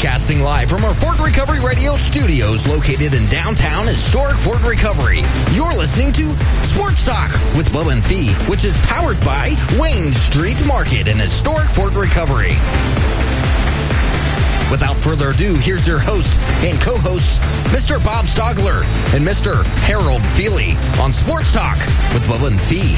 Broadcasting live from our Fort Recovery Radio studios located in downtown historic Fort Recovery. You're listening to Sports Talk with Bubba and Fee, which is powered by Wayne Street Market in historic Fort Recovery. Without further ado, here's your host and co-hosts, Mr. Bob Stogler and Mr. Harold Feely on Sports Talk with Bubba and Fee.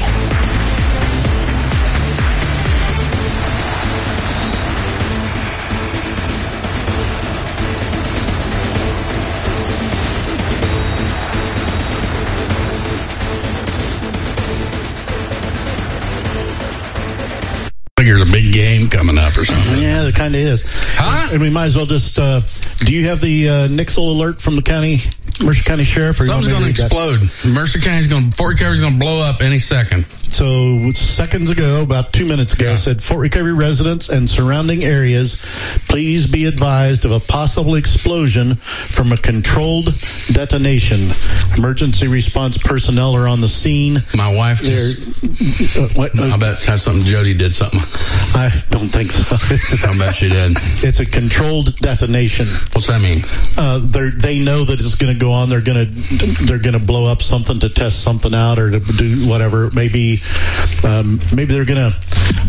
There's a big game coming up or something. Yeah, there kind of is. Huh? And we might as well just, do you have the Nixle alert from the Mercer County Sheriff? Or something's going to explode. Mercer County's Fort Recovery's going to blow up any second. So seconds ago, about 2 minutes ago, said Fort Recovery residents and surrounding areas, please be advised of a possible explosion from a controlled detonation. Emergency response personnel are on the scene. My wife just... I bet that's something Jody did something. I don't think so. I bet she did. It's a controlled detonation. What's that mean? They know that it's going to go on. They're going to blow up something to test something out or to do whatever. Maybe they're going to.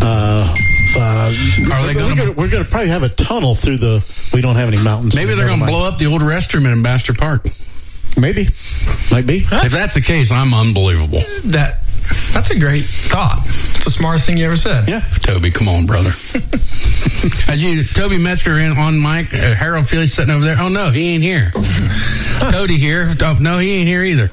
We're going to probably have a tunnel through the. We don't have any mountains. Maybe they're going to blow up the old restroom in Ambassador Park. Maybe, might be. If that's the case, I'm unbelievable. That's a great thought. It's the smartest thing you ever said. Yeah, Toby, come on, brother. Toby Metzger in on mic. Harold Feely sitting over there. Oh no, he ain't here. Cody here. Oh, no, he ain't here either.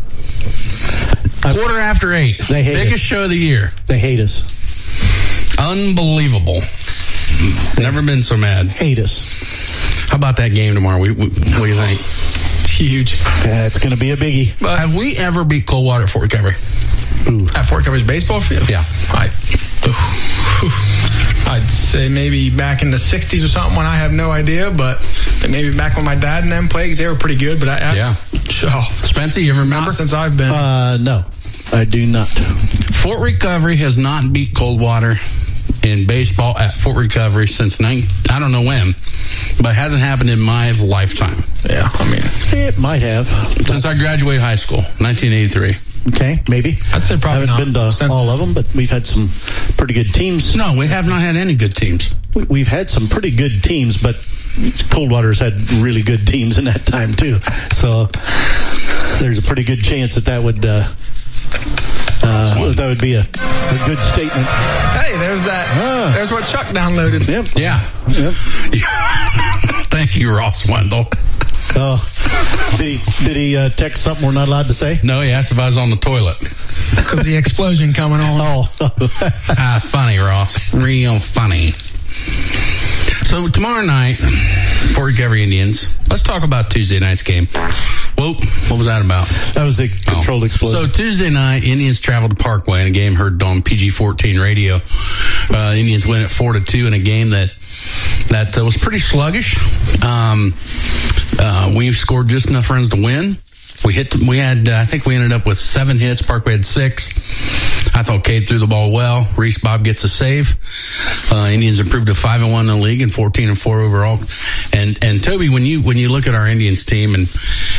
8:15. They hate biggest us. Show of the year. They hate us. Unbelievable. Never been so mad. Hate us. How about that game tomorrow? What do you think? Huge. It's going to be a biggie. But have we ever beat Coldwater at Fort Recovery? At Fort Recovery's baseball field? Yeah. I'd say maybe back in the 60s or something when I have no idea, but maybe back when my dad and them played, because they were pretty good. But Spencer, you remember? Not since I've been. No, I do not. Fort Recovery has not beat Coldwater in baseball at Fort Recovery since I don't know when, but it hasn't happened in my lifetime. Yeah, I mean, it might have. Since I graduated high school, 1983. Okay, maybe. I'd say probably haven't been to all of them, but we've had some pretty good teams. No, we have not had any good teams. We've had some pretty good teams, but Coldwater's had really good teams in that time too. So there's a pretty good chance that would be a good statement. Hey, there's that. There's what Chuck downloaded. Yep. Yeah. Yep. Thank you, Ross Wendell. Oh, did he text something we're not allowed to say? No, he asked if I was on the toilet. Because the explosion coming on. Oh. Funny, Ross. Real funny. So tomorrow night, Fort Recovery Indians. Let's talk about Tuesday night's game. Whoa, what was that about? That was a controlled explosion. So Tuesday night, Indians traveled to Parkway in a game heard on PG-14 radio. Indians win at 4-2 in a game that was pretty sluggish. We scored just enough runs to win. I think we ended up with 7 hits. Parkway had 6. I thought Cade threw the ball well. Reese Bob gets a save. Indians improved to 5-1 in the league and 14-4 overall. And Toby, when you look at our Indians team and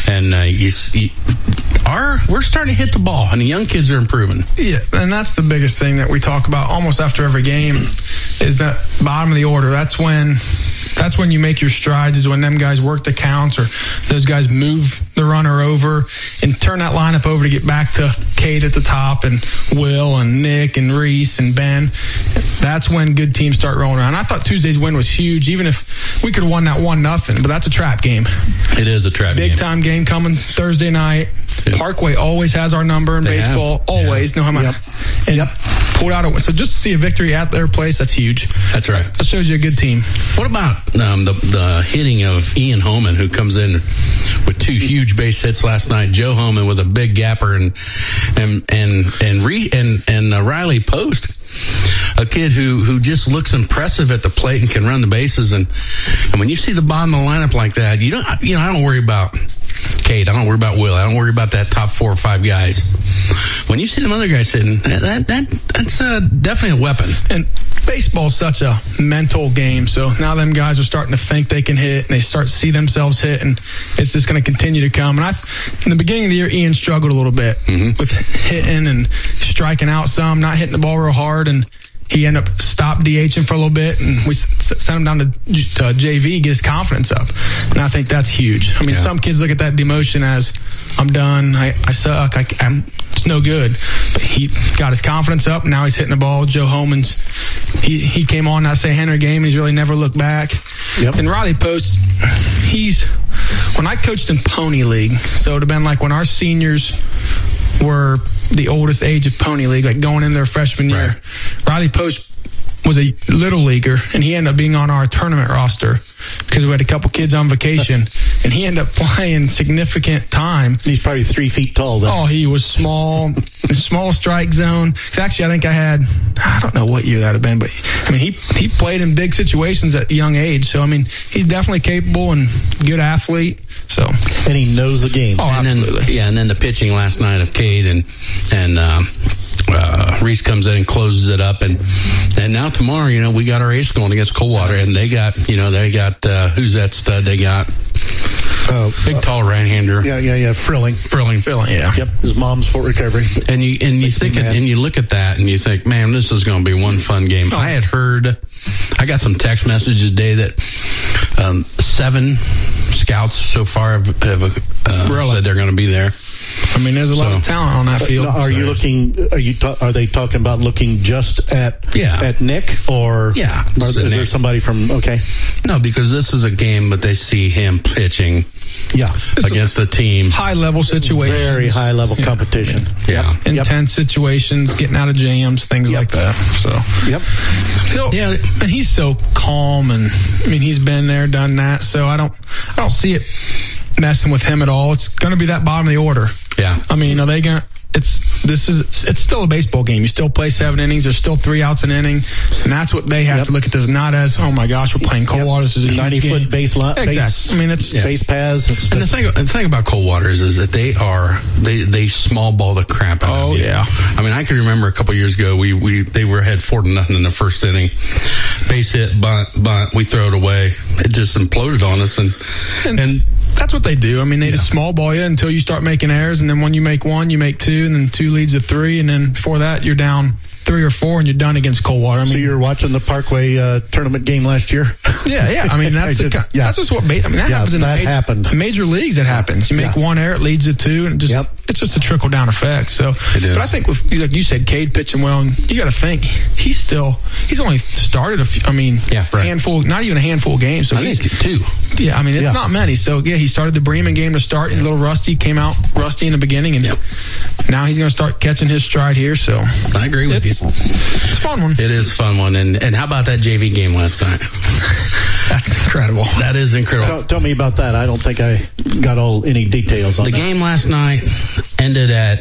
we're starting to hit the ball and the young kids are improving. Yeah, and that's the biggest thing that we talk about almost after every game is that bottom of the order. That's when you make your strides, is when them guys work the counts or those guys move the runner over and turn that lineup over to get back to Cade at the top and Will and Nick and Reese and Ben. That's when good teams start rolling around. I thought Tuesday's win was huge, even if we could have won that 1-0, but that's a trap game. It is a trap game. Big time game coming Thursday night. Yep. Parkway always has our number in baseball. Always. No matter. Yep. Pulled out so just to see a victory at their place, that's huge. That's right. That shows you a good team. What about the hitting of Ian Homan, who comes in with 2 huge base hits last night? Joe Homan with a big gapper and Riley Post, a kid who just looks impressive at the plate and can run the bases. And when you see the bottom of the lineup like that, I don't worry about Cade. I don't worry about Will. I don't worry about that top 4 or 5 guys. When you see them other guys sitting, that's definitely a weapon. And baseball's such a mental game. So now them guys are starting to think they can hit, and they start to see themselves hit, and it's just going to continue to come. And in the beginning of the year, Ian struggled a little bit with hitting and striking out some, not hitting the ball real hard, and he ended up stopped DHing for a little bit, and we sent him down to JV, get his confidence up. And I think that's huge. I mean, some kids look at that demotion as, I'm done, I suck, I'm it's no good. But he got his confidence up, and now he's hitting the ball. Joe Homans, he came on that St. Henry game, he's really never looked back. Yep. And Riley Post, when I coached in Pony League, so it would have been like when our seniors were the oldest age of Pony League, like going in their freshman year. Right. Riley Post was a little leaguer, and he ended up being on our tournament roster because we had a couple kids on vacation, and he ended up playing significant time. He's probably 3 feet tall, though. Oh, he was small, small strike zone. Actually, I think I don't know what year that would have been, but I mean, he played in big situations at a young age. So, I mean, he's definitely capable and good athlete. So, and he knows the game. Oh, absolutely. And then the pitching last night of Cade and Reese comes in and closes it up, and now tomorrow, we got our ace going against Coldwater, and they got who's that stud? They got big tall right-hander. Yeah. Frilling, yeah. Yep, his mom's Fort Recovery. And you think and you look at that and you think, man, this is going to be one fun game. I got some text messages today that 7 scouts so far have said they're going to be there. I mean, there's a lot of talent on that field. Are you looking? Are they talking about looking just at Nick, or is there somebody from? Okay, no, because this is a game, but they see him pitching. Against the team, high level situation, very high level competition. Intense situations, getting out of jams, things like that. So, and he's so calm, and I mean, he's been there, done that. So I don't see it messing with him at all. It's going to be that bottom of the order. Yeah, I mean, are they going to? It's still a baseball game. You still play 7 innings. There's still 3 outs an inning, and that's what they have to look at this. Not as, oh my gosh, we're playing Coldwater. This is a 90-foot baseline. Exactly. I mean, it's base paths. And the thing about Coldwater is that they small ball the crap out of you. Yeah. I mean, I can remember a couple years ago they were ahead 4-0 in the first inning. Base hit, bunt. We throw it away. It just imploded on us, and that's what they do. I mean, they just small ball you until you start making errors, and then when you make 1, you make 2, and then 2 leads to 3, and then before that, you're down 3 or 4, and you're done against Coldwater. I mean, so you're watching the Parkway tournament game last year? Yeah. I mean, that's just what. I mean, that happens in the major leagues. That happens. You make 1 error, it leads to 2, and it's just a trickle down effect. So, but I think like you said, Cade pitching well, and you got to think he's only started handful, not even a handful of games. So I think 2. Yeah, I mean, it's not many. So, he started the Bremen game to start. He's a little rusty, came out rusty in the beginning, and now he's going to start catching his stride here. So, I agree with you. It's a fun one. It is a fun one. And how about that JV game last night? That's incredible. That is incredible. Tell me about that. I don't think I got any details on that. The game last night ended at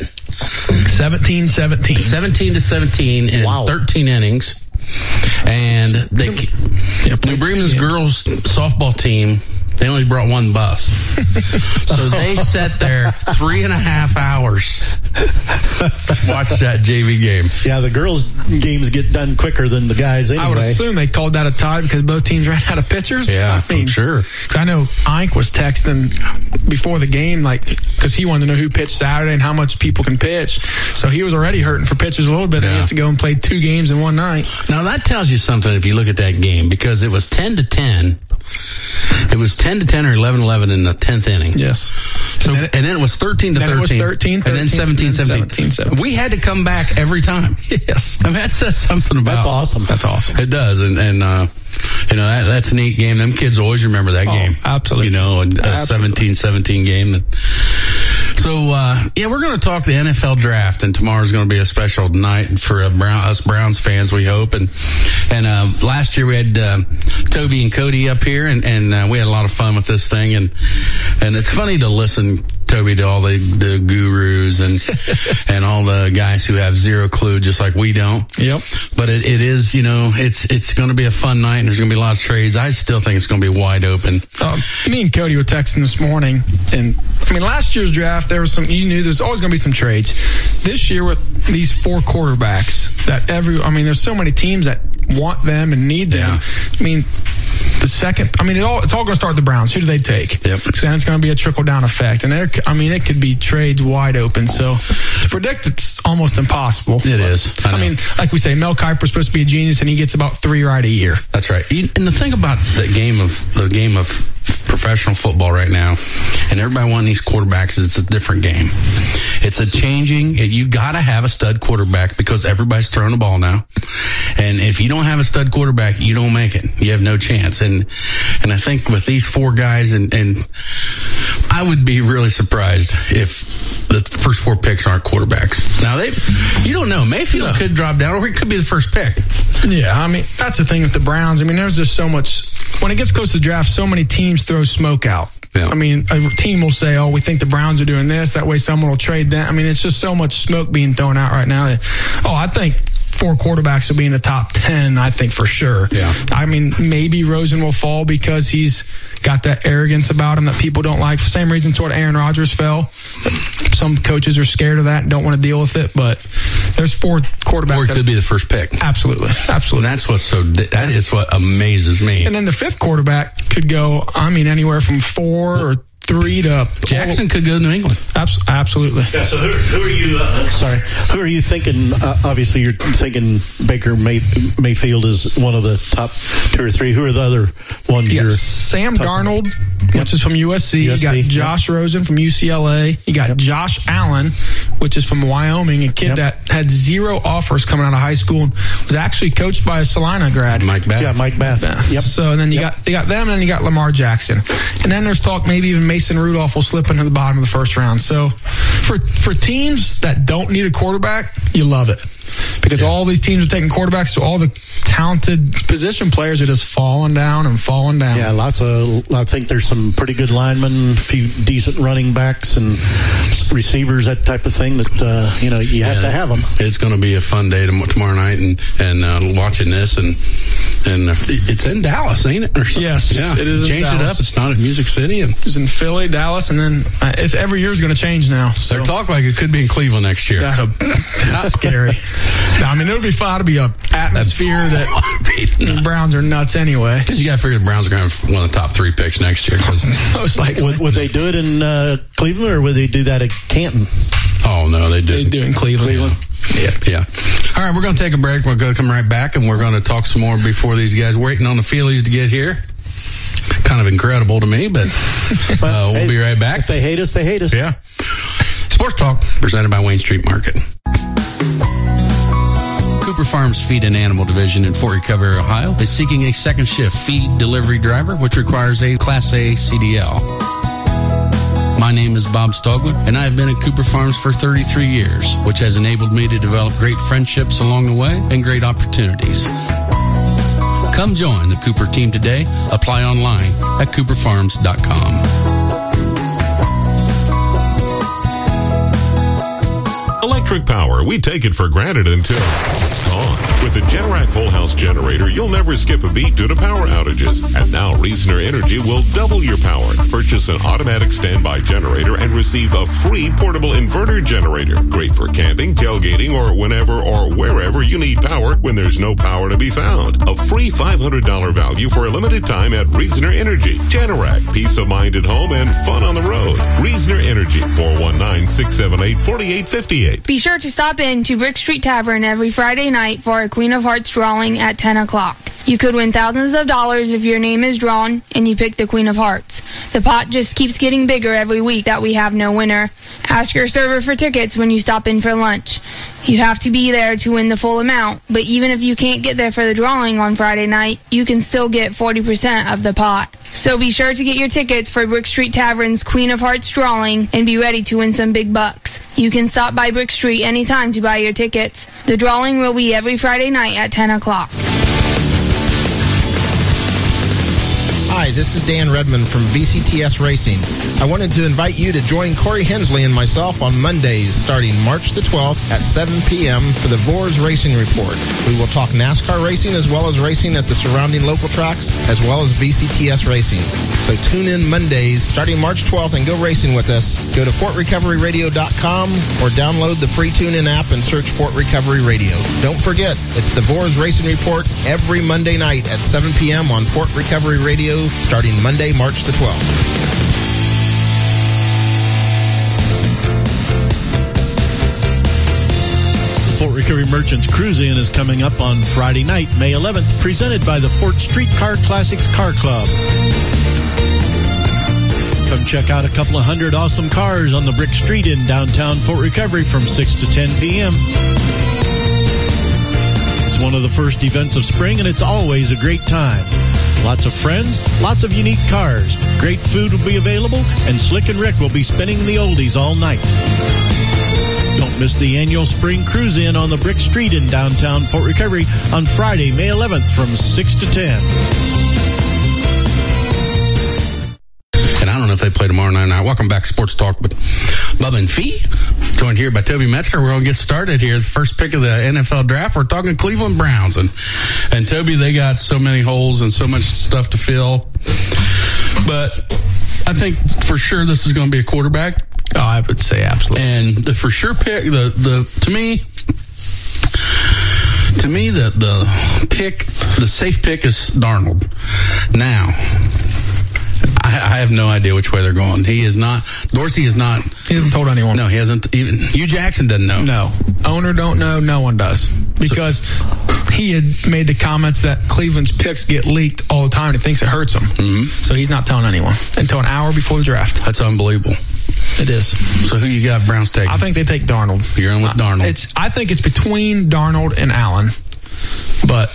17-17. 17-17 in 13 innings. And New Bremen's girls softball team, they only brought 1 bus. So they sat there 3.5 hours. Watch that JV game. Yeah, the girls' games get done quicker than the guys anyway. I would assume they called that a tie because both teams ran out of pitchers. Yeah, I mean, sure. I know Ike was texting before the game, because he wanted to know who pitched Saturday and how much people can pitch. So he was already hurting for pitchers a little bit. And he has to go and play 2 games in one night. Now that tells you something if you look at that game, because it was 10-10. It was 10-10 or 11-11 in the 10th inning. Yes. So, and then it was 13-13. Then it was 13, and then 17-17. We had to come back every time. Yes. I mean, that says something about. That's awesome. That's awesome. It does. And that's a neat game. Them kids always remember that game. Absolutely. A 17-17 game. So, we're going to talk the NFL draft, and tomorrow's going to be a special night for us Browns fans, we hope. And last year we had Toby and Cody up here, and we had a lot of fun with this thing. And it's funny to listen, Toby, to all the gurus and all the guys who have zero clue, just like we don't. Yep. But it is, it's going to be a fun night, and there's going to be a lot of trades. I still think it's going to be wide open. Me and Cody were texting this morning, and I mean, last year's draft, there was you knew there's always going to be some trades. This year with these 4 quarterbacks, there's so many teams that want them and need them. Yeah. I mean, it's all going to start with the Browns. Who do they take? Yep. Because then it's going to be a trickle-down effect. And it could be trades wide open. So to predict, it's almost impossible. It is. I mean, like we say, Mel Kiper's supposed to be a genius, and he gets about 3 right a year. That's right. And the thing about the game of professional football right now, and everybody wanting these quarterbacks, is it's a different game. It's a changing. You got to have a stud quarterback because everybody's throwing the ball now. And if you don't have a stud quarterback, you don't make it. You have no chance. And I think with these 4 guys, and I would be really surprised if the first 4 picks aren't quarterbacks. Now you don't know. Mayfield could drop down, or he could be the first pick. Yeah, I mean, that's the thing with the Browns. I mean, there's just so much. When it gets close to the draft, so many teams throw smoke out. Yeah. I mean, a team will say, "Oh, we think the Browns are doing this." That way, someone will trade them. I mean, it's just so much smoke being thrown out right now. I think 4 quarterbacks will be in the top 10, I think for sure. Yeah. I mean, maybe Rosen will fall because he's got that arrogance about him that people don't like. For the same reason sort of Aaron Rodgers fell. Some coaches are scared of that and don't want to deal with it, but there's 4 quarterbacks. Or it could be the first pick. Absolutely. And that is what amazes me. And then the 5th quarterback could go, anywhere from 4 or 3 to... Jackson could go to New England. Absolutely. Yeah, so who are you, who are you thinking, obviously you're thinking Baker Mayfield is one of the top 2 or 3. Who are the other ones you're... Sam Darnold, which is from USC. You got Josh Rosen from UCLA. You got Josh Allen, which is from Wyoming, a kid that had 0 offers coming out of high school and was actually coached by a Salina grad. Mike Bath. Yeah, Mike Bath. Yep. So and then you got them, and then you got Lamar Jackson. And then there's talk maybe even Mason Rudolph will slip into the bottom of the first round. So for teams that don't need a quarterback, you love it. Because all these teams are taking quarterbacks, so all the talented position players are just falling down. Yeah, I think there's some pretty good linemen, a few decent running backs and receivers, that type of thing that, you have to have them. It's going to be a fun day tomorrow night and watching this and it's in Dallas, ain't it? Yes, yeah. It is. Changed it up. It's not at Music City. It's in Philly, Dallas, and then it's every year is going to change now. So. They talk like it could be in Cleveland next year. Not scary. No, it'll be fun. It'll be an atmosphere that the Browns are nuts anyway. Because you got to figure the Browns are going to have one of the top 3 picks next year. Most likely. Would they do it in Cleveland, or would they do that at Canton? Oh, no, they do. They do in Cleveland. Yeah. All right, we're going to take a break. We're going to come right back, and we're going to talk some more before these guys waiting on the Phillies to get here. Kind of incredible to me, but we'll be right back. If they hate us, they hate us. Yeah. Sports Talk, presented by Wayne Street Market. Cooper Farms Feed and Animal Division in Fort Recovery, Ohio, is seeking a second shift feed delivery driver, which requires a Class A CDL. My name is Bob Stogler, and I have been at Cooper Farms for 33 years, which has enabled me to develop great friendships along the way and great opportunities. Come join the Cooper team today. Apply online at cooperfarms.com. Electric power, we take it for granted until it's gone. With a Generac Whole House generator, you'll never skip a beat due to power outages. And now Reasoner Energy will double your power. Purchase an automatic standby generator and receive a free portable inverter generator. Great for camping, tailgating, or whenever or wherever you need power when there's no power to be found. A free $500 value for a limited time at Reasoner Energy. Generac, peace of mind at home and fun on the road. Reasoner Energy, 419-678-4858. Be sure to stop in to Brick Street Tavern every Friday night for a Queen of Hearts drawing at 10 o'clock. You could win thousands of dollars if your name is drawn and you pick the Queen of Hearts. The pot just keeps getting bigger every week that we have no winner. Ask your server for tickets when you stop in for lunch. You have to be there to win the full amount, but even if you can't get there for the drawing on Friday night, you can still get 40% of the pot. So be sure to get your tickets for Brick Street Tavern's Queen of Hearts drawing and be ready to win some big bucks. You can stop by Brick Street anytime to buy your tickets. The drawing will be every Friday night at 10 o'clock. Hi, this is Dan Redmond from VCTS Racing. I wanted to invite you to join Corey Hensley and myself on Mondays starting March the 12th at 7 p.m. for the Vors Racing Report. We will talk NASCAR racing as well as racing at the surrounding local tracks as well as VCTS Racing. So tune in Mondays starting March 12th and go racing with us. Go to FortRecoveryRadio.com or download the free TuneIn app and search Fort Recovery Radio. Don't forget, it's the Vors Racing Report every Monday night at 7 p.m. on Fort Recovery Radio starting Monday, March the 12th. Fort Recovery Merchants Cruise-In is coming up on Friday night, May 11th, presented by the Fort Streetcar Classics Car Club. Come check out a couple of hundred awesome cars on the Brick Street in downtown Fort Recovery from 6 to 10 p.m. It's one of the first events of spring, and it's always a great time. Lots of friends, lots of unique cars. Great food will be available, and Slick and Rick will be spinning the oldies all night. Don't miss the annual Spring Cruise-In on the Brick Street in downtown Fort Recovery on Friday, May 11th from 6 to 10. And I don't know if they play tomorrow night. Welcome back to Sports Talk with Bubba and Fee. Joined here by Toby Metzger. We're going to get started here. The first pick of the NFL draft. We're talking Cleveland Browns. And Toby, they got so many holes and so much stuff to fill. But I think for sure this is going to be a quarterback. Oh, I would say absolutely. And the for sure pick, the safe pick is Darnold. Now, I have no idea which way they're going. He is not. Dorsey is not. He hasn't told anyone. No, he hasn't. Even Hugh Jackson doesn't know. No. Owner don't know. No one does. Because he had made the comments that Cleveland's picks get leaked all the time and he thinks it hurts him. Mm-hmm. So he's not telling anyone until an hour before the draft. That's unbelievable. It is. So who you got Browns taking? I think they take Darnold. You're in with Darnold. I think it's between Darnold and Allen. But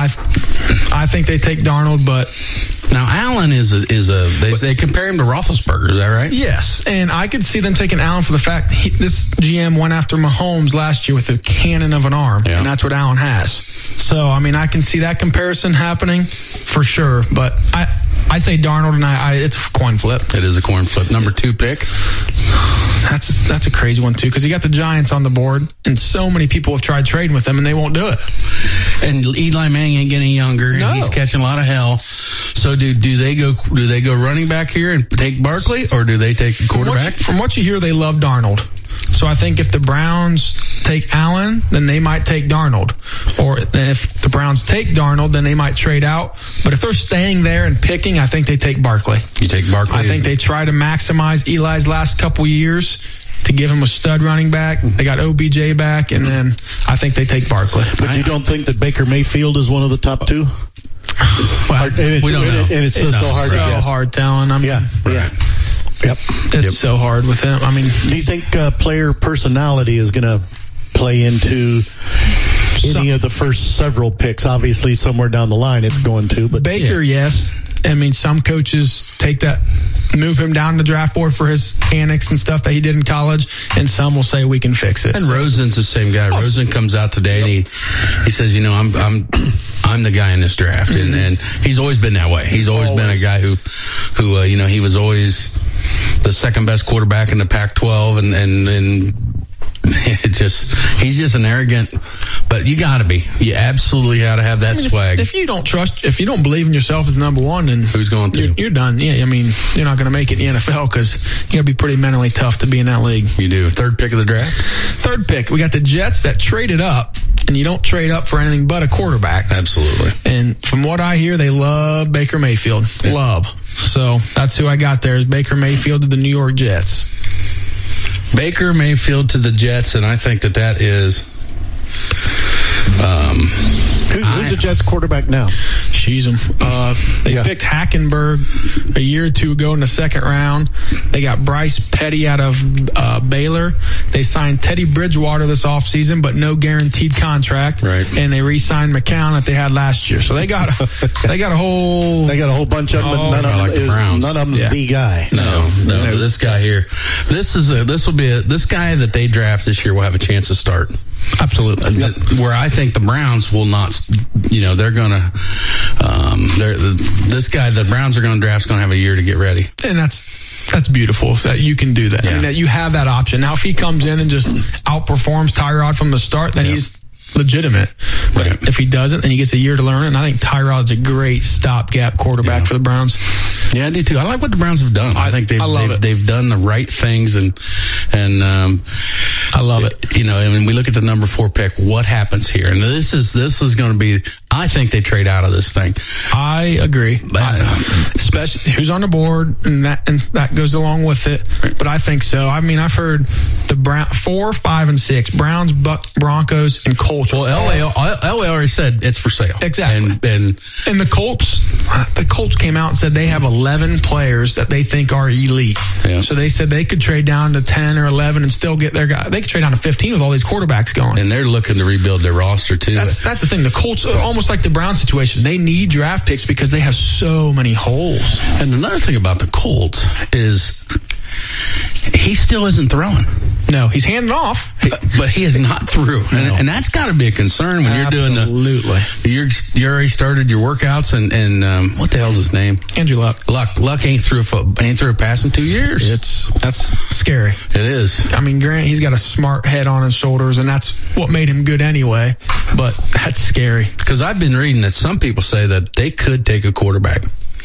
I think they take Darnold, but now Allen they compare him to Roethlisberger, is that right? Yes, and I could see them taking Allen for the fact this GM went after Mahomes last year with a cannon of an arm, and that's what Allen has. So I mean, I can see that comparison happening for sure. But I say Darnold, and it's a coin flip. It is a coin flip. Number 2 pick. That's a crazy one too, because you got the Giants on the board, and so many people have tried trading with them, and they won't do it. And Eli Manning ain't getting younger, and he's catching a lot of hell. So do they go running back here and take Barkley, or do they take a quarterback? From what you hear, they love Darnold. So I think if the Browns take Allen, then they might take Darnold. Or if the Browns take Darnold, then they might trade out. But if they're staying there and picking, I think they take Barkley. You take Barkley? I think they try to maximize Eli's last couple years to give him a stud running back. They got OBJ back, and then I think they take Barkley. But you don't think that Baker Mayfield is one of the top 2? Well, we don't know. And it's so hard to guess. So hard telling. I mean, yeah. Yep. It's so hard with him. I mean, do you think player personality is going to play into any of the first several picks? Obviously, somewhere down the line, it's going to. But Baker, yes. I mean, some coaches take that, move him down the draft board for his antics and stuff that he did in college, and some will say we can fix it. And Rosen's the same guy. Rosen comes out today and he says, I'm the guy in this draft, and he's always been that way. He's always been a guy who he was always the second best quarterback in the Pac-12, and he's just an arrogant. But you absolutely got to have that swag. If you don't believe in yourself as number one, then who's going to? You're done. Yeah, I mean, you're not going to make it in the NFL because you got to be pretty mentally tough to be in that league. You do. 3rd pick of the draft. 3rd pick. We got the Jets that traded up, and you don't trade up for anything but a quarterback. Absolutely. And from what I hear, they love Baker Mayfield. Yeah. Love. So that's who I got there is Baker Mayfield to the New York Jets. Baker Mayfield to the Jets, and I think that is. Who's the Jets quarterback now? They picked Hackenberg a year or two ago in the 2nd round. They got Bryce Petty out of Baylor. They signed Teddy Bridgewater this offseason, but no guaranteed contract. Right. And they re-signed McCown that they had last year. So they got a whole bunch of them, but none of them's the guy. No, this guy here. This guy that they draft this year will have a chance to start. Absolutely. Where I think the Browns will not, they're going to This guy, the Browns are going to draft, is going to have a year to get ready. And that's beautiful that you can do that. Yeah. I mean, that you have that option. Now, if he comes in and just outperforms Tyrod from the start, then he's legitimate. But if he doesn't, then he gets a year to learn it. And I think Tyrod's a great stopgap quarterback for the Browns. Yeah, I do too. I like what the Browns have done. I think they've done the right things, and I love it. You know, I mean, we look at the number 4 pick. What happens here? And this is going to be. I think they trade out of this thing. I agree. Especially who's on the board, and that goes along with it. Right. But I think so. I mean, I've heard the 4, 5, and 6 Browns, Broncos, and Colts. Well, LA already said it's for sale. Exactly. And the Colts came out and said they have 11 players that they think are elite. Yeah. So they said they could trade down to 10 or 11 and still get their guy. They could trade down to 15 with all these quarterbacks going. And they're looking to rebuild their roster too. That's the thing. The Colts are almost like the Browns situation. They need draft picks because they have so many holes. And another thing about the Colts is he still isn't throwing. No, he's handing off. But he is not through. No. And that's got to be a concern when you're doing you already started your workouts and what the hell's his name? Andrew Luck. Luck ain't through a pass in 2 years. That's scary. It is. I mean, Grant, he's got a smart head on his shoulders, and that's what made him good anyway. But that's scary. Because I've been reading that some people say that they could take a quarterback.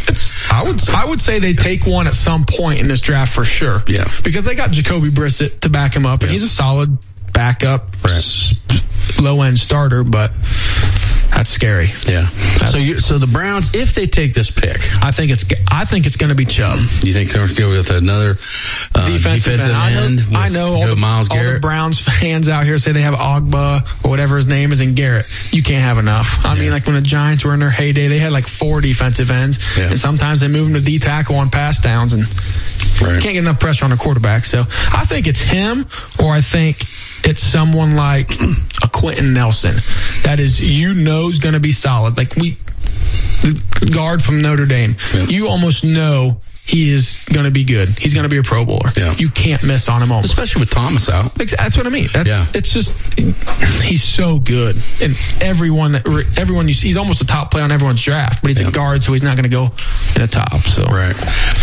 I would say they take one at some point in this draft for sure. Yeah. Because they got Jacoby Brissett to back him up, and he's a solid backup, low-end starter, but that's scary. Yeah. So the Browns, if they take this pick, I think it's going to be Chubb. You think they're going to go with another defensive end? I know all the Browns fans out here say they have Ogba or whatever his name is in Garrett. You can't have enough. I mean, like when the Giants were in their heyday, they had like 4 defensive ends, and sometimes they moved them to D-tackle on pass downs, and can't get enough pressure on a quarterback. So I think it's him, or I think it's someone like a Quentin Nelson that is, is going to be solid. Like the guard from Notre Dame, you almost know he is going to be good. He's going to be a Pro Bowler. Yeah. You can't miss on him almost. Especially with Thomas out. That's what I mean. It's just, he's so good. And everyone you see, he's almost a top player on everyone's draft, but he's a guard, so he's not going to go in the top. So. Right.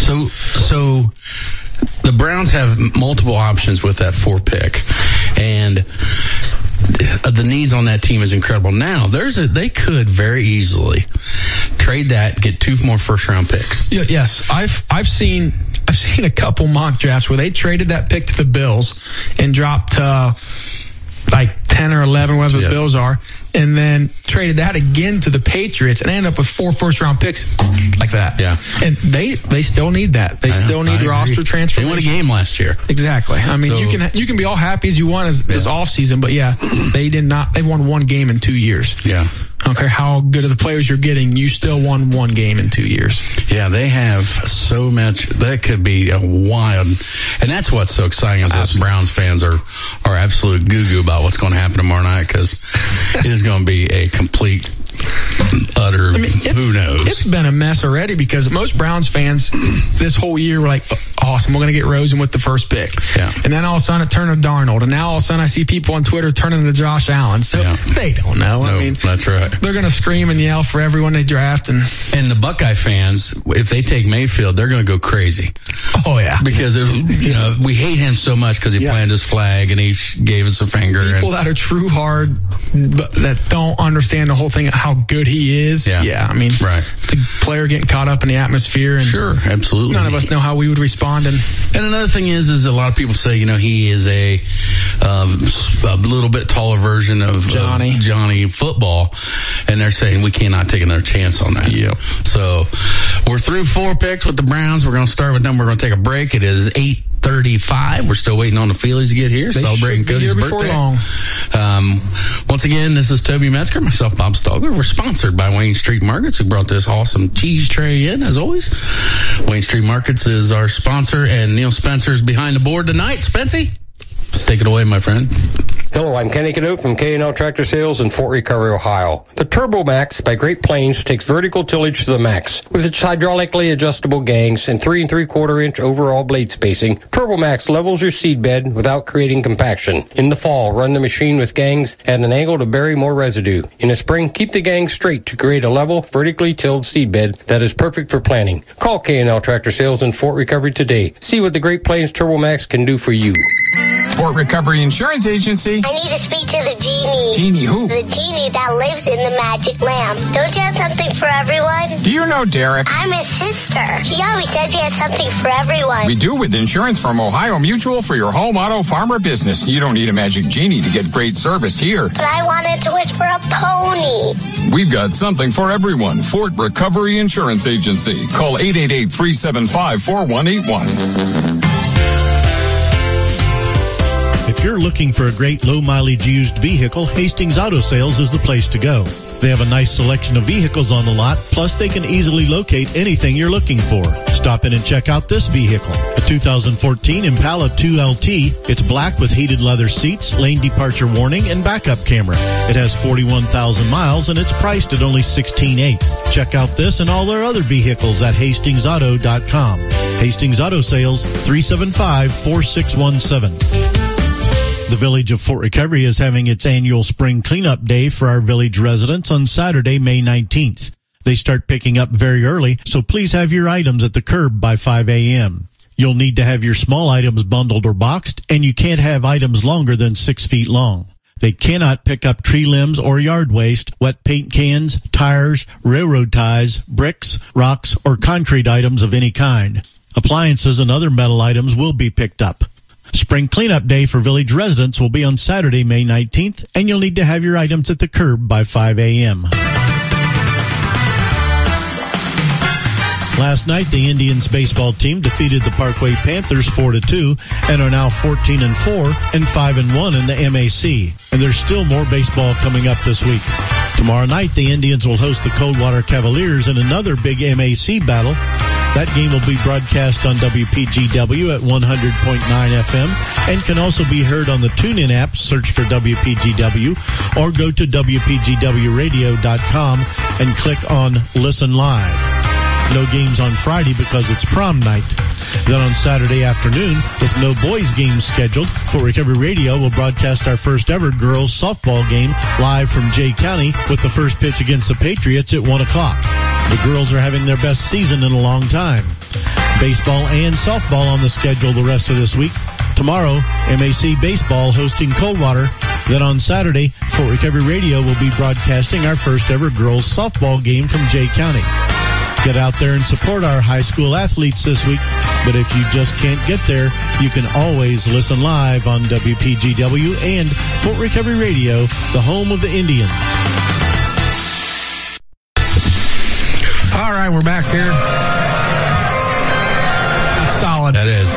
So the Browns have multiple options with that 4 pick. And the needs on that team is incredible. Now, they could very easily trade that, get 2 more first-round picks. Yes, I've seen a couple mock drafts where they traded that pick to the Bills and dropped like 10 or 11, whatever the Bills are, and then traded that again to the Patriots and ended up with 4 first-round picks like that. Yeah, and they still need that. They still need roster transfer. They won a game last year. Exactly. I mean, you can be all happy as you want this offseason, but they did not. They've won 1 game in 2 years. Yeah. I don't care how good of the players you're getting, you still won 1 game in 2 years. Yeah, they have so much. That could be a wild. And that's what's so exciting is us Browns fans are absolute goo-goo about what's going to happen tomorrow night, because it is going to be a complete, utter, who knows. It's been a mess already, because most Browns fans this whole year were like, awesome, we're going to get Rosen with the first pick. Yeah. And then all of a sudden it turned to Darnold. And now all of a sudden I see people on Twitter turning to Josh Allen. So they don't know. No, I mean, that's right. They're going to scream and yell for everyone they draft. And the Buckeye fans, if they take Mayfield, they're going to go crazy. Oh, yeah. Because we hate him so much because he planted his flag and he gave us a finger. People that are true hard, that don't understand the whole thing, how good he is. Yeah, I mean, the player getting caught up in the atmosphere. And sure, absolutely. None of us know how we would respond. And another thing is a lot of people say, he is a little bit taller version of Johnny football, and they're saying we cannot take another chance on that. Yep. So we're through 4 picks with the Browns. We're going to start with them. We're going to take a break. It is 8:35. We're still waiting on the Phillies to get here, celebrating Cody's birthday. Once again, this is Toby Metzger, myself, Bob Stogler. We're sponsored by Wayne Street Markets, who brought this awesome cheese tray in, as always. Wayne Street Markets is our sponsor, and Neil Spencer's behind the board tonight. Spency, take it away, my friend. Hello, I'm Kenny Canute from K&L Tractor Sales in Fort Recovery, Ohio. The Turbo Max by Great Plains takes vertical tillage to the max. With its hydraulically adjustable gangs and 3 3/4 inch overall blade spacing, Turbo Max levels your seed bed without creating compaction. In the fall, run the machine with gangs at an angle to bury more residue. In the spring, keep the gangs straight to create a level, vertically tilled seed bed that is perfect for planting. Call K&L Tractor Sales in Fort Recovery today. See what the Great Plains Turbo Max can do for you. Fort Recovery Insurance Agency. I need to speak to the genie. Genie who? The genie that lives in the magic lamp. Don't you have something for everyone? Do you know Derek? I'm his sister. He always says he has something for everyone. We do with insurance from Ohio Mutual for your home, auto, farm, or business. You don't need a magic genie to get great service here. But I wanted to wish for a pony. We've got something for everyone. Fort Recovery Insurance Agency. Call 888-375-4181. If you're looking for a great low-mileage used vehicle, Hastings Auto Sales is the place to go. They have a nice selection of vehicles on the lot, plus they can easily locate anything you're looking for. Stop in and check out this vehicle. A 2014 Impala 2LT. It's black with heated leather seats, lane departure warning, and backup camera. It has 41,000 miles, and it's priced at only $16,800. Check out this and all their other vehicles at HastingsAuto.com. Hastings Auto Sales, 375-4617. The Village of Fort Recovery is having its annual spring cleanup day for our village residents on Saturday, May 19th. They start picking up very early, so please have your items at the curb by 5 a.m. You'll need to have your small items bundled or boxed, and you can't have items longer than 6 feet long. They cannot pick up tree limbs or yard waste, wet paint cans, tires, railroad ties, bricks, rocks, or concrete items of any kind. Appliances and other metal items will be picked up. Spring Cleanup Day for village residents will be on Saturday, May 19th, and you'll need to have your items at the curb by 5 a.m. Last night, the Indians baseball team defeated the Parkway Panthers 4-2 and are now 14-4 and 5-1 in the MAC. And there's still more baseball coming up this week. Tomorrow night, the Indians will host the Coldwater Cavaliers in another big MAC battle. That game will be broadcast on WPGW at 100.9 FM and can also be heard on the TuneIn app. Search for WPGW or go to WPGWradio.com and click on Listen Live. No games on Friday because it's prom night. Then on Saturday afternoon, with no boys games scheduled, Fort Recovery Radio will broadcast our first ever girls softball game live from Jay County with the first pitch against the Patriots at 1 o'clock. The girls are having their best season in a long time. Baseball and softball on the schedule the rest of this week. Tomorrow, MAC Baseball hosting Coldwater. Then on Saturday, Fort Recovery Radio will be broadcasting our first ever girls softball game from Jay County. Get out there and support our high school athletes this week. But if you just can't get there, you can always listen live on WPGW and Fort Recovery Radio, the home of the Indians. All right, we're back here. Solid. That is.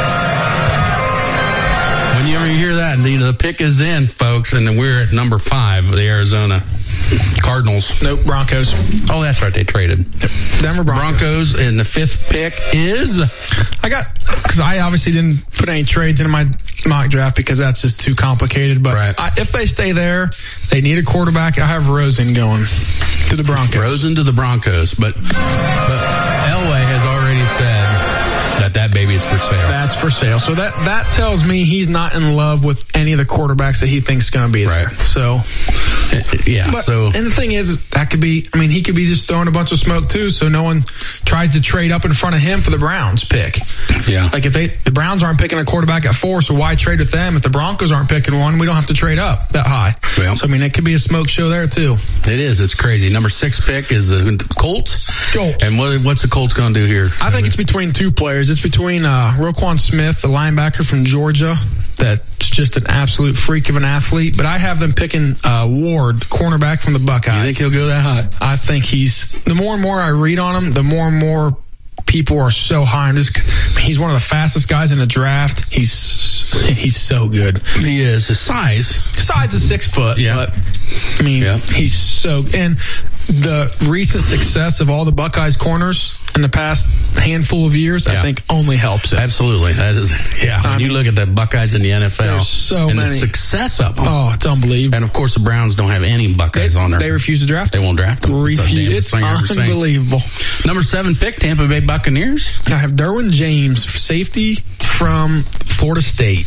When you ever hear that, the pick is in, folks, and we're at number 5, the Arizona Cardinals. Nope, Broncos. Oh, that's right, they traded. Denver Broncos. And the 5th pick is? Because I obviously didn't put any trades into my mock draft because that's just too complicated. But right. If they stay there, they need a quarterback. I have Rosen going to the Broncos. Rosen to the Broncos. But Elway has already said that baby is for sale. That's for sale. So that tells me he's not in love with any of the quarterbacks that he thinks is going to be there. Right. So, yeah. And the thing is that could be, he could be just throwing a bunch of smoke too, so no one tries to trade up in front of him for the Browns pick. Yeah. Like if the Browns aren't picking a quarterback at 4, so why trade with them? If the Broncos aren't picking one, we don't have to trade up that high. Well, so, it could be a smoke show there too. It is. It's crazy. Number 6 pick is the Colts. And what's the Colts going to do here? I think it's between 2 players. It's between Roquan Smith, the linebacker from Georgia, that's just an absolute freak of an athlete. But I have them picking Ward, cornerback from the Buckeyes. You think he'll go that high? I think the more and more I read on him, the more and more people are so high on this. He's one of the fastest guys in the draft. He's so good. He is. His size is 6 foot. Yeah. But, he's so... And the recent success of all the Buckeyes corners in the past handful of years, I think only helps it. Absolutely. That is, when you look at the Buckeyes in the NFL, so and many. the success of them. Oh, it's unbelievable. And of course, the Browns don't have any Buckeyes on there. They refuse to draft them. They won't draft them. It's unbelievable. Number 7 pick, Tampa Bay Buccaneers. I have Derwin James, safety from Florida State.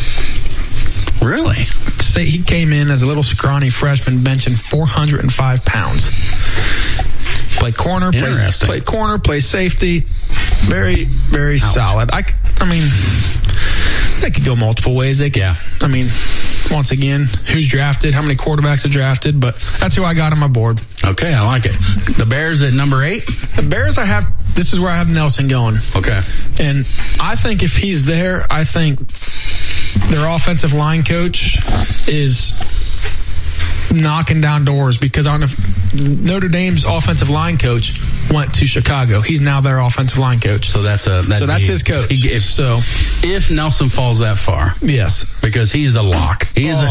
Really? He came in as a little scrawny freshman, benching 405 pounds. Played corner, played safety. Very, very solid. I mean, they could go multiple ways. I mean, once again, who's drafted, how many quarterbacks are drafted, but that's who I got on my board. Okay, I like it. The Bears at number 8? The Bears, this is where I have Nelson going. Okay. And I think if he's there, I think their offensive line coach is knocking down doors, because I don't know if Notre Dame's offensive line coach went to Chicago. He's now their offensive line coach. So that's his coach. If Nelson falls that far, yes, because he's a lock.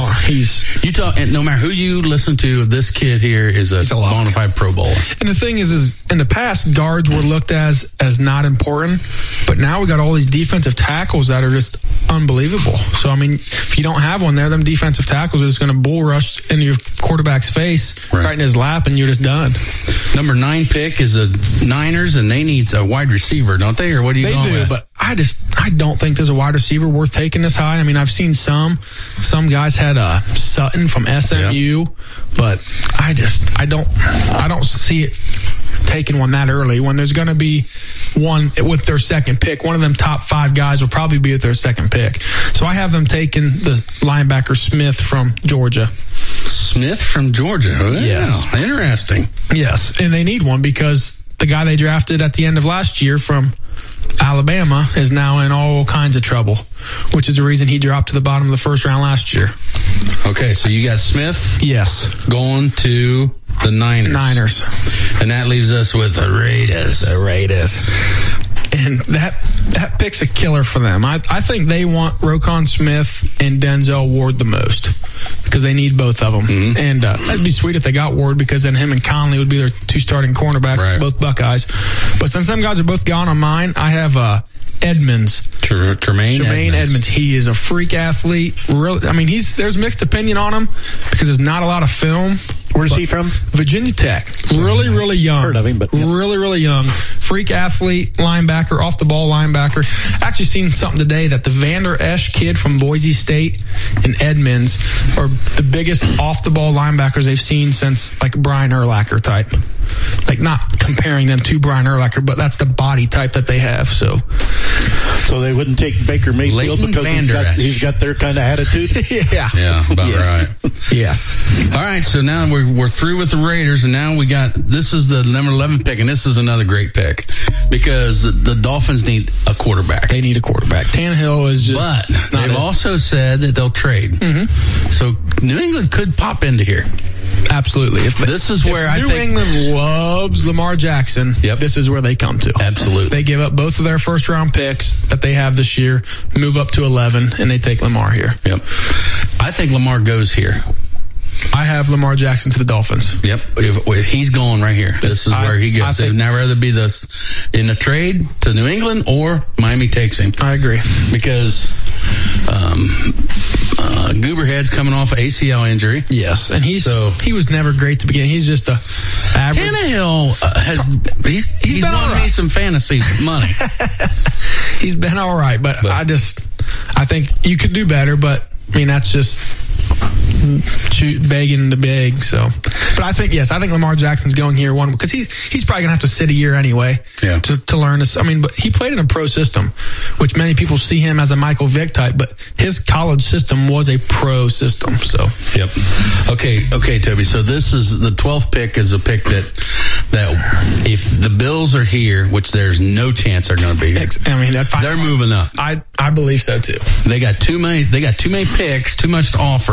And no matter who you listen to, this kid here is a bona fide Pro Bowler. And the thing is in the past, guards were looked as not important, but now we got all these defensive tackles that are just unbelievable. So I mean, if you don't have one there, them defensive tackles are just going to bull rush into your quarterback's face, right in his lap, and you're just done. Number 9 pick is the Niners, and they need a wide receiver, don't they? Or what are you going with? But I don't think there's a wide receiver worth taking this high. I mean, I've seen some guys had Sutton from SMU, but I don't see it taking one that early when there's going to be one with their second pick. One of them top 5 guys will probably be with their second pick. So I have them taking the linebacker Smith from Georgia. Smith from Georgia. Oh, yes. Interesting. Yes. And they need one because the guy they drafted at the end of last year from Alabama is now in all kinds of trouble, which is the reason he dropped to the bottom of the first round last year. Okay, so you got Smith. Yes. Going to the Niners. And that leaves us with the Raiders. And that pick's a killer for them. I think they want Roquan Smith and Denzel Ward the most because they need both of them. Mm-hmm. And that'd be sweet if they got Ward, because then him and Conley would be their 2 starting cornerbacks, both Buckeyes. But since them guys are both gone on mine, I have Edmonds. Tremaine Edmonds. He is a freak athlete. Really, I mean, there's mixed opinion on him because there's not a lot of film. Where's he from? Virginia Tech. Really, really young. Heard of him, but really, really young. Freak athlete, linebacker, off the ball linebacker. Actually seen something today that the Vander Esch kid from Boise State and Edmonds are the biggest off the ball linebackers they've seen since like Brian Urlacher type. Like, not comparing them to Brian Urlacher, but that's the body type that they have. So they wouldn't take Baker Mayfield because he's got their kind of attitude? Yeah, about right. Yes. All right, so now we're through with the Raiders, and now this is the number 11 pick, and this is another great pick because the Dolphins need a quarterback. They need a quarterback. Tannehill is just... But they've also said that they'll trade. Mm-hmm. So New England could pop into here. Absolutely. This is where I think New England loves Lamar Jackson. Yep. This is where they come to. Absolutely. They give up both of their first round picks that they have this year, move up to 11, and they take Lamar here. Yep. I think Lamar goes here. I have Lamar Jackson to the Dolphins. Yep. If he's going right here, this is where he goes. It would now rather be this in a trade to New England or Miami takes him. I agree. Because Gooberhead's coming off an ACL injury. Yes, and he was never great to begin. He's just a average. Tannehill he's won me some fantasy money. He's been all right, but I think you could do better. But I mean, that's just begging to beg. So, but I think Lamar Jackson's going here one because he's probably gonna have to sit a year anyway to learn this. I mean, but he played in a pro system, which many people see him as a Michael Vick type, but his college system was a pro system. So, yep. Okay, Toby. So this is the 12th pick is a pick that if the Bills are here, which there's no chance they're going to be here. I mean, they're moving up. I believe so too. They got too many picks, too much to offer,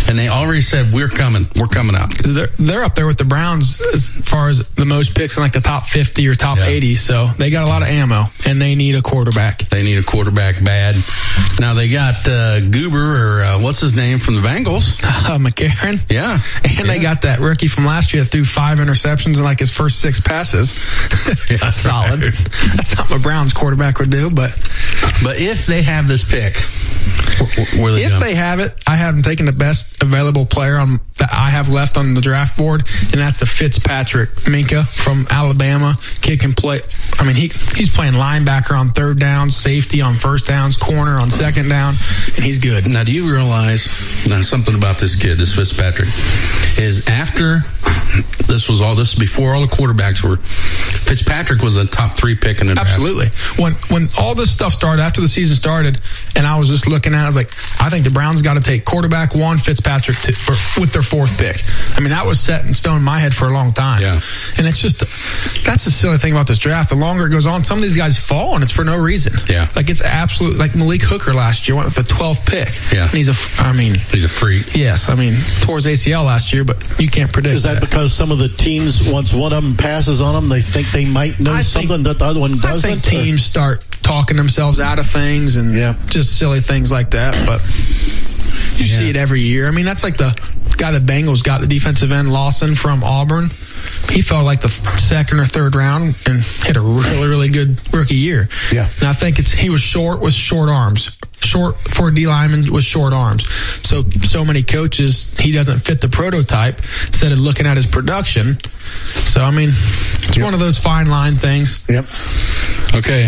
And they already said, we're coming out. They're up there with the Browns as far as the most picks in like the top 50 or top 80. So they got a lot of ammo, and they need a quarterback. They need a quarterback bad. Now they got Goober, or what's his name, from the Bengals. McCarron. Yeah. And they got that rookie from last year that threw 5 interceptions in like his first 6 passes. Yeah, solid. That's not what Browns quarterback would do, but if they have this pick, where are they going? They have it, I have them taking the best available player that I have left on the draft board, and that's the Fitzpatrick. Minka from Alabama. Kid can play. I mean, he's playing linebacker on 3rd down, safety on 1st downs, corner on 2nd down, and he's good. Now, do you realize something about this kid, this Fitzpatrick, is after this was before all the quarterbacks were, Fitzpatrick was a top 3 pick in the draft. Absolutely. When all this stuff started, after the season started, and I was just looking at it, I was like, I think the Browns got to take quarterback 1, Fitzpatrick with their 4th pick. I mean, that was set in stone in my head for a long time. Yeah. And it's just, that's the silly thing about this draft. The longer it goes on, some of these guys fall, and it's for no reason. Yeah. Like, it's absolute, like Malik Hooker last year went with the 12th pick. Yeah. And he's a freak. Yes. I mean, tore his ACL last year, but you can't predict. Is that because some of the teams, once one of them passes on them, they think they might know something that the other one doesn't? I think teams start talking themselves out of things and just silly things like that, but you see it every year. I mean, that's like the guy the Bengals got, the defensive end Lawson from Auburn. He fell like the 2nd or 3rd round and had a really, really good rookie year. Yeah. And I think he was short with short arms. Short for a D lineman with short arms. So many coaches, he doesn't fit the prototype instead of looking at his production. So, I mean, it's one of those fine line things. Yep. Okay.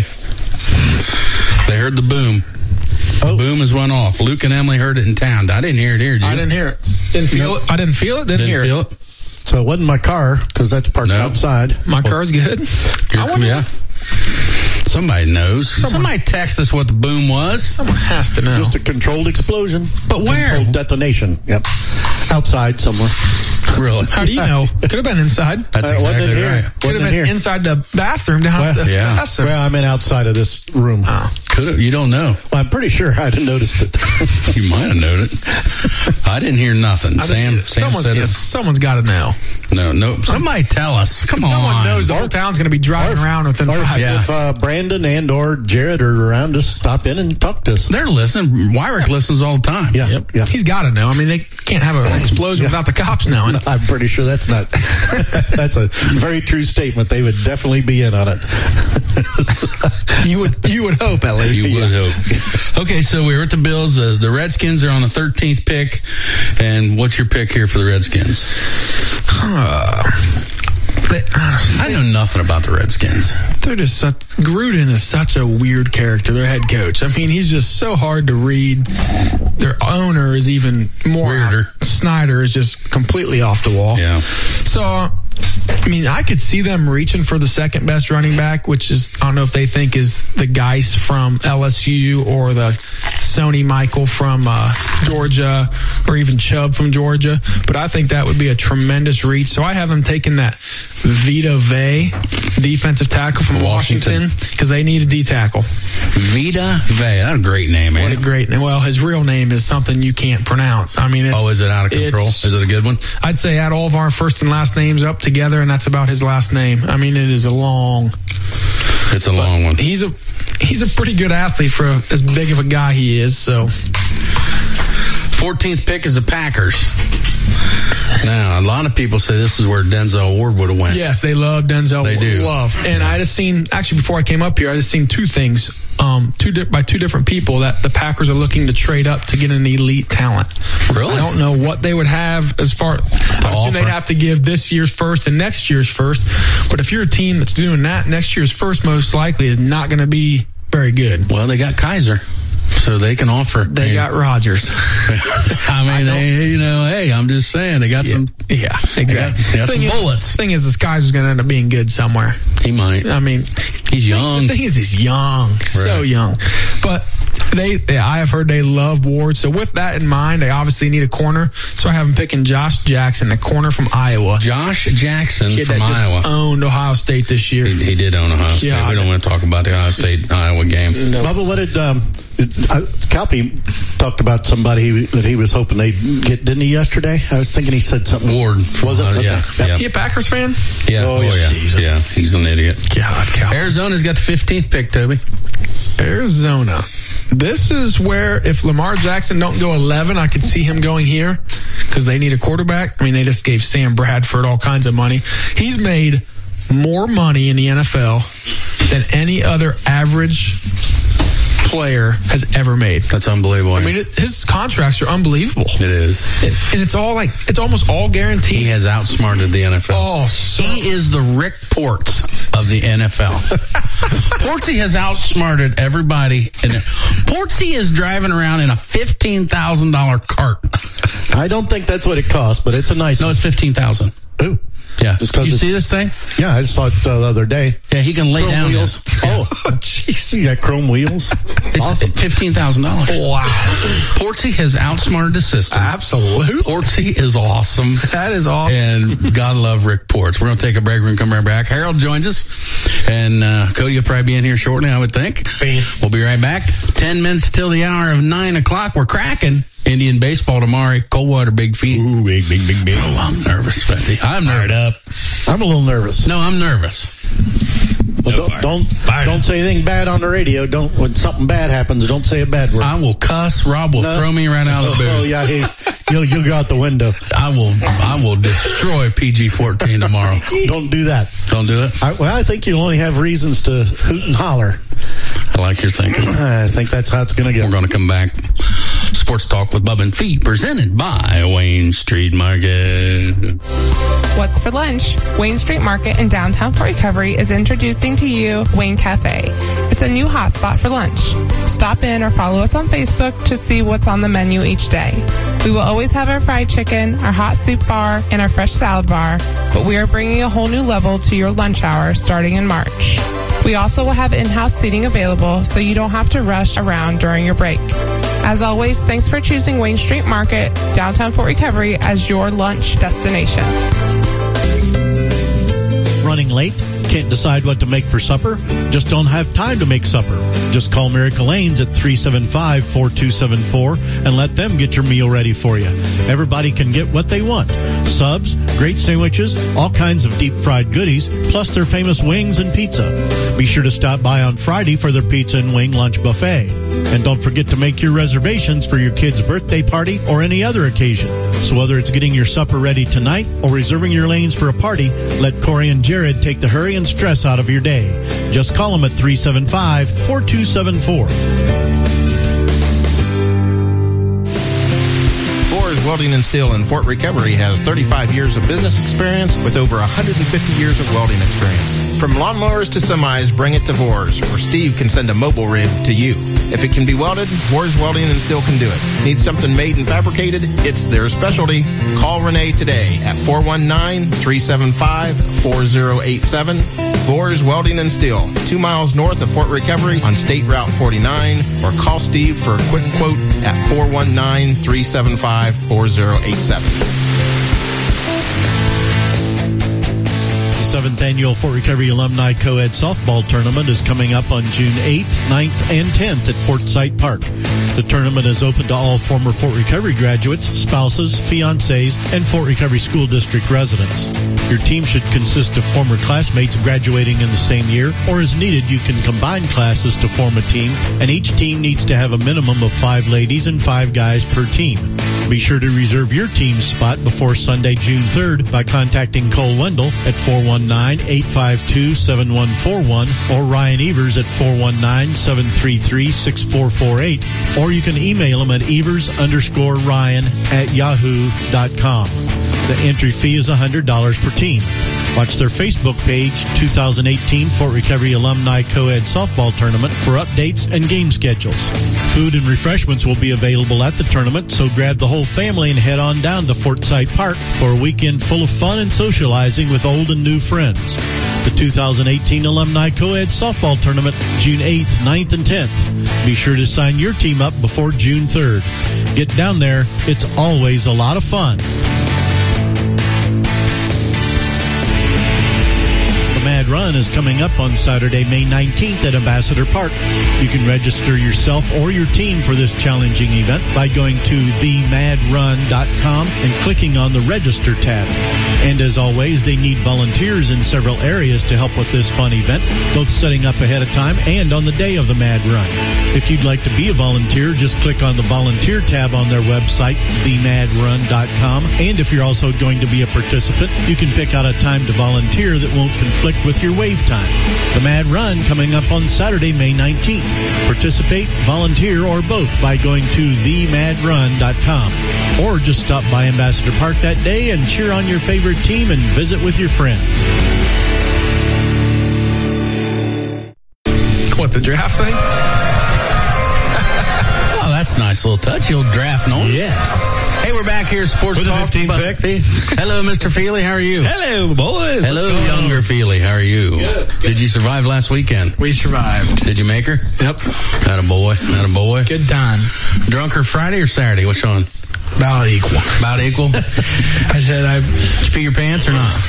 They heard the boom. The boom has went off. Luke and Emily heard it in town. I didn't hear it here, did you? I didn't hear it. Didn't feel it. I didn't feel it. Didn't hear feel it. So it wasn't my car, because that's parked outside. My car's good. Yeah. Somebody knows. Somebody text us what the boom was. Someone has to know. Just a controlled explosion. But where? Controlled detonation. Yep. Outside somewhere. Really? How do you know? Could have been inside. That's exactly right. Could have been inside the bathroom down at the bathroom. Well, I mean outside of this room. Could have. You don't know. Well, I'm pretty sure I'd have noticed it. You might have noticed. I didn't hear nothing. Sam said it. Someone's got to know. No. Somebody tell us. Come on. Someone knows the whole town's going to be driving around within 5 minutes. If Brandon and or Jared are around, just stop in and talk to us. They're listening. Wyrick listens all the time. Yeah. Yep. He's got to know. I mean, they can't have an explosion without the cops knowing. I'm pretty sure that's not. That's a very true statement. They would definitely be in on it. You would hope, at least. You would hope. Okay, so we're at the Bills. The Redskins are on the 13th pick. And what's your pick here for the Redskins? I know nothing about the Redskins. They're just Gruden is such a weird character, their head coach. I mean, he's just so hard to read. Their owner is even more weirder. Snyder is just completely off the wall. Yeah. So, I mean, I could see them reaching for the 2nd best running back, which is, I don't know if they think is the Geis from LSU or the Sony Michael from Georgia or even Chubb from Georgia. But I think that would be a tremendous reach. So I have them taking that Vita Vea, defensive tackle from Washington, because they need a D tackle. Vita Vea, that's a great name, man. What a great name. Well, his real name is something you can't pronounce. I mean, is it out of control? Is it a good one? I'd say add all of our first and last names up together, and that's about his last name. I mean, it is a long. It's a long one. He's a pretty good athlete for as big of a guy he is. So, 14th pick is the Packers. Now, a lot of people say this is where Denzel Ward would have went. Yes, they love Denzel. They do. And I just seen, actually before I came up here, I just seen 2 things by 2 different people that the Packers are looking to trade up to get an elite talent. Really? I don't know what they would have as far. I assume they'd have to give this year's first and next year's first. But if you're a team that's doing that, next year's first most likely is not going to be very good. Well, they got Kaiser. So they can offer. They got Rodgers. I mean, hey, I'm just saying they got some. Yeah, exactly. They got some bullets. Thing is, this guy's going to end up being good somewhere. He might. I mean, he's young. The thing is, he's young, so young. But I have heard they love Ward. So with that in mind, they obviously need a corner. So I have them picking Josh Jackson, a corner from Iowa. Josh Jackson Kid from that Iowa. Just owned Ohio State this year. He did own Ohio State. We don't want to talk about the Ohio State-Iowa game. No. Bubba, what did Calpe talked about somebody that he was hoping they'd get, didn't he, yesterday? I was thinking he said something. Ward. Was it? Okay. Yeah. He a Packers fan? Yeah. Oh, yeah. Yeah, he's an idiot. God, Cal. Arizona's got the 15th pick, Toby. Arizona. This is where if Lamar Jackson don't go 11, I could see him going here because they need a quarterback. I mean, they just gave Sam Bradford all kinds of money. He's made more money in the NFL than any other average player has ever made. That's unbelievable. I mean, his contracts are unbelievable. It is. And it's all it's almost all guaranteed. He has outsmarted the NFL. Oh, he is the Rick Ports of the NFL. Portsy has outsmarted everybody. And Portsy is driving around in a $15,000 cart. I don't think that's what it costs, but it's a nice. No, it's $15,000. Ooh. Yeah. Just you see this thing? Yeah, I just saw it the other day. Yeah, he can lay chrome down. Wheels. Oh, jeez. You got chrome wheels? It's awesome. $15,000. Wow. Portsy has outsmarted the system. Absolutely. Portsy is awesome. That is awesome. And God love Rick Ports. We're going to take a break. We're going to come right back. Harold joins us. And Cody will probably be in here shortly, I would think. We'll be right back. 10 minutes till the hour of 9 o'clock. We're cracking Indian baseball tomorrow. Coldwater, Big Feet. Ooh, big. Oh, I'm nervous, Betty. I'm nervous. I'm a little nervous. No, I'm nervous. Well, don't say anything bad on the radio. When something bad happens, don't say a bad word. I will cuss. Rob will throw me right out of the booth. Oh yeah, you'll go out the window. I will destroy PG-14 tomorrow. Don't do that. Don't do it. I think you'll only have reasons to hoot and holler. I like your thinking. I think that's how it's going to go. We're going to come back. Sports Talk with Bub and Feet, presented by Wayne Street Market. What's for lunch? Wayne Street Market in downtown Fort Recovery is introducing to you Wayne Cafe. It's a new hotspot for lunch. Stop in or follow us on Facebook to see what's on the menu each day. We will always have our fried chicken, our hot soup bar, and our fresh salad bar, but we are bringing a whole new level to your lunch hour starting in March. We also will have in-house seating available so you don't have to rush around during your break. As always, thanks for choosing Wayne Street Market, downtown Fort Recovery, as your lunch destination. Running late? Can't decide what to make for supper? Just don't have time to make supper. Just call Miracle Lanes at 375-4274 and let them get your meal ready for you. Everybody can get what they want. Subs, great sandwiches, all kinds of deep fried goodies, plus their famous wings and pizza. Be sure to stop by on Friday for their pizza and wing lunch buffet. And don't forget to make your reservations for your kid's birthday party or any other occasion. So whether it's getting your supper ready tonight or reserving your lanes for a party, let Corey and Jared take the hurry and stress out of your day. Just call them at 375-4274. Welding and Steel in Fort Recovery has 35 years of business experience with over 150 years of welding experience. From lawnmowers to semis, bring it to Vors, or Steve can send a mobile rig to you. If it can be welded, Vors Welding and Steel can do it. Need something made and fabricated? It's their specialty. Call Renee today at 419-375-4087. Vors Welding and Steel, 2 miles north of Fort Recovery on State Route 49, or call Steve for a quick quote at 419-375-4087. The 7th Annual Fort Recovery Alumni Co-Ed Softball Tournament is coming up on June 8th, 9th, and 10th at Fort Sight Park. The tournament is open to all former Fort Recovery graduates, spouses, fiancés, and Fort Recovery School District residents. Your team should consist of former classmates graduating in the same year, or as needed, you can combine classes to form a team, and each team needs to have a minimum of 5 ladies and 5 guys per team. Be sure to reserve your team's spot before Sunday, June 3rd by contacting Cole Wendell at 419-852-7141 or Ryan Evers at 419-733-6448, or you can email him at evers_ryan@yahoo.com. The entry fee is $100 per team. Watch their Facebook page, 2018 Fort Recovery Alumni Co-Ed Softball Tournament, for updates and game schedules. Food and refreshments will be available at the tournament, so grab the whole family and head on down to Fort Sight Park for a weekend full of fun and socializing with old and new friends. The 2018 Alumni Co-Ed Softball Tournament, June 8th, 9th, and 10th. Be sure to sign your team up before June 3rd. Get down there. It's always a lot of fun. Mad Run is coming up on Saturday, May 19th at Ambassador Park. You can register yourself or your team for this challenging event by going to themadrun.com and clicking on the Register tab. And as always, they need volunteers in several areas to help with this fun event, both setting up ahead of time and on the day of the Mad Run. If you'd like to be a volunteer, just click on the Volunteer tab on their website, themadrun.com. And if you're also going to be a participant, you can pick out a time to volunteer that won't conflict with your wave time. The Mad Run coming up on Saturday, May 19th. Participate, volunteer, or both by going to themadrun.com. Or just stop by Ambassador Park that day and cheer on your favorite team and visit with your friends. What, the draft thing? Oh, that's a nice little touch. You'll draft noise. Yes. Hey, we're back here, Sports With a Talk. 15 pick. Hello, Mr. Feely. How are you? Hello, boys. Hello, younger Feely. How are you? Good. Did you survive last weekend? We survived. Did you make her? Yep. Attaboy. Good time. Drunker Friday or Saturday? Which one? About equal. About equal? I said Did you pee your pants or not?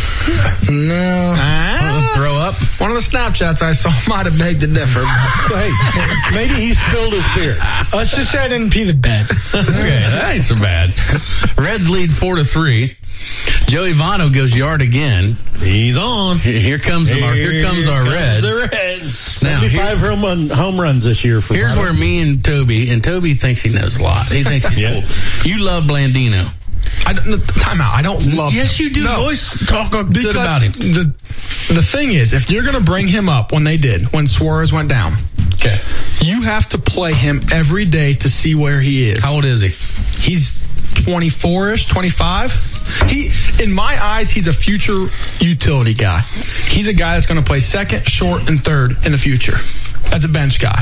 No. Throw up? One of the Snapchats I saw might have begged to differ. Hey, maybe he spilled his beer. Let's just say I didn't pee the bed. Okay, that ain't so bad. Reds lead 4-3. Joey Votto goes yard again. He's on. Here comes our Reds. The Reds. Now, 75 home runs this year for here's Votto. where me and Toby thinks he knows a lot. He thinks he's cool. You love Blandino. Time out. I don't love him. Yes, you do. No. Always talk good about him. The thing is, if you're going to bring him up when Suarez went down, Okay. you have to play him every day to see where he is. How old is he? He's 24-ish, 25. In my eyes, he's a future utility guy. He's a guy that's going to play second, short, and third in the future as a bench guy.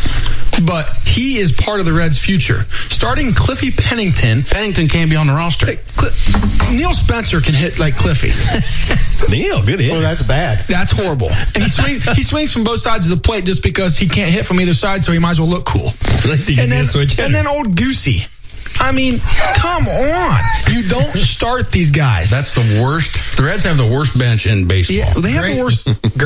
But he is part of the Reds' future. Starting Cliffy Pennington. Pennington can't be on the roster. Neil Spencer can hit like Cliffy. Neil, good hit. Oh, that's bad. That's horrible. And he swings from both sides of the plate just because he can't hit from either side, so he might as well look cool. And then old Goosey. I mean, come on. You don't start these guys. That's the worst. The Reds have the worst bench in baseball. Yeah, they have the worst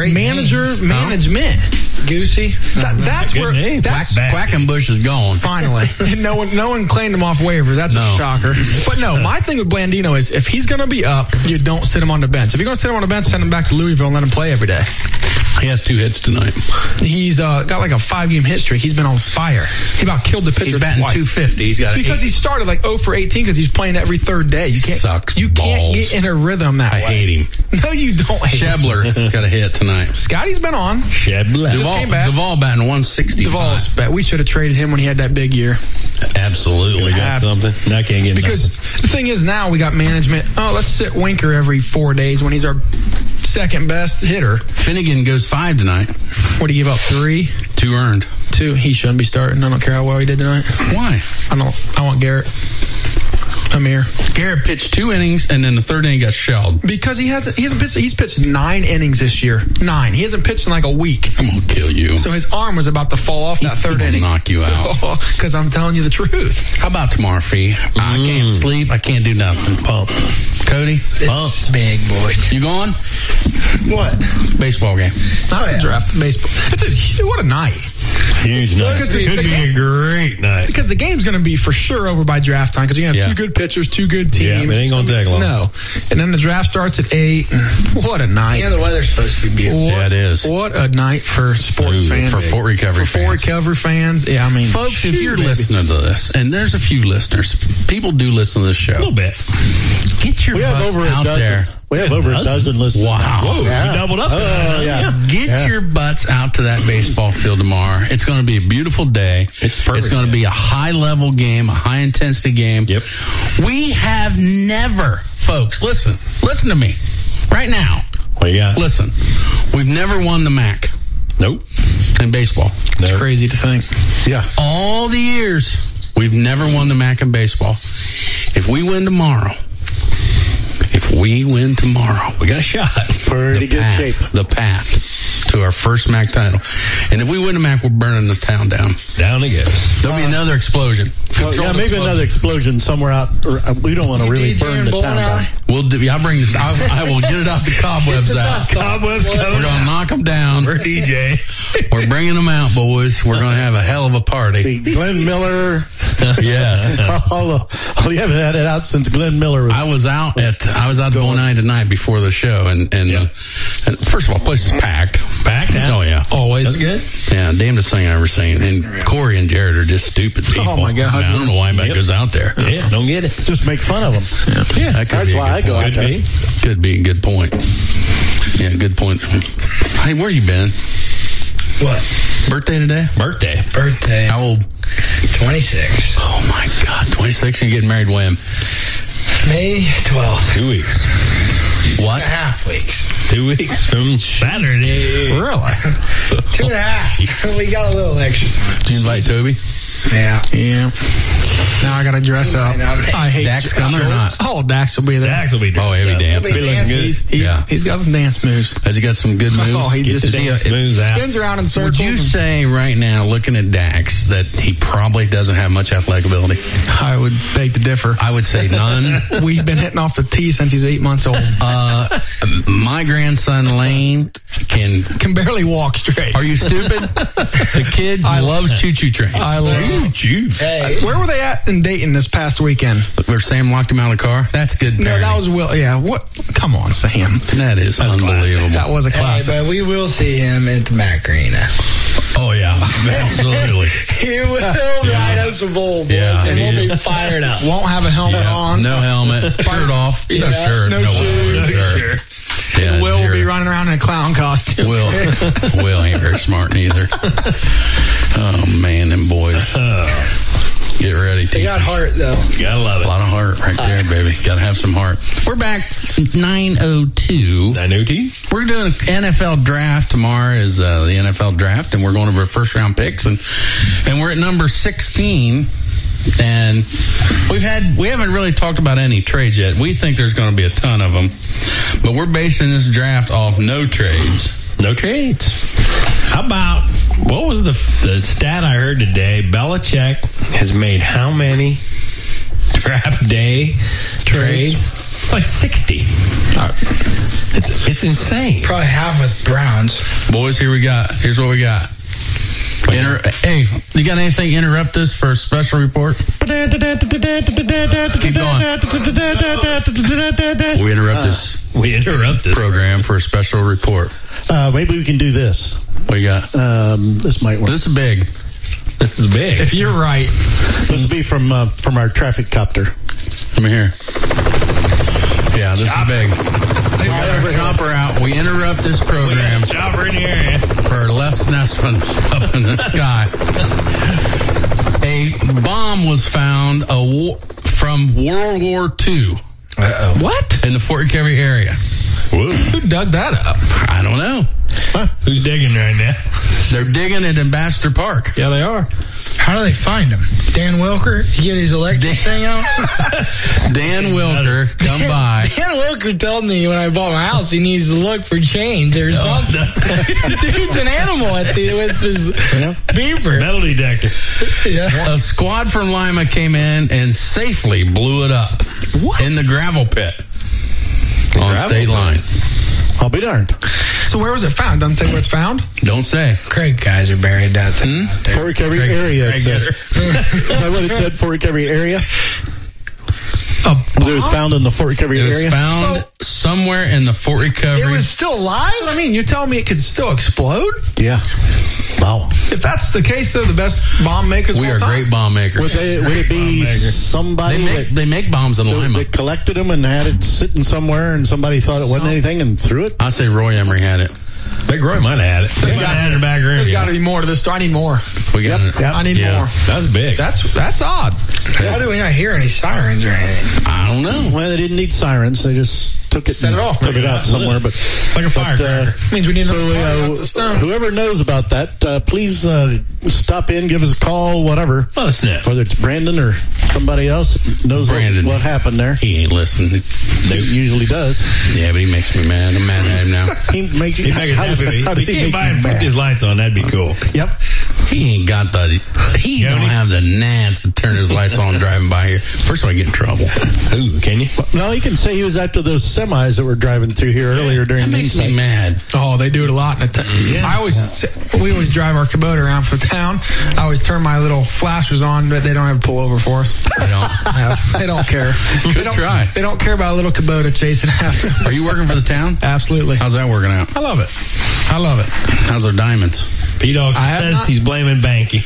management. Goosey. That's where Quackenbush is gone. Finally. no one claimed him off waivers. That's a shocker. But no, my thing with Blandino is if he's going to be up, you don't sit him on the bench. If you're going to sit him on the bench, send him back to Louisville and let him play every day. He has 2 hits tonight. He's got like a 5-game hit streak. He's been on fire. He about killed the pitcher. He's batting twice. 250. He's got because he started like 0 for 18 because he's playing every third day. You can't get in a rhythm that way. I hate him. No, you don't hate him. Shebler got a hit tonight. Scotty's been on. Shebler. Duvall batting 165. Duvall's bet. We should have traded him when he had that big year. Absolutely. We got something. I can't get because the thing is now we got management. Oh, let's sit Winker every 4 days when he's our second best hitter. Finnegan goes 5 tonight. What did he give up? 3? 2 earned. 2. He shouldn't be starting. I don't care how well he did tonight. Why? I want Garrett. Amir. Garrett pitched 2 innings and then the third inning got shelled. Because he hasn't pitched. He's pitched 9 innings this year. 9. He hasn't pitched in like a week. I'm gonna kill you. So his arm was about to fall off that third inning. Knock you out. Because I'm telling you the truth. How about tomorrow, Fee? I can't sleep. I can't do nothing. Pump. Cody? Pump. Big boys. You going? What? Baseball game. Draft baseball. What a night. Huge night. Could be a great night. Because the game's going to be for sure over by draft time because you're going to have 2 good pitchers, 2 good teams. Yeah, it ain't going to take long. No. And then the draft starts at 8. What a night. Yeah, the weather's supposed to be beautiful. Yeah, it is. What a night for sports fans. For Fort Recovery fans. Yeah, I mean. Folks, if you're listening to this, and there's a few listeners, people do listen to this show. A little bit. Get your butts out there. We have over a dozen listeners. Wow. Whoa, yeah. You doubled up. Get your butts out to that baseball field tomorrow. It's going to be a beautiful day. It's perfect. It's going to be a high-level game, a high-intensity game. Yep. We have never, folks, listen to me right now. What you got? Listen, we've never won the MAC. Nope. In baseball. It's crazy to think. Yeah. All the years, we've never won the MAC in baseball. If we win tomorrow, we got a shot. Pretty good shape. The path to our first MAC title. And if we win the MAC, we're burning this town down. Down it goes. There'll be another explosion. Yeah, maybe another explosion somewhere out. We don't want to really burn the town down. We'll do. I will get it off the cobwebs out. Cobwebs coming. We're gonna knock them down. We're DJ. We're bringing them out, boys. We're gonna have a hell of a party. Glenn Miller. Yes. You haven't had it out since Glenn Miller was. I was out the whole night tonight before the show, and first of all, the place is packed. Packed? Oh yeah, always. That's good. Yeah, damnedest thing I've ever seen. And Corey and Jared are just stupid people. Oh my God! I don't know why anybody goes out there. Yeah, don't get it. Just make fun of them. Yeah, that's why I go out there. Could be a good point. Yeah, good point. Hey, where you been? What? Birthday today? Birthday. How old? 26. Oh my God, 26. You're getting married when? May 12th. 2 weeks. What? 2.5 weeks. 2 weeks from Saturday. Really? 2.5. We got a little extra time. Did you invite Toby? Yeah. Now I got to dress up. I hate Dax coming or not? Oh, Dax will be there. Dax will be there. Oh, he'll be dancing. Be looking good. He's got some dance moves. Has he got some good moves? Oh, he just moves out. spins around in circles. Would you say right now, looking at Dax, that he probably doesn't have much athletic ability? I would beg to differ. I would say none. We've been hitting off the tee since he's 8 months old. My grandson Lane can barely walk straight. Are you stupid? The kid loves choo-choo trains. I love choo-choo. Hey. Where were they at in Dayton this past weekend? Where Sam locked him out of the car? That's good parenting. No, that was Will. Yeah, what? Come on, Sam. That is unbelievable. That was a classic. Hey, but we will see him at the Mac Arena. Oh, yeah. Absolutely. He will ride us a bull, boys, and we'll be fired up. Won't have a helmet on. No helmet. Shirt off. No shirt. No shoes. Shirt. Yeah, Will will be running around in a clown costume. Will ain't very smart neither. Oh, man, them boys. Get ready. They got heart, though. You gotta love it. A lot of heart right there, baby. Gotta have some heart. We're back 9:02. 9:02. We're doing an NFL draft. Tomorrow is the NFL draft, and we're going over first round picks, and we're at number 16. And we haven't really talked about any trades yet. We think there's going to be a ton of them, but we're basing this draft off no trades. No trades. How about, what was the stat I heard today? Belichick has made how many draft day trades? It's like 60. It's insane. Probably half with Browns. Boys, here's what we got. Hey, you got anything to interrupt us for a special report? Keep going. We interrupt this program for a special report. Maybe we can do this. What you got? This might work. This is big. This is big. If you're right. This will be from our traffic copter. Come here. Yeah, this is big. We got our chopper out. We interrupt this program. Chopper in the area. For Les Nessman up in the sky. A bomb was found from World War II. What? In the Fort McHenry area. Whoa. Who dug that up? I don't know. Huh? Who's digging right now? They're digging at Ambassador Park. Yeah, they are. How do they find him? Dan Wilker? He get his electric thing out? Dan Wilker, come by. Dan Wilker told me when I bought my house he needs to look for change or something. Dude's an animal with his beeper. Metal detector. Yeah. A squad from Lima came in and safely blew it up. What? In the gravel pit on state line. I'll be darned. So where was it found? Doesn't say where it's found? Don't say. Craig guys are buried out there. Fort McHenry area. Is that what it said? Fort McHenry area? It was found in the Fort McHenry area? It was found somewhere in the Fort McHenry. It was still alive? I mean, you're telling me it could still explode? Yeah. Wow. If that's the case, they're the best bomb makers. We are great bomb makers. Would it be somebody they make bombs in Lima? They collected them and had it sitting somewhere, and somebody thought it wasn't anything and threw it? I say Roy Emery had it. Big Roy might have had it. He might have had it in the back room. There's got to be more to this story. I need more. I need more. That's big. That's odd. How do we not hear any sirens or anything? I don't know. Well, they didn't need sirens. They just took it Set it off. Took it out somewhere. But it's like a firecracker. Means we need to whoever knows about that, please stop in, give us a call, whatever. Let us know. Whether it's Brandon or somebody else knows what happened there. He ain't listening. He usually does. Yeah, but he makes me mad. I'm mad at him now. He makes you. How does he make you mad? If he came by and flipped his lights on, that'd be cool. Yep. He ain't got the. He don't have the nads to turn his lights on driving by here. First of all, I get in trouble. Ooh, can you? No, he can say he was after those semis that were driving through here earlier during That the makes insight. me mad. Oh, they do it a lot. We always drive our Kubota around for town. I always turn my little flashers on, but they don't have a pullover for us. They don't. They don't care. Good try. They don't care about a little Kubota chasing after. Are you working for the town? Absolutely. How's that working out? I love it. I love it. How's their diamonds? P-Dog says he's blaming Banky.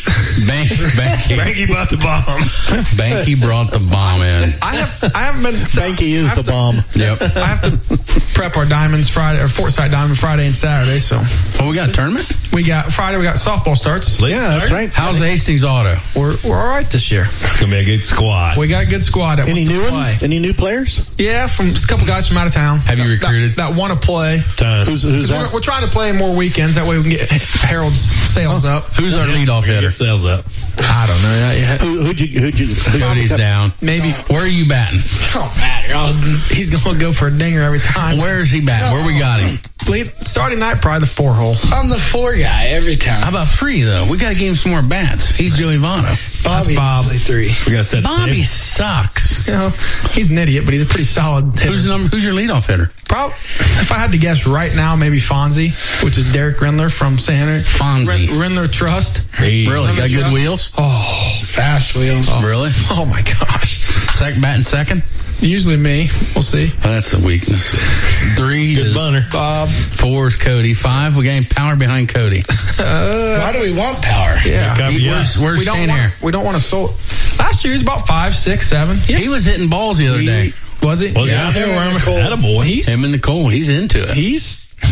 Banky brought the bomb. Banky brought the bomb in. I haven't been. Banky is the bomb. Yep. I have to prep our Diamonds Friday or Forsyth Diamond Friday and Saturday. So, we got a tournament. We got Friday. We got softball starts. Yeah, that's right. How's Hastings Auto? We're all right this year. It's gonna be a good squad. We got a good squad. That Any wants to new play. one? Any new players? Yeah, from a couple guys from out of town. Have you recruited? That want to play? Who's that? We're trying to play more weekends. That way we can get Harold's sales up. Who's our leadoff hitter? Sales up. I don't know that yet. Who'd Cody's down. Maybe. Where are you batting? Don't matter. He's going to go for a dinger every time. Where is he batting? Where we got him? Starting night, probably the 4-hole. I'm the 4 guy every time. How about 3 though? We got to give him some more bats. He's Joey Votto. Bobby's Bob. 3. We got set. Bobby sucks. You know, he's an idiot, but he's a pretty solid hitter. Who's your leadoff hitter? If I had to guess right now, maybe Fonzie, which is Derek Rindler from St. Henry. Fonzie. Rindler Trust. Hey, really? Got good Trust. wheels? Oh, Fast wheels. Really? oh my gosh. Batting second? Usually me. We'll see. That's the weakness. 3 Good is bunter. Bob. 4 is Cody. 5, we got power behind Cody. Why do we want power? Yeah. Where's Shane here? We don't want to sold. Last year he was about 5, 6, 7. He was hitting balls the other day. Was it? Well, yeah. Attaboy. Him and Nicole. He's into it. He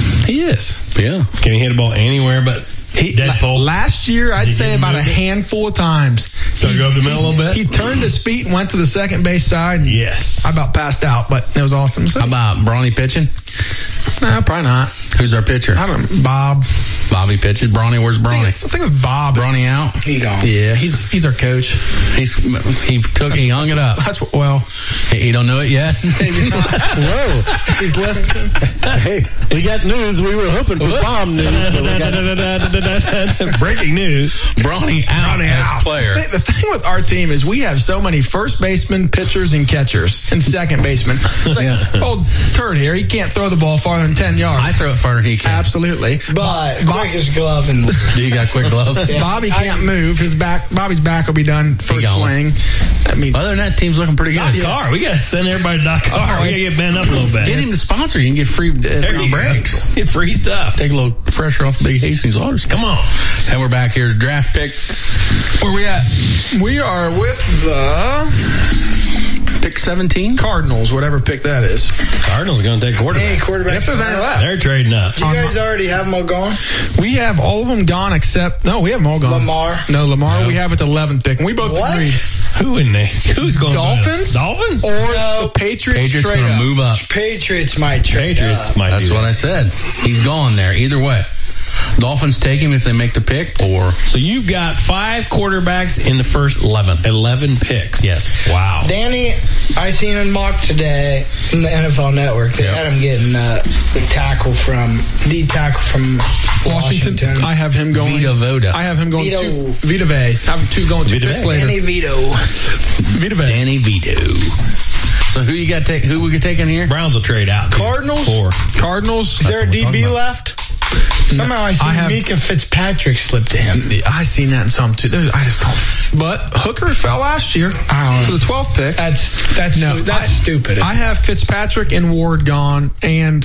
is. Yeah. Can he hit a ball anywhere but Deadpool? Last year, I'd say about a handful of times. So go up the middle a little bit? He turned his feet and went to the second base side. Yes. I about passed out, but it was awesome. So, How about Brawny pitching? no, probably not. Who's our pitcher? I don't know. Bob. Bobby pitches. Brawny, where's Brawny? I think it was Bob. Brawny out? He gone. Yeah, he's our coach. He hung it up. That's what, well. He don't know it yet? Whoa. He's listening. Hey, we got news. We were hoping for bomb news. But we got Breaking news. Brawny out as player. The thing with our team is we have so many first basemen, pitchers, and catchers, and second baseman. It's like, old turd here, he can't throw the ball farther than 10 yards. I throw it farther than he can. Absolutely. But quickest glove in the You got quick gloves? Yeah. Bobby can't move. Bobby's back will be done first gone. swing. I mean, Other than that, team's looking pretty good. Car. We got to send everybody to Dakar. We got to get bent up a little bit. Get him to sponsor. You can get free breaks. Get free stuff. Take a little pressure off Big Hastings Autos. Come on. And we're back here. Draft pick. where we at? We are with the pick 17 Cardinals, whatever pick that is. Cardinals going to take quarterback. Hey, quarterback. They're trading up. You guys already have them all gone? We have all of them gone except we have them all gone. Lamar. No, Lamar. We have at the 11th pick, and we both agreed. Who in there? Who's going? Dolphins? Dolphins or the Patriots? Patriots trade going to up. move up. Patriots might trade Patriots up. might. That's what I said. He's gone there. Either way. Dolphins take him if they make the pick, or... So you've got 5 quarterbacks in the first 11 picks. Yes. Wow. Danny, I seen him mock today in the NFL Network. They had him getting the tackle from Washington. I have him going. Vita Voda. I have him going Vito. Vita Vey. I have 2 going 2 picks later. Danny Vito. Vita Vey. Danny Vito. So who you got? Who we could take in here? Browns will trade out. Cardinals? 4. Cardinals. Is there a DB left? Somehow I see Mika Fitzpatrick slip to him. I seen that in some too. I just don't. But Hooker fell last year for the 12th pick. That's stupid. I have Fitzpatrick and Ward gone, and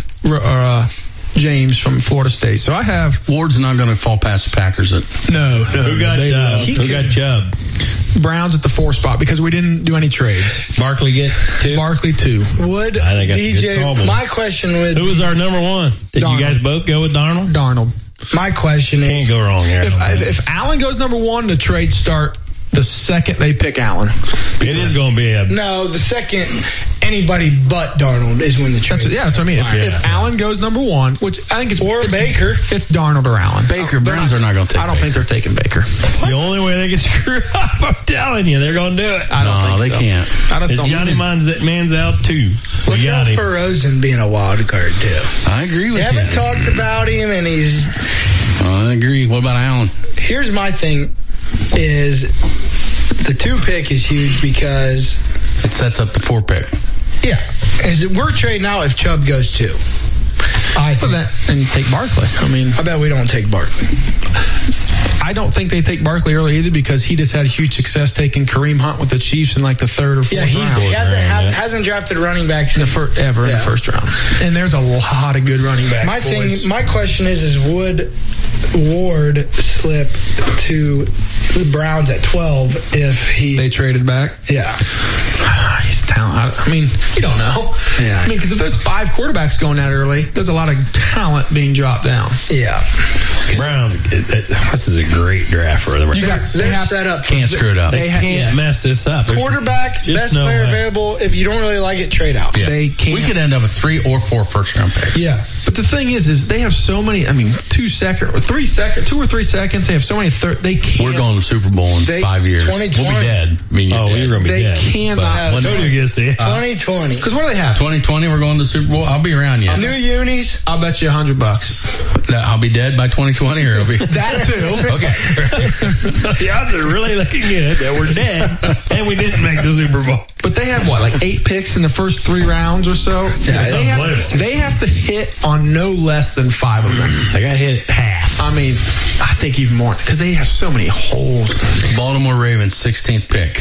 James from Florida State. So I have Ward's not going to fall past the Packers. no. Who got Chubb? Browns at the 4 spot because we didn't do any trades. Barkley get 2. Barkley 2. Would I think that's a good call, DJ? My question with who was our number 1? Did Darnold. you guys both go with Darnold? Darnold. my question is, Can't go wrong here. If Allen goes number 1, the trades start the second they pick Allen. It is going to be a... No, the second anybody but Darnold is when the trade. That's what I mean. If Allen goes number 1, which I think it's Baker, it's Darnold or Allen. Baker. Browns are not going to take. I don't think they're taking Baker. The only way they can screw up, I'm telling you, they're going to do it. I don't think they so. can't. I just It's don't Johnny Manziel too. Look We got out him. for Rosen being a wild card too. I agree with They you. haven't talked about him, and he's I agree. What about Allen? here's my thing is the 2 pick is huge because it sets up the 4 pick. Yeah. We're trading out if Chubb goes 2. I think. And take Barkley. I mean, I bet we don't take Barkley. I don't think they take Barkley early either because he just had huge success taking Kareem Hunt with the Chiefs in like the 3rd or 4th round. He hasn't drafted running backs in the first round. And there's a lot of good running backs. My question is would Ward slip to the Browns at 12 if they traded back? Yeah. He's talented. I mean, you don't know. Yeah. I mean, because if there's 5 quarterbacks going out early, there's a lot of talent being dropped down. Yeah. Browns, this is a great draft for them. They're set up. Can't screw it up. They can't mess this up. Quarterback, best player available. If you don't really like it, trade out. Yeah. They can't. We could end up with 3 or 4 first-round picks. Yeah. But the thing is they have so many. I mean, 2 or 3 seconds. They have so many. They can't. We're going to the Super Bowl in 5 years. 2020. We'll be dead. I mean, we're going to be dead. They cannot. 2020. Because what do they have? 2020. We're going to the Super Bowl. I'll be around yet. New unis. I'll bet you $100. I'll be dead by 2020, or I'll be that too. Okay. So the odds are really looking good that we're dead and we didn't make the Super Bowl. But they have like 8 picks in the first 3 rounds or so. Yeah, they have to hit on no less than 5 of them. They got to hit half. I mean, I think even more because they have so many holes. Baltimore Ravens, 16th pick.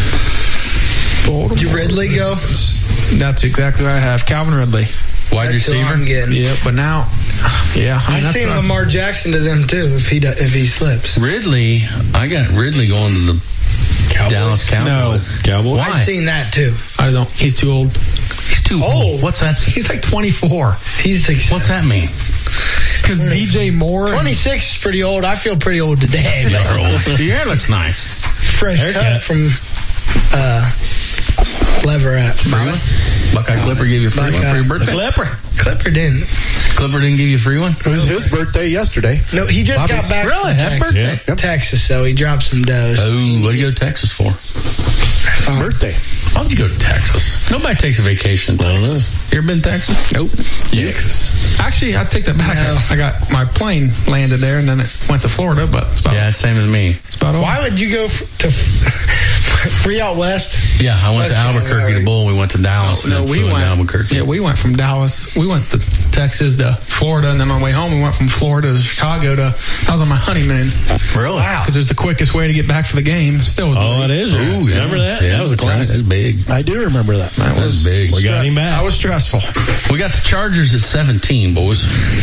Did Ridley go? That's exactly what I have. Calvin Ridley. Wide receiver? Yeah, but now, I see Lamar Jackson to them too if he slips. Ridley, I got Ridley going to the Dallas Cowboys. No. Cowboys? I've seen that too. I don't. He's too old. He's too old. What's that? He's like 24. What's that mean? Because DJ Moore. 26 is pretty old. I feel pretty old today. Your hair looks nice. Fresh cut from Leverett. Freeman? Buckeye Clipper gave you a free one for your birthday? Clipper didn't. Clipper didn't give you a free one? It was his birthday yesterday. No, he just got back really? from Happy Texas. birthday. Yep. Texas, so he dropped some dough. Oh, what do you go to Texas for? Birthday. Why would you go to Texas? Nobody takes a vacation in Texas. You ever been to Texas? Nope. Texas. Actually, I take that back. No. I got my plane landed there, and then it went to Florida. But it's about, same as me. It's about all. Why would you go to free out west? Yeah, I went to Albuquerque to bowl. We went to Dallas. No, we went to Albuquerque. Yeah, we went from Dallas. We went to Texas to Florida, and then on the way home, we went from Florida to Chicago to. I was on my honeymoon. Really? Wow. Because it's the quickest way to get back for the game. Still. It is. Ooh, remember that? Yeah, that was a classic. That's big. I do remember that. That was big. We got him back. That was stressful. We got the Chargers at 17, boys.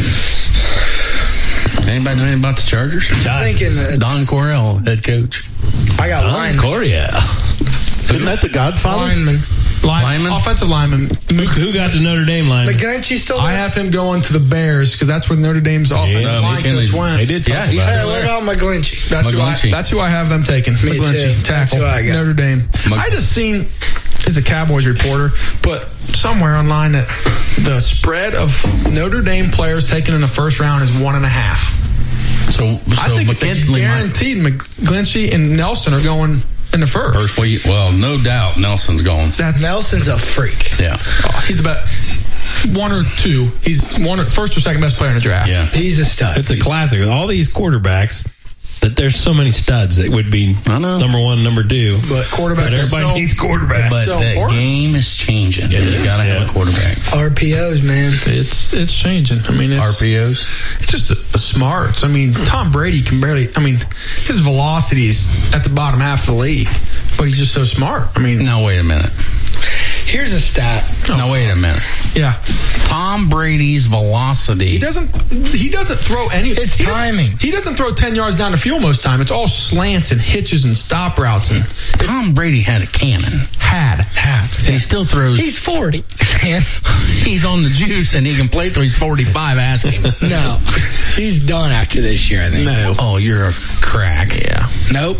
Anybody know anything about the Chargers? Don Coryell, head coach. I got lineman. Coryell. Isn't that the Godfather? Lineman. Offensive lineman. Who got the Notre Dame lineman? McGlinchey still there? I have him going to the Bears because that's where Notre Dame's offensive line coach went. They did. Yeah, Hey, what about McGlinchey? That's who I have them taking. Me McGlinchey, too. tackle, That's who I got. Notre Dame. I just seen as a Cowboys reporter, but somewhere online that the spread of Notre Dame players taken in the first round is 1.5. So I think it's guaranteed McGlinchey and Nelson are going in the first. Well, no doubt Nelson's going. Nelson's a freak. Yeah. He's about 1 or 2. He's first or second best player in the draft. Yeah. He's a stud. It's a classic. All these quarterbacks, that there's so many studs that would be number 1, number 2. But quarterback. But everybody needs quarterbacks. But the game is changing. You got to have a quarterback. RPOs, man. It's changing. I mean, RPOs. It's just the smarts. I mean, Tom Brady can barely. I mean, his velocity is at the bottom half of the league, but he's just so smart. I mean, now wait a minute. Here's a stat. Now wait a minute. Yeah. Tom Brady's velocity. He doesn't throw any. It's timing. He doesn't throw 10 yards down the field most time. It's all slants and hitches and stop routes. And Tom Brady had a cannon. Had. And he still throws. He's 40. He's on the juice and he can play till he's 45. Ask him. No. He's done after this year, I think. No. Oh, you're a crack. Yeah. Nope.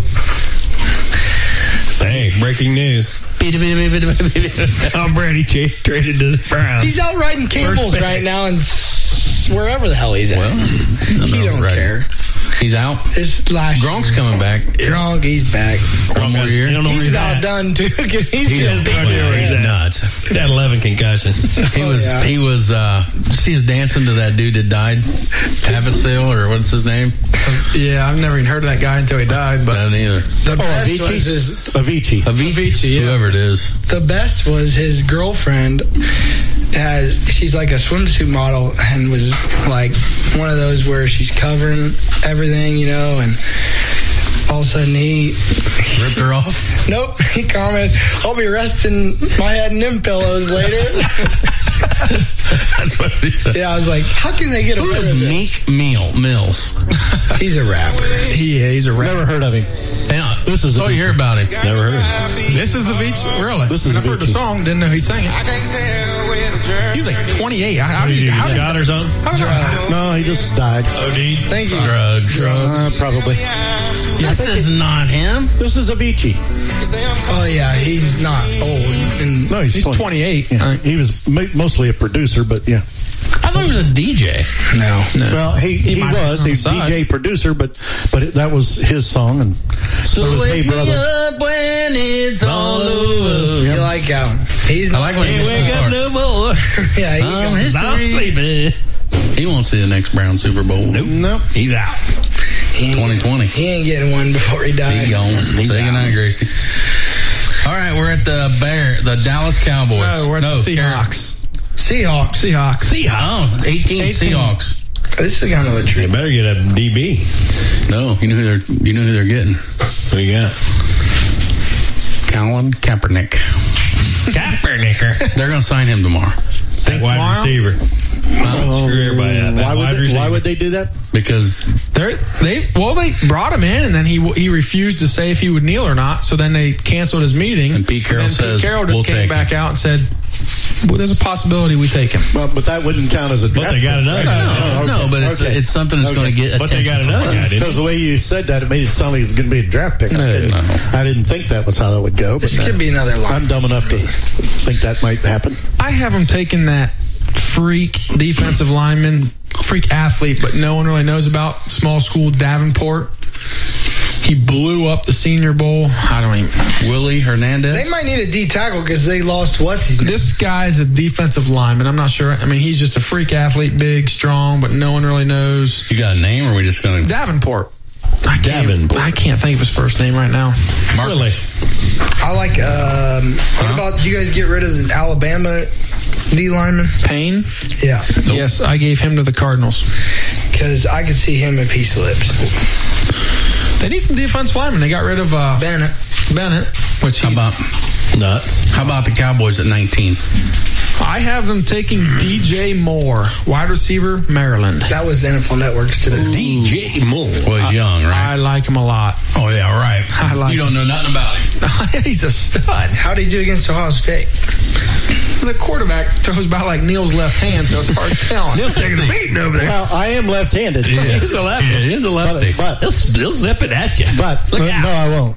Hey, breaking news. Tom Brady traded to the Browns. He's out riding Campbell's right now and wherever the hell he's at. Well, he don't care. He's out. This last Gronk's year. coming back. Gronk, he's back. One more year. He's outdone too because he's nuts. He's had 11 concussions. He was see his dancing to that dude that died, Havasil, or what's his name? Yeah, I've never even heard of that guy until he died. But I didn't either. The best was his Avicii, whoever it is. The best was his girlfriend. She's like a swimsuit model and was like one of those where she's covering everything, you know, and all of a sudden he ripped her off. Nope, he commented, "I'll be resting my head in them pillows later." That's what he said. Yeah, I was like, how can they get away with Meek Mills? He's a rapper. He's a rapper. Never heard of him. Yeah, you hear about him. Never heard of him. This is Avicii, really. This is I've heard the song, didn't know he sang it. He's like 28. How did he shot or something? No, he just died. OD. Thank you. Drugs. Probably. This is not him. This is Avicii. Oh yeah, he's not old. No, he's 28. Yeah. He was mostly a producer, but yeah. I thought he was a DJ. No. Well, he was. He's DJ producer, but that was his song, and so was Hey Brother. Up when it's all over. You like him? He's I like when he Wake up no more. Yeah, I'm sleeping. He won't see the next Brown Super Bowl. Nope. He's out. 2020. He ain't getting one before he dies. He's gone. Say goodnight, Gracie. All right, we're at the Dallas Cowboys. No, we're at the Seahawks. Seahawks. 18 Seahawks. This is kind of a treat. They better get a DB. No, you know who they're getting. What do you got? Colin Kaepernick. They're going to sign him tomorrow. Wide receiver. Screw everybody up. Why would they do that? Because they brought him in, and then he refused to say if he would kneel or not. So then they canceled his meeting. And Pete Carroll says, Pete Carroll just we'll came back out and said, well, there's a possibility we take him. Well, but that wouldn't count as a draft. But they got another guy. No, but it's something that's going to get But they got another guy, didn't Because the way you said that, it made it sound like it's going to be a draft pick. I didn't think that was how that would go. But This could be another line. I'm dumb enough to think that might happen. I have him taking that freak defensive lineman, freak athlete, but no one really knows about, small school Davenport. He blew up the Senior Bowl. I don't even. Willie Hernandez. They might need a D tackle because they lost This guy's a defensive lineman. I'm not sure. I mean, he's just a freak athlete, big, strong, but no one really knows. You got a name, or are we just going to Davenport? I can't think of his first name right now. Really? I like. What about? Do you guys get rid of the Alabama D lineman? Payne? Yeah. Nope. Yes, I gave him to the Cardinals. Because I could see him if he slips. They need some defense linemen. They got rid of Bennett. Which How about nuts? How about the Cowboys at 19? I have them taking DJ Moore, wide receiver, Maryland. That was NFL Network's today. DJ Moore was young, right? I like him a lot. Oh yeah, right. You don't know nothing about him. He's a stud. How did he do against Ohio State? The quarterback throws about like Neil's left hand, so it's hard to tell. Neil's taking a beating over there. Well, I am left-handed. He's a lefty. Yeah, he's a lefty. But He'll zip it at you. But Look out. no, I won't.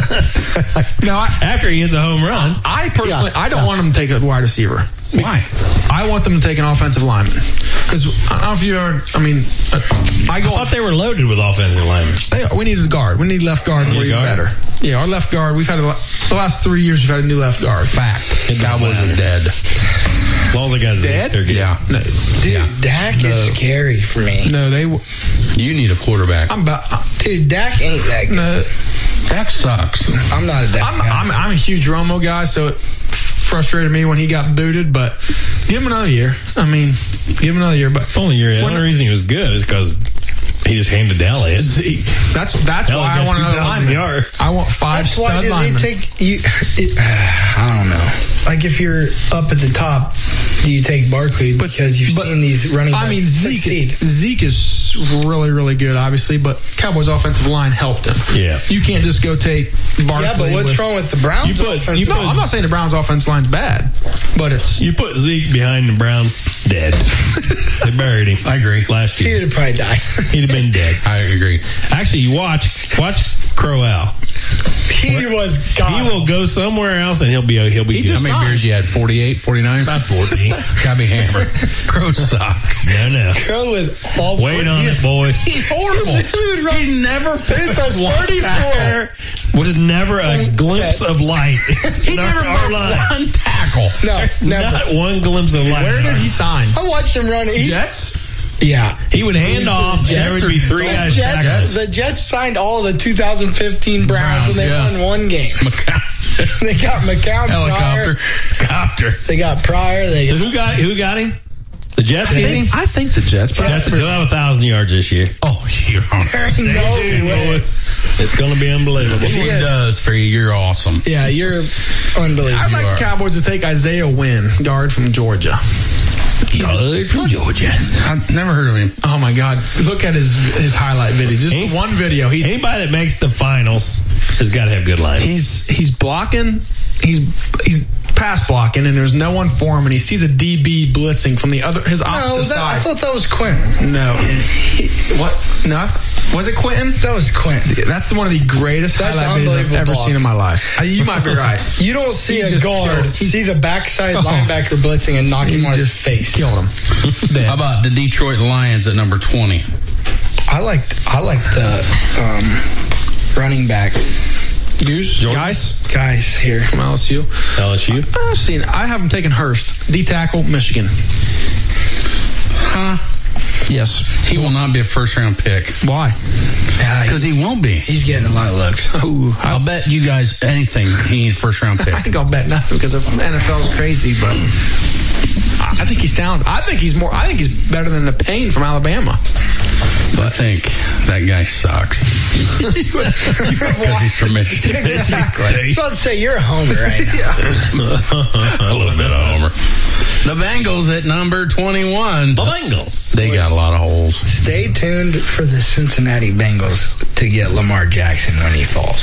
After he hits a home run. I personally, I don't want them to take a wide receiver. Why? I want them to take an offensive lineman. Because I don't know if you ever, I thought they were loaded with offensive linemen. We needed a guard. We need left guard. We're even better. Yeah, our left guard, we've had the last 3 years, we've had a new left guard. Fact. The Cowboys are dead. All the guys dead? They're good. Yeah. No, Dude, Dak is scary for me. No, you need a quarterback. Dude, Dak ain't that good. No, Dak sucks. I'm not a Dak guy. I'm a huge Romo guy, so it frustrated me when he got booted, but give him another year. Give him another year. But only year. The only reason he was good is because he just handed to Elliott. That's why I want another lineman. I want 5 stud linemen. I don't know. Like if you're up at the top, do you take Barkley because you've seen these running backs Zeke is really, really good, obviously, but Cowboys' offensive line helped him. Yeah. You can't just go take Barkley. Yeah, but what's wrong with the Browns? I'm not saying the Browns' offensive line's bad, but it's... You put Zeke behind the Browns, dead. They buried him. I agree. Last year. He'd have probably died. He'd have been dead. I agree. Actually, you watch Crowell. He was gone. He will go somewhere else and he'll be good. How many beers you had? 48, 49? About 14. Gotta be hammered. Crow sucks. No. Crow was awful. Wait on it, boys. He's horrible. He never It's a 34. Was never a glimpse of light. He never broke one tackle. No, never. Not one glimpse of light. Where did he sign? I watched him run. Jets? Yeah. He would hand off, and there would be three guys tackling. The Jets signed all the 2015 Browns, and they won one game. They got McCown, Helicopter. They got Pryor. So who got him? The Jets get him? I think the Jets. He'll have 1,000 yards this year. Oh, you're on. It's going to be unbelievable. He does for you. You're awesome. Yeah, you're unbelievable. I'd like the Cowboys to take Isaiah Wynn, guard from Georgia. From Georgia. I've never heard of him. Oh my God! Look at his highlight video. Just one video. Anybody that makes the finals has got to have good line. He's blocking. He's pass blocking, and there's no one for him, and he sees a DB blitzing from his opposite side. I thought that was Quentin. No. What? No. Was it Quentin? That was Quentin. That's one of the greatest highlight videos I've ever seen in my life. You might be right. You don't see a guard see the backside linebacker blitzing and knock him on his face. Killed him. How about the Detroit Lions at number 20? I like the running back. Guys here from LSU. I have him taking Hurst, D tackle, Michigan. Huh? Yes. He will not be a first round pick. Why? Because he won't be. He's getting a lot of looks. I'll bet you guys anything he ain't first round pick. I think I'll bet nothing because the NFL's crazy, but I think he's talented. I think he's better than the Payne from Alabama. But I think that guy sucks. Because he's from Michigan. Exactly. I was about to say, you're a homer right now. A little bit of homer. The Bengals at number 21. The Bengals. They got a lot of holes. Stay tuned for the Cincinnati Bengals to get Lamar Jackson when he falls.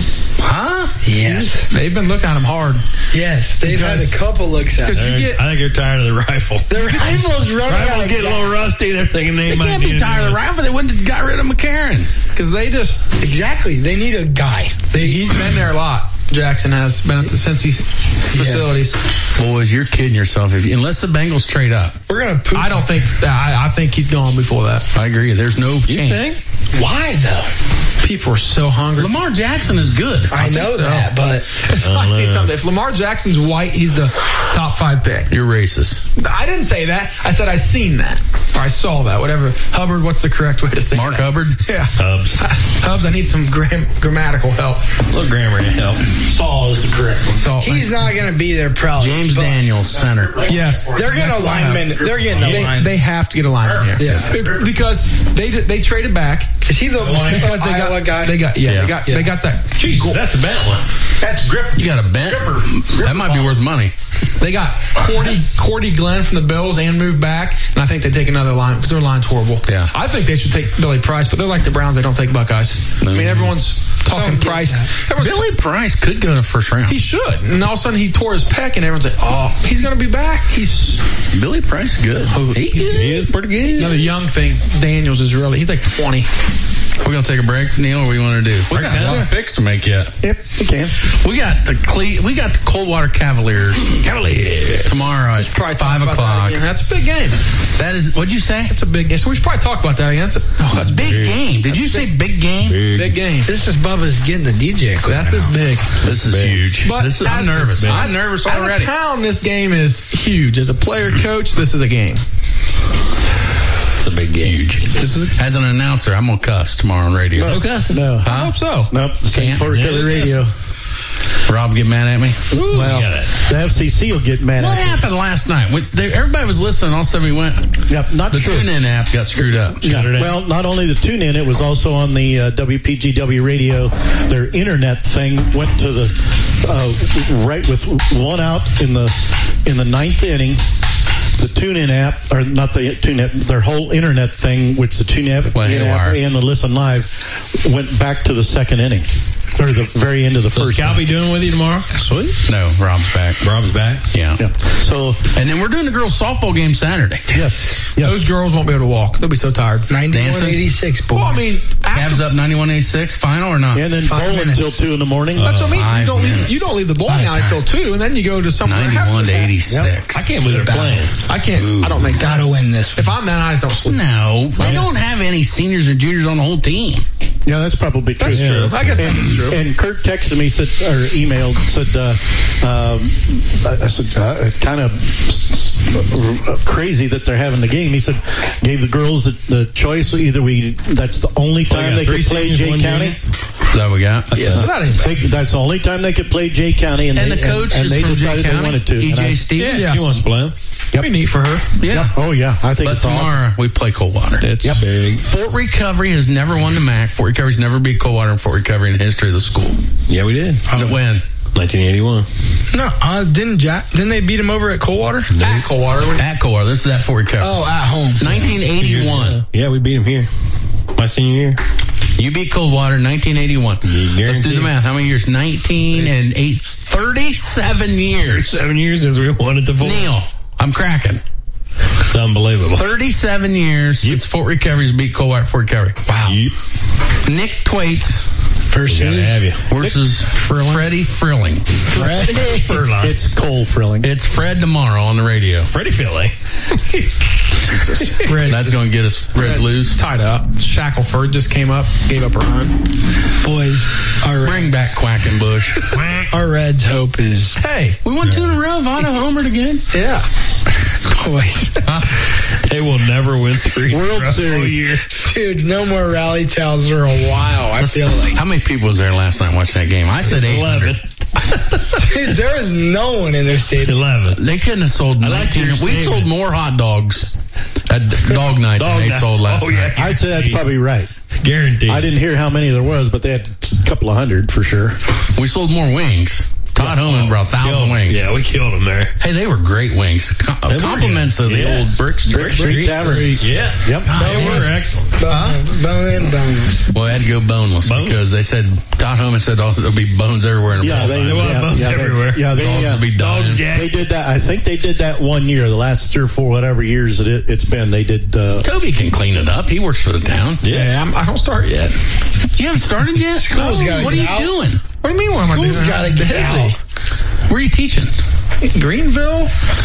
Huh? Yes. They've been looking at him hard. Yes. They've had a couple looks at him. I think they're tired of the rifle. The rifle's running Rifle's getting a little rusty. They're thinking they might can't be tired of the rifle. They went and got rid of McCarron. Because they just... Exactly. They need a guy. He's been there a lot. Jackson has been at the Cincy facilities. Boys, you're kidding yourself. Unless the Bengals trade up. We're going to poop. I think he's gone before that. I agree. There's no chance. Think? Why, though? People are so hungry. Lamar Jackson is good. I know that, but... I see something. If Lamar Jackson's white, he's the top 5 pick. You're racist. I didn't say that. I said I seen that. Or I saw that. Whatever. Hubbard, what's the correct way to say Mark that? Hubbard? Yeah. Hubbs, I need some grammatical help. A little grammar help. Saul is the correct one. He's not going to be there probably. James Daniels, center. Yes. They're getting a lineman. They're getting a lineman. They have to get a lineman here. Yeah. Because they traded back. Is he the Iowa guy? They got that. Jesus, that's the bent one. That's gripper. You got a bent? That might be worth money. They got Cordy Glenn from the Bills and moved back, and I think they take another line because their line's horrible. Yeah. I think they should take Billy Price, but they're like the Browns; they don't take Buckeyes. I mean, everyone's talking Price. Billy Price could go to first round. He should, and all of a sudden he tore his pec, and everyone's like, "Oh, he's going to be back." Billy Price is good. He is pretty good. Another young thing. Daniels is he's like 20. We're going to take a break, Neil. What do you want to do? We got a lot of picks to make yet. Yep, we can. We got the Coldwater Cavaliers tomorrow at 5 o'clock. That's a big game. That is, what'd you say? It's a big game. So we should probably talk about that again. That's big game. Did you say big game? Big game. This is Bubba's getting the DJ equipment. That's big. This is huge. But I'm nervous. I'm nervous already. As a town, this game is huge. As a player coach, this is a game. It's a big game. Huge. As an announcer, I'm going to cuss tomorrow on radio. No cuss? No. I hope so. Nope. Same for Recovery Radio. Rob get mad at me? Well, the FCC will get mad at me. What happened last night? Everybody was listening. All of a sudden we went. Yep, not the true. TuneIn app got screwed up. Yeah. Well, not only the TuneIn, it was also on the WPGW radio. Their internet thing went to the right with one out in the ninth inning. The TuneIn app, or not the TuneIn, their whole internet thing, which the TuneIn app and the Listen Live, went back to the second inning. or the very end of the first. Scout be doing with you tomorrow? Sweet. No, Rob's back. Rob's back? Yeah. So, and then we're doing the girls' softball game Saturday. Yes. Those girls won't be able to walk. They'll be so tired. 91-86, boys. Well, I mean, Cavs up 91-86, final or not? And then bowling until 2 in the morning. That's what I mean. You don't leave the bowling alley until 2, and then you go to somewhere. 91-86. I can't believe they're playing. I can't. Ooh. I don't make Gotta sense. win this one. If I'm that, I don't sleep. No, they don't have any seniors or juniors on the whole team. Yeah, that's probably true. That's true. I guess that's true. And Kurt texted me, or emailed, said, I said, it's kind of crazy that they're having the game. He said, gave the girls the choice. Either that's the only time they could play Jay County. Is that what we got? Yeah. So that ain't bad. That's the only time they could play Jay County. And the coach and is they from decided Jay they County? wanted to. E.J. Stevens? Yeah, she wants to play them. Yep. Be neat for her. Yeah. Yep. Oh, yeah. I think But it's tomorrow awesome. we play Coldwater. It's big. Fort Recovery has never won the MAC. Fort Recovery's never beat Coldwater in Fort Recovery in the history of the school. Yeah, we did. How did it win? 1981. No, didn't they beat him over at Coldwater? At Coldwater. At Coldwater. This is at Fort Recovery. Oh, at home. 1981. Yeah, we beat him here. My senior year. You beat Coldwater in 1981. Let's do the math. How many years? 19 and 8. 37 years. 7 years since we won at the Fort. Neil, I'm cracking. It's unbelievable. 37 years since Fort Recovery's beat Coldwater Fort Recovery. Wow. Yep. Nick Twaits versus Freddie Frilling. Freddie Furlong. It's Cole Frilling. It's Fred tomorrow on the radio. Freddie Philly. That's going to get us Fred loose. Tied up. Shackelford just came up, gave up a run. Boys, bring back Quackenbush. Our Reds' hope is... Hey, we won 2 in a row. Votto homered again. Yeah. Boys. They will never win 3 World Series. year. Dude, no more rally towels for a while, I feel like. How many people was there last night watching that game? I said 800. 11. Dude, there is no one in this stadium. 11. They couldn't have sold 19. We sold more hot dogs at dog night than they sold last night. I'd say that's probably right. Guaranteed. I didn't hear how many there was, but they had a couple of hundred for sure. We sold more wings. Todd Homan brought 1,000 wings. Yeah, we killed them there. Hey, they were great wings. Compliments of the old Brick Street Tavern. Yeah. Yep. They were excellent. Boneless. Well, I had to go boneless because they said, Todd Homan said, there'll be bones everywhere in the ball. Bones everywhere. Dogs will be dying. They did that. I think they did that 1 year, the last 3 or 4, whatever years it's been. They did. Toby can clean it up. He works for the town. Yeah, I don't start yet. You haven't started yet? School's gotta What are get you out. doing? What do you mean? What am I doing? School's got to get out. Where are you teaching? Greenville,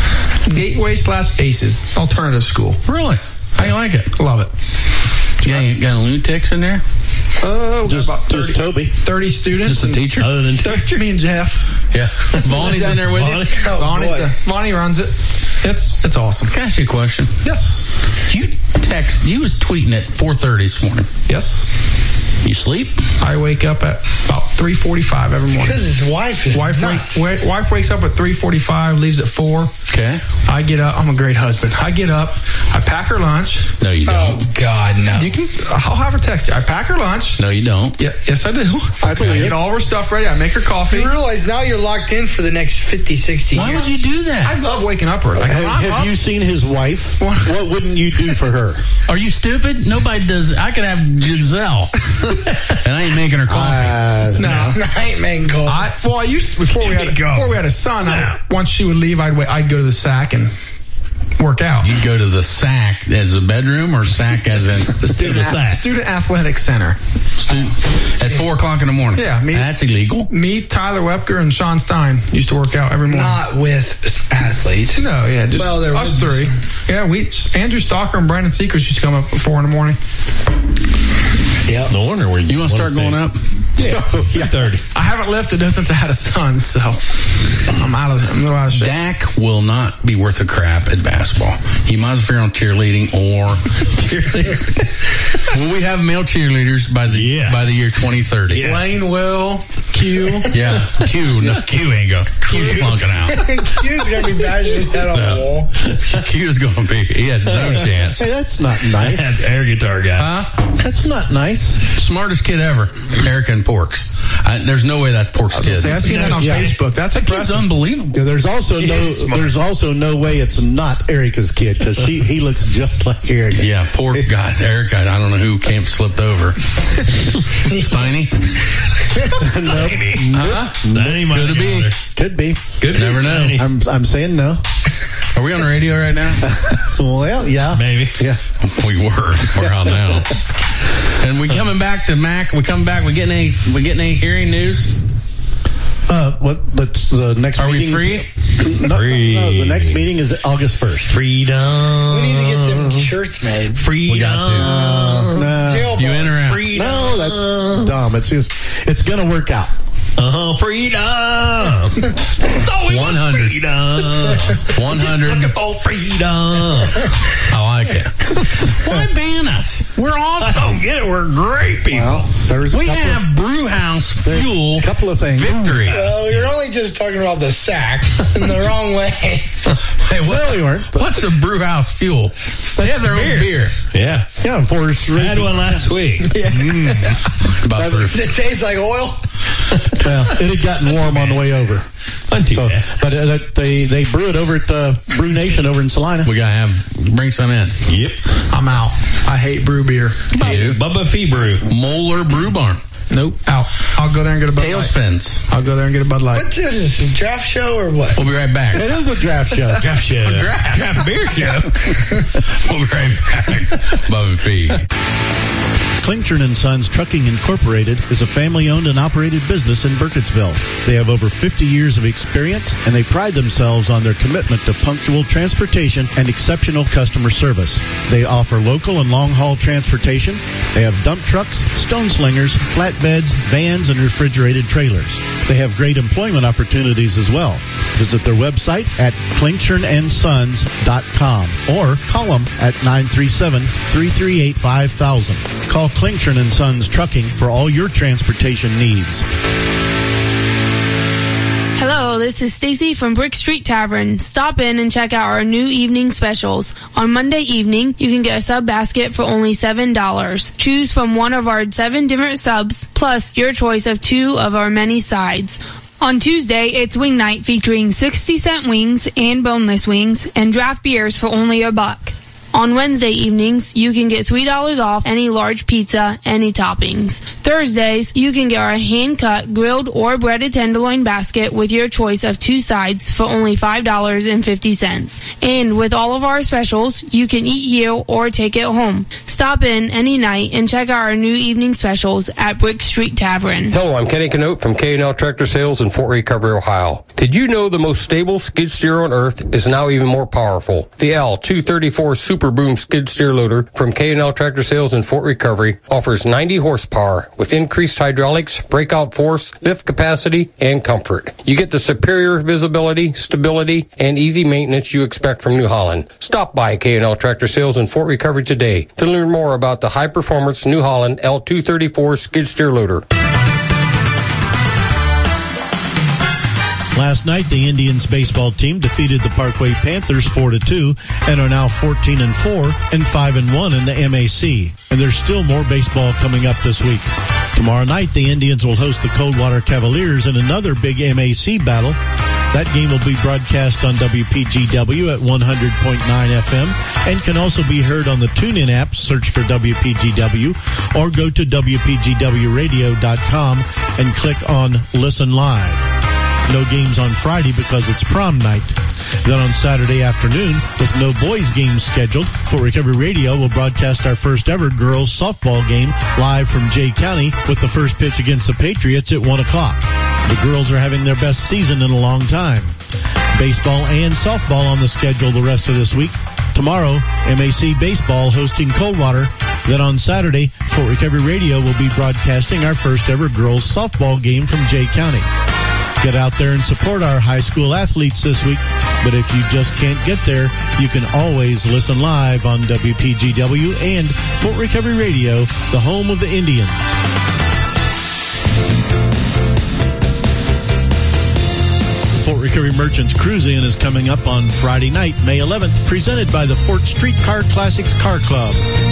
Gateway/Aces, alternative school. Really? How you like it? Love it. Yeah, you got lunatics in there? Just about 30, Toby. 30 students. Just a teacher? Other than Me and Jeff. Yeah. Bonnie's in there with you? Bonnie runs it. It's awesome. Can I ask you a question? Yes. You was tweeting at 4:30 this morning. Yes. You sleep? I wake up at about 3:45 every morning. Because his wife is Wife wakes up at 3:45, leaves at 4. Okay. I get up. I'm a great husband. I get up. I pack her lunch. No, you don't. Oh, God, no. I'll have her text you. I pack her lunch. No, you don't. Yeah, yes, I do. I believe get all of her stuff ready. I make her coffee. You realize now you're locked in for the next 50, 60 Why years. would you do that? I love waking up early. Have you seen his wife? What wouldn't you do for her? Are you stupid? Nobody does. I could have Giselle. And I ain't making her coffee. No, I ain't making coffee. I used before we had a son. Once she would leave, I'd go to the SAC and work out. You'd go to the SAC as a bedroom or SAC as in the Student Athletic Center. At 4:00 in the morning. Yeah, that's illegal. Me, Tyler Wepker, and Sean Stein used to work out every morning. Not with athletes. No, yeah, just there us 3. Yeah, Andrew Stalker and Brandon Seekers used to come up at 4 in the morning. Yeah. No wonder where you want to start going up. Yeah, 30. I haven't lifted since I had a son, so I'm a little out of shape. Dak will not be worth a crap at basketball. He might as well be on cheerleading or Will we have male cheerleaders by the year 2030? Yes. Lane will. Q. Yeah. Q. No, Q ain't going. Q's flunking out. Q's going to be bashing his head on the wall. Q's going to be. He has no chance. Hey, that's not nice. That's air guitar guy. Huh? That's not nice. Smartest kid ever. Erica and Porks. There's no way that's Porks' kid. I've seen that on Facebook. That's impressive. Unbelievable. Yeah, there's also no way it's not Erica's kid because he looks just like Erica. Yeah, poor guy. Erica, I don't know who slipped over. Steiny? Could be. Good. Never know. I'm saying no. Are we on the radio right now? Well, yeah. Maybe. Yeah. We were. We're on now. And we coming back to Mac. We coming back. We getting any hearing news? What's the next Are meeting? we free? No, Free. No, the next meeting is August 1st. Freedom. We need to get them shirts made. Freedom. We got to. No. You in or out? Freedom. No, that's dumb. It's going to work out. Freedom. So we 100. freedom. 100. Looking for freedom. I like it. Why ban us? We're awesome. Get it? We're great people. Well, We have Brewhouse Fuel. A couple of things. Victory. Well, you're only just talking about the sack in the wrong way. Hey, Well, you weren't. what's the Brewhouse Fuel? They have their own beer. Yeah. Yeah, Forest I had one last week. About three. It tastes like oil. Well, it had gotten warm on the way over. But they brew it over at Brew Nation over in Salina. We gotta bring some in. Yep. I'm out. I hate brew beer. Bubba Fee Brew. Moeller Brew Barn. Nope. Out. I'll go there and get a Bud Light. Tailspins. I'll go there and get a Bud Light. What is this, a draft show or what? We'll be right back. It is a draft show. Draft show. Draft beer show. We'll be right back. Bubba Fee. Klingshirn & Sons Trucking Incorporated is a family-owned and operated business in Burkittsville. They have over 50 years of experience, and they pride themselves on their commitment to punctual transportation and exceptional customer service. They offer local and long-haul transportation. They have dump trucks, stone slingers, flatbeds, vans, and refrigerated trailers. They have great employment opportunities as well. Visit their website at klingshirnandsons.com or call them at 937-338-5000. Call Klingshirn & Sons Trucking for all your transportation needs. Hello, this is Stacy from Brick Street Tavern. Stop in and check out our new evening specials. On Monday evening, you can get a sub basket for only $7. Choose from one of our 7 different subs, plus your choice of 2 of our many sides. On Tuesday, it's wing night featuring 60-cent wings and boneless wings and draft beers for only $1. On Wednesday evenings, you can get $3 off any large pizza, any toppings. Thursdays, you can get our hand-cut, grilled, or breaded tenderloin basket with your choice of 2 sides for only $5.50. And with all of our specials, you can eat here or take it home. Stop in any night and check out our new evening specials at Brick Street Tavern. Hello, I'm Kenny Canote from K&L Tractor Sales in Fort Recovery, Ohio. Did you know the most stable skid steer on earth is now even more powerful? The L234 Super Boom skid steer loader from K&L Tractor Sales in Fort Recovery offers 90 horsepower with increased hydraulics, breakout force, lift capacity, and comfort. You get the superior visibility, stability, and easy maintenance you expect from New Holland. Stop by K&L Tractor Sales in Fort Recovery today to learn more about the high-performance New Holland L234 skid steer loader. Last night, the Indians baseball team defeated the Parkway Panthers 4-2 and are now 14-4 and 5-1 in the MAC. And there's still more baseball coming up this week. Tomorrow night, the Indians will host the Coldwater Cavaliers in another big MAC battle. That game will be broadcast on WPGW at 100.9 FM and can also be heard on the TuneIn app. Search for WPGW or go to WPGWradio.com and click on Listen Live. No games on Friday because it's prom night. Then on Saturday afternoon, with no boys games scheduled, Fort Recovery Radio will broadcast our first ever girls softball game live from Jay County with the first pitch against the Patriots at 1 o'clock. The girls are having their best season in a long time. Baseball and softball on the schedule the rest of this week. Tomorrow, MAC Baseball hosting Coldwater. Then on Saturday, Fort Recovery Radio will be broadcasting our first ever girls softball game from Jay County. Get out there and support our high school athletes this week. But if you just can't get there, you can always listen live on WPGW and Fort Recovery Radio, the home of the Indians. Fort Recovery Merchants Cruise-In is coming up on Friday night, May 11th, presented by the Fort Street Car Classics Car Club.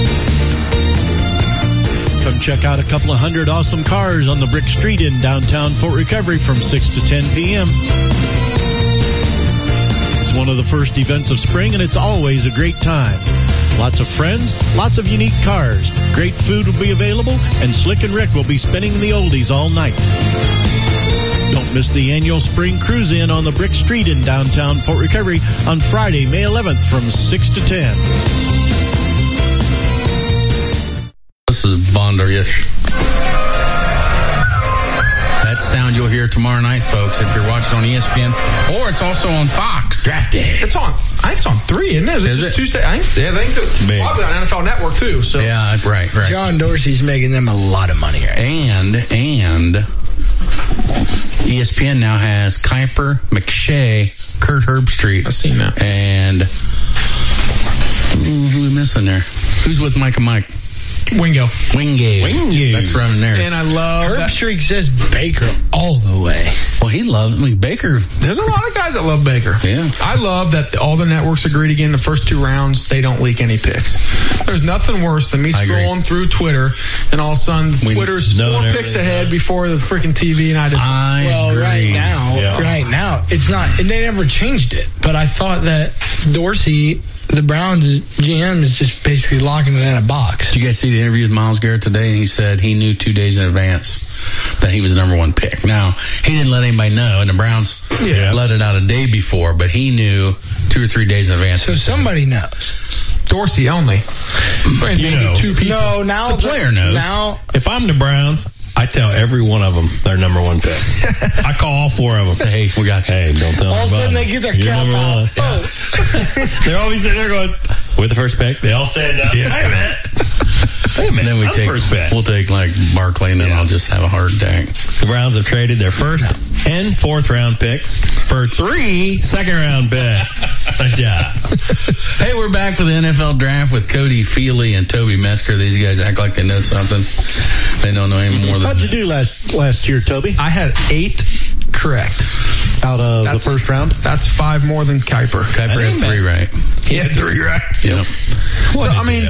Come check out a couple of hundred awesome cars on the Brick Street in downtown Fort Recovery from 6 to 10 p.m. It's one of the first events of spring, and it's always a great time. Lots of friends, lots of unique cars. Great food will be available, and Slick and Rick will be spinning the oldies all night. Don't miss the annual Spring Cruise In on the Brick Street in downtown Fort Recovery on Friday, May 11th from 6 to 10. This is Bonderish. That sound you'll hear tomorrow night, folks, if you're watching on ESPN, or it's also on Fox. Draft Day. It's on. I think it's on 3, isn't it? Is it Tuesday? I think it's probably on NFL Network too. So yeah, right. John Dorsey's making them a lot of money, right? And ESPN now has Kuiper, McShay, Kurt Herbstreit. I've seen that. And who are we missing there? Who's with Mike and Mike? Wingo. That's running there. And I love Herbstreit says Baker all the way. Well, he loves Baker. There's a lot of guys that love Baker. Yeah. I love that all the networks agreed again the first 2 rounds, they don't leak any picks. There's nothing worse than me scrolling through Twitter and all of a sudden Twitter's 4 picks ahead before the freaking TV and I just... Right now, it's not... And they never changed it. But I thought that Dorsey... The Browns GM is just basically locking it in a box. Did you guys see the interview with Myles Garrett today? He said he knew 2 days in advance that he was the number 1 pick. Now, he didn't let anybody know, and the Browns let it out a day before, but he knew 2 or 3 days in advance. So somebody knows. Dorsey only. You know. 2 people. No, now the player knows. Now, if I'm the Browns, I tell every one of them their number 1 pick. I call all 4 of them. Say, hey, we got you. Hey, don't tell them. All of a sudden they get their You're cap number out. 1. Yeah. They're always sitting there going, with the first pick. They all stand up. Yeah. Hey, man. And then we'll take like Barkley, and then I'll just have a heart attack. The Browns have traded their first and 4th round picks for 3 second-round picks. Nice job. Hey, we're back for the NFL draft with Cody Feely and Toby Metzger. These guys act like they know something. They don't know any more than How'd you do last year, Toby? I had 8 correct. Out of the first round? That's 5 more than Kuiper. Kuiper had 3 right. He had 3 right. Yep. So, I mean,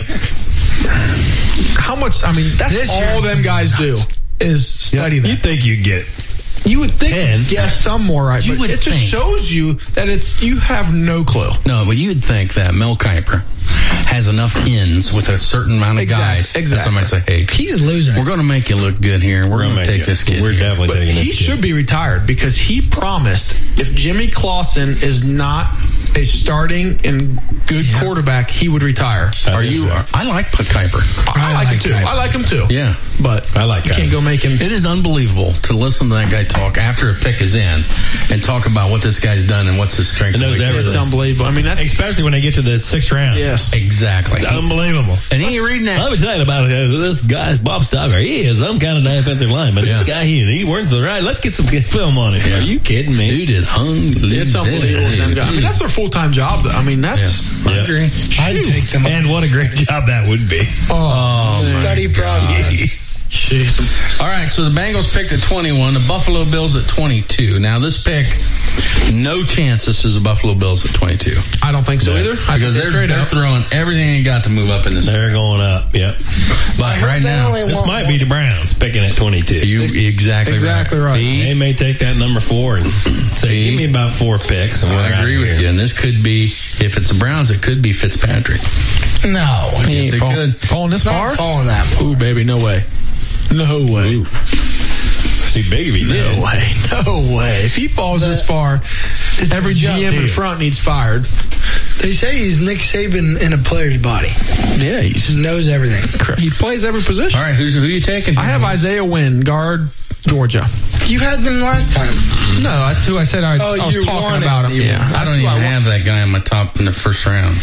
how much, that's all them guys do is study that. You'd think you'd get You would think 10. some more right, but it just shows you that you have no clue. No, but you'd think that Mel Kiper has enough ins with a certain amount of guys. Exactly. That somebody say, hey, he's losing. We're going to make you look good here. We're going to take this kid. We're definitely taking this kid. He should be retired because he promised if Jimmy Clausen is not a starting and good quarterback, he would retire. I like Kiper. I like him too. I like him too. Yeah. But I like you can't go make him. It is unbelievable to listen to that guy talk after a pick is in and talk about what this guy's done and what's his strengths. It's unbelievable. That's especially when they get to the 6th round. Yes. Exactly. It's unbelievable. And he ain't reading that. I'm excited about this guy, Bob Stocker. He is some kind of defensive lineman. This guy, he works the right. Let's get some film on it. Are you kidding me? Dude is hungry. It's unbelievable. That's their full-time job. That's I agree. I'd take them. And what a great job that would be. Study process. All right, so the Bengals picked at 21, the Buffalo Bills at 22. Now, this pick, no chance this is the Buffalo Bills at 22. I don't think so either. Because they're throwing everything they got to move up in this. They're going up, yep. But right now, this might be the Browns picking at 22. Exactly right. They may take that number 4 and say, give me about 4 picks. And I agree with you. And this could be, if it's the Browns, it could be Fitzpatrick. No. Yes, it could. Falling this far? Falling that far. Ooh, baby, no way. No way. Ooh. See, big if he did. No way. No way. If he falls this far, every GM in front needs fired. They say he's Nick Saban in a player's body. Yeah, he just knows everything. He plays every position. All right, who are you taking? I have Isaiah Wynn, guard, Georgia. You had them last time. No, that's who I said I was talking about him. Yeah, I don't even have that guy in my top in the first round.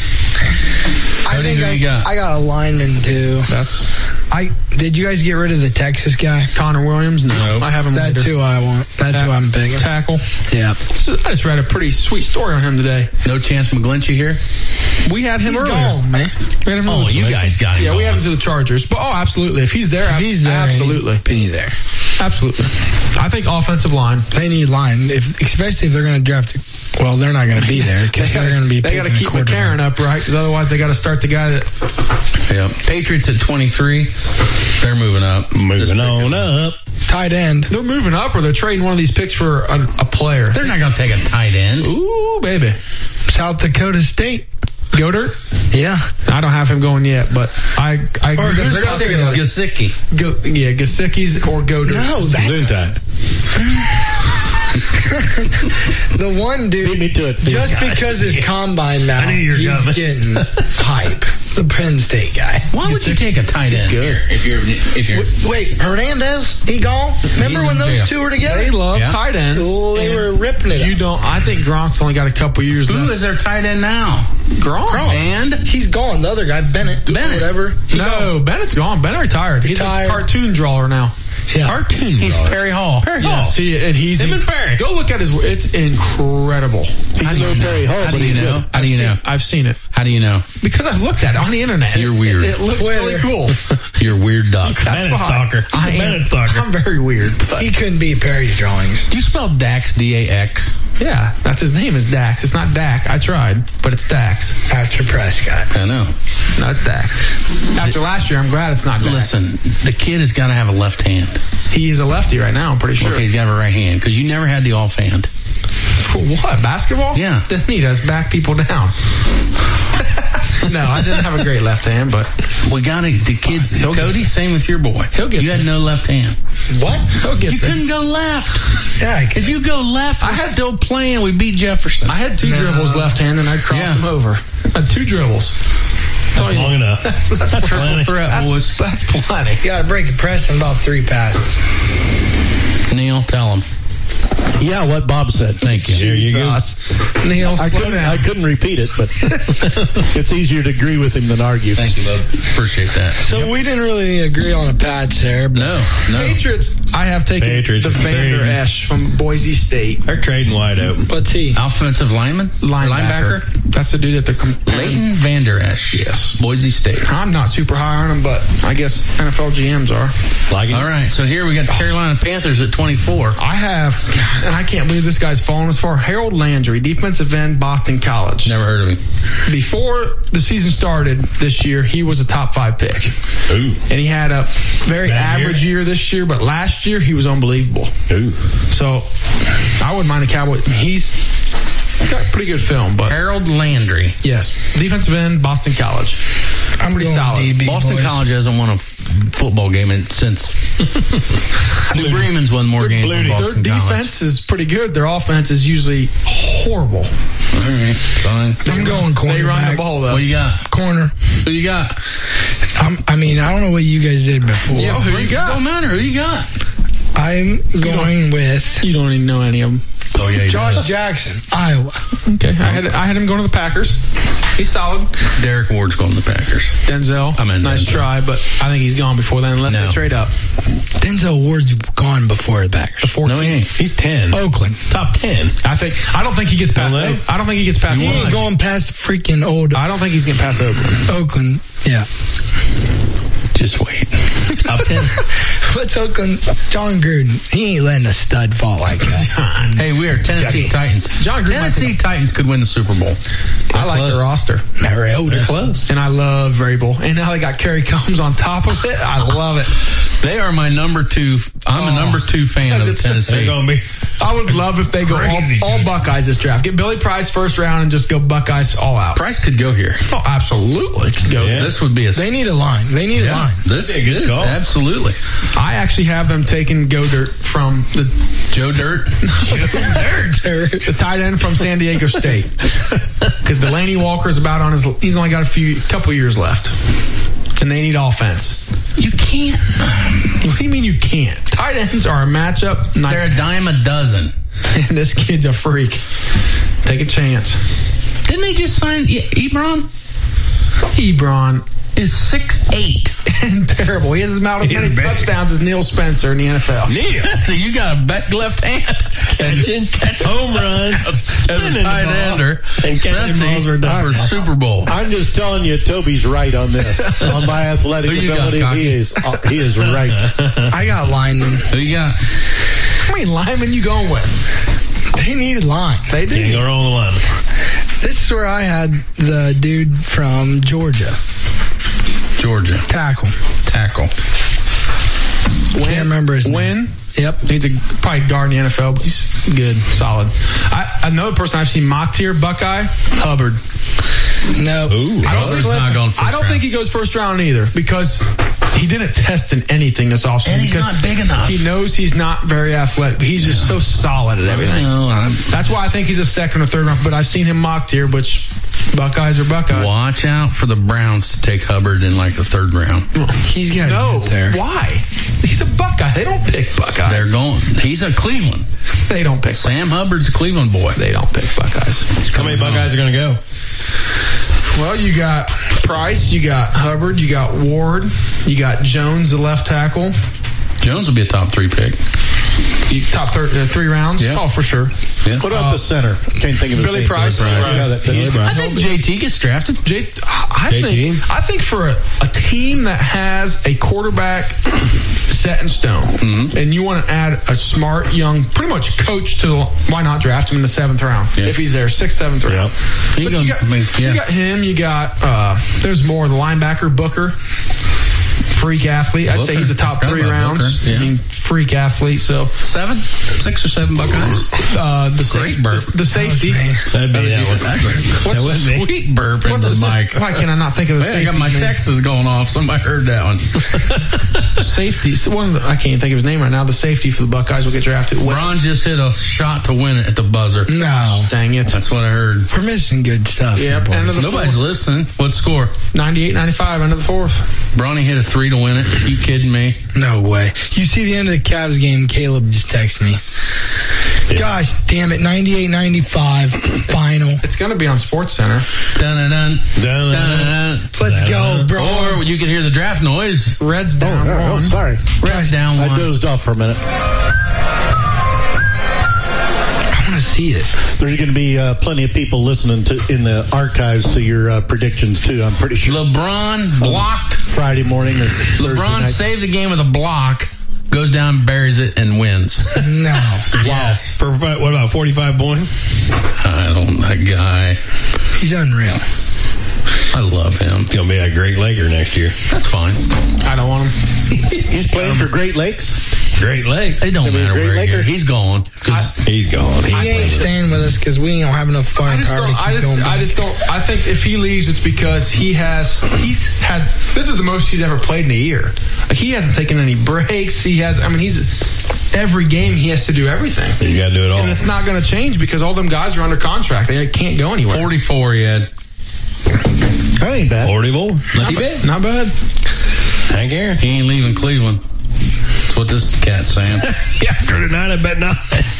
I got a lineman too. Did you guys get rid of the Texas guy? Connor Williams? No. I have him later. That's who I want. That's who I'm picking. Tackle? Yeah. I just read a pretty sweet story on him today. No chance McGlinchey here? We had him earlier. Gone, man. We had him you guys got him. Yeah, we had him to the Chargers. But absolutely. If he's there, absolutely. Be there. Absolutely. I think offensive line. They need line, especially if they're going to draft. Well, they're not going to be there because they're going to be. They got to keep McCarron upright because otherwise they got to start the guy that. Yeah, Patriots at 23. They're moving up. Moving on up. Tight end. They're moving up, or they're trading one of these picks for a player. They're not going to take a tight end. Ooh, baby. South Dakota State. Godert? Yeah. I don't have him going yet, but I they're going to take it Gesicki. Gesicki's or Godert. No, the one dude, beat me to it. Just because his combine now, he's getting hype. The Penn State guy. Why would you take a tight end here if you're Wait, Hernandez? He gone? Remember when those two were together? They love tight ends. Well, they were ripping it. You don't. I think Gronk's only got a couple years left. Who is their tight end now? Gronk. And he's gone. The other guy, Bennett. Whatever. Bennett's gone. Bennett retired. He's a cartoon drawer now. Yeah. Cartoon. He's Perry Hall. Yes, he's him and Perry. Go look at his. It's incredible. How do you know Perry Hall? How do you know? How do you know? I've seen it. How do you know? Because I looked at it on the internet. You're weird. It looks really cool. You're a weird duck. Bennett stalker. I'm very weird. He couldn't be Perry's drawings. Do you spell Dax D-A-X? Yeah, that's his name is Dax. It's not Dak. I tried, but it's Dax. After Prescott. I know. No, it's Dax. After last year, I'm glad it's not Dak. Listen, the kid has got to have a left hand. He's a lefty right now, I'm pretty sure. Okay, he's got a right hand, because you never had the offhand. For what? Basketball? Yeah. Then he does back people down. No, I didn't have a great left hand, but we got the kid. Cody, same with your boy. He'll get You had no left hand. What? He'll get You couldn't go left. Yeah, if you go left, I had still playing. We beat Jefferson. I had two dribbles left hand, and I crossed him over. I had two dribbles. That's long enough. That's triple threat, boys. That's plenty. You got to break a press in about 3 passes. Neil, tell him. Yeah, what Bob said. Thank you. There you go. Neil, I couldn't repeat it, but it's easier to agree with him than argue. Thank you, Bob. Appreciate that. So we didn't really agree on a patch there. But No. Patriots, I have taken Patriots the Vander trading. Esch from Boise State. They're trading wide open. What's he? Offensive lineman? Linebacker? That's the dude at the Leighton Vander Esch. Yes. Boise State. I'm not super high on him, but I guess NFL GMs are. All right, so here we got the Carolina Panthers at 24. I have, and I can't believe this guy's fallen as far. Harold Landry, defensive end, Boston College. Never heard of him. Before the season started this year, he was a top 5 pick. Ooh. And he had a very average year this year, but last year he was unbelievable. Ooh. So I wouldn't mind a Cowboy. He's got pretty good film, but Harold Landry. yes, defensive end, Boston College. I'm pretty going solid. DB, Boston boys. College hasn't won a football game since New Bremen's won more games than Their Boston College. defense is pretty good. Their offense is usually horrible. All right, fine. I'm going corner. They run the ball though. What do you got? Corner. Who you got? I don't know what you guys did before. Yeah, who you got? Don't matter. Who you got? I'm going with You don't even know any of them. Oh yeah, Josh Jackson, Iowa. Okay, I had him going to the Packers. He's solid. Derek Ward's going to the Packers. Denzel, nice Denzel. try, but I think he's gone before then unless No. they trade up. Denzel Ward's gone before the Packers. No, he ain't. He's 10. Oakland. Top 10. I don't think he gets past. Hello? I don't think he gets past. He ain't going past freaking old I don't think he's getting past Oakland. Oakland. Yeah. Just wait. Top 10. What's Oakland? John Gruden. He ain't letting a stud fall like that. Hey, we are Tennessee Titans. John Gruden Tennessee Titans could win the Super Bowl. I like their roster. Mariota. Close. And I love Vrabel. And now they got Kerry Combs on top of it. I love it. They are my number 2. I'm a number 2 fan of Tennessee. They're going to be. I would love if they go all Buckeyes this draft. Get Billy Price first round and just go Buckeyes all out. Price could go here. Oh, absolutely. Could go. Yeah. This would be a. They need a line. They need a line. This is good. Absolutely. I actually have them taking Godert from the Joe Dirt. the tight end from San Diego State. Because Delaney Walker's about on he's only got a couple years left. And they need offense. You can't. What do you mean you can't? Tight ends are a matchup. They're a dime a dozen. And this kid's a freak. Take a chance. Didn't they just sign Ebron? Ebron is 6'8". and terrible. He has about as many touchdowns as Neil Spencer in the NFL. Neil, so you got a back left hand Catching home runs, as a tight ender, and catching balls for Super Bowl. I'm just telling you, Toby's right on this. On my athletic Who you ability, got, he is right. I got linemen. Who you got? How many linemen you going with? They needed line. They do. Can't go wrong with linemen. This is where I had the dude from Georgia. Tackle. Can't remember his name. Yep. He's probably guard in the NFL, but he's good, solid. Another person I've seen mocked here, Buckeye, Hubbard. No. I don't think he goes first round either because he didn't test in anything this offseason. And he's not big enough. He knows he's not very athletic, but he's just so solid at everything. That's why I think he's a second or third round. But I've seen him mocked here, which Buckeyes are Buckeyes. Watch out for the Browns to take Hubbard in like the third round. He's got to get there. Why? He's a Buckeye. They don't pick Buckeyes. They're going. He's a Cleveland. They don't pick Sam Hubbard's a Cleveland boy. They don't pick Buckeyes. How many Buckeyes are going to go? Well, you got Price, you got Hubbard, you got Ward, you got Jones, the left tackle. Jones will be a top 3 pick. Top 3 rounds? Yeah. Oh, for sure. Yeah. What about the center? Can't think of his Billy name. Price. Yeah, I think JT gets drafted. I think for a team that has a quarterback set in stone, and you want to add a smart, young, pretty much coach to why not draft him in the 7th round if he's there, 6th, 7th round. You got him. You got there's more. The linebacker Booker, freak athlete. I'd say he's the top 3 rounds. Yeah. I mean, freak athlete. So 6 or 7 Buckeyes. Great burp. The safety. That'd be that one. Sweet burp into the mic. Why can I not think of the safety? I got my Texas going off. Somebody heard that one. Safety. I can't think of his name right now. The safety for the Buckeyes will get drafted. Braun just hit a shot to win it at the buzzer. No. Dang it. That's what I heard. We're missing good stuff. Yep. Nobody's listening. What score? 98-95, end of the 4th. Bronny hit a 3 to win it. Are you kidding me? No way. You see the end of the Cavs game, Caleb just texted me. Yeah. Gosh damn it, 98-95 final. It's going to be on Sports Center. Dun-dun-dun. Dun-dun-dun. Let's go, bro. Or you can hear the draft noise. Red's down one. Oh, sorry. Red's down one. I dozed off for a minute. I want to see it. There's going to be plenty of people listening in the archives to your predictions, too, I'm pretty sure. LeBron blocked. Friday morning or Thursday LeBron night. saves a game with a block, goes down, buries it, and wins. No. Yes. For what about 45 points? That guy. He's unreal. I love him. He's going to be a Great Laker next year. That's fine. I don't want him. He's playing for Great Lakes? Great Lakes. It don't matter where he's going. He's gone. He ain't staying with us because we don't have enough firing power to keep going back. I think if he leaves, it's because he's had, this is the most he's ever played in a year. Like, he hasn't taken any breaks. He's every game he has to do everything. You got to do it all. And it's not going to change because all them guys are under contract. They can't go anywhere. 44 he had. That ain't bad. 40 bad. Not bad. Hank Aaron. He ain't leaving Cleveland. That's what this cat's saying. After tonight, I bet not.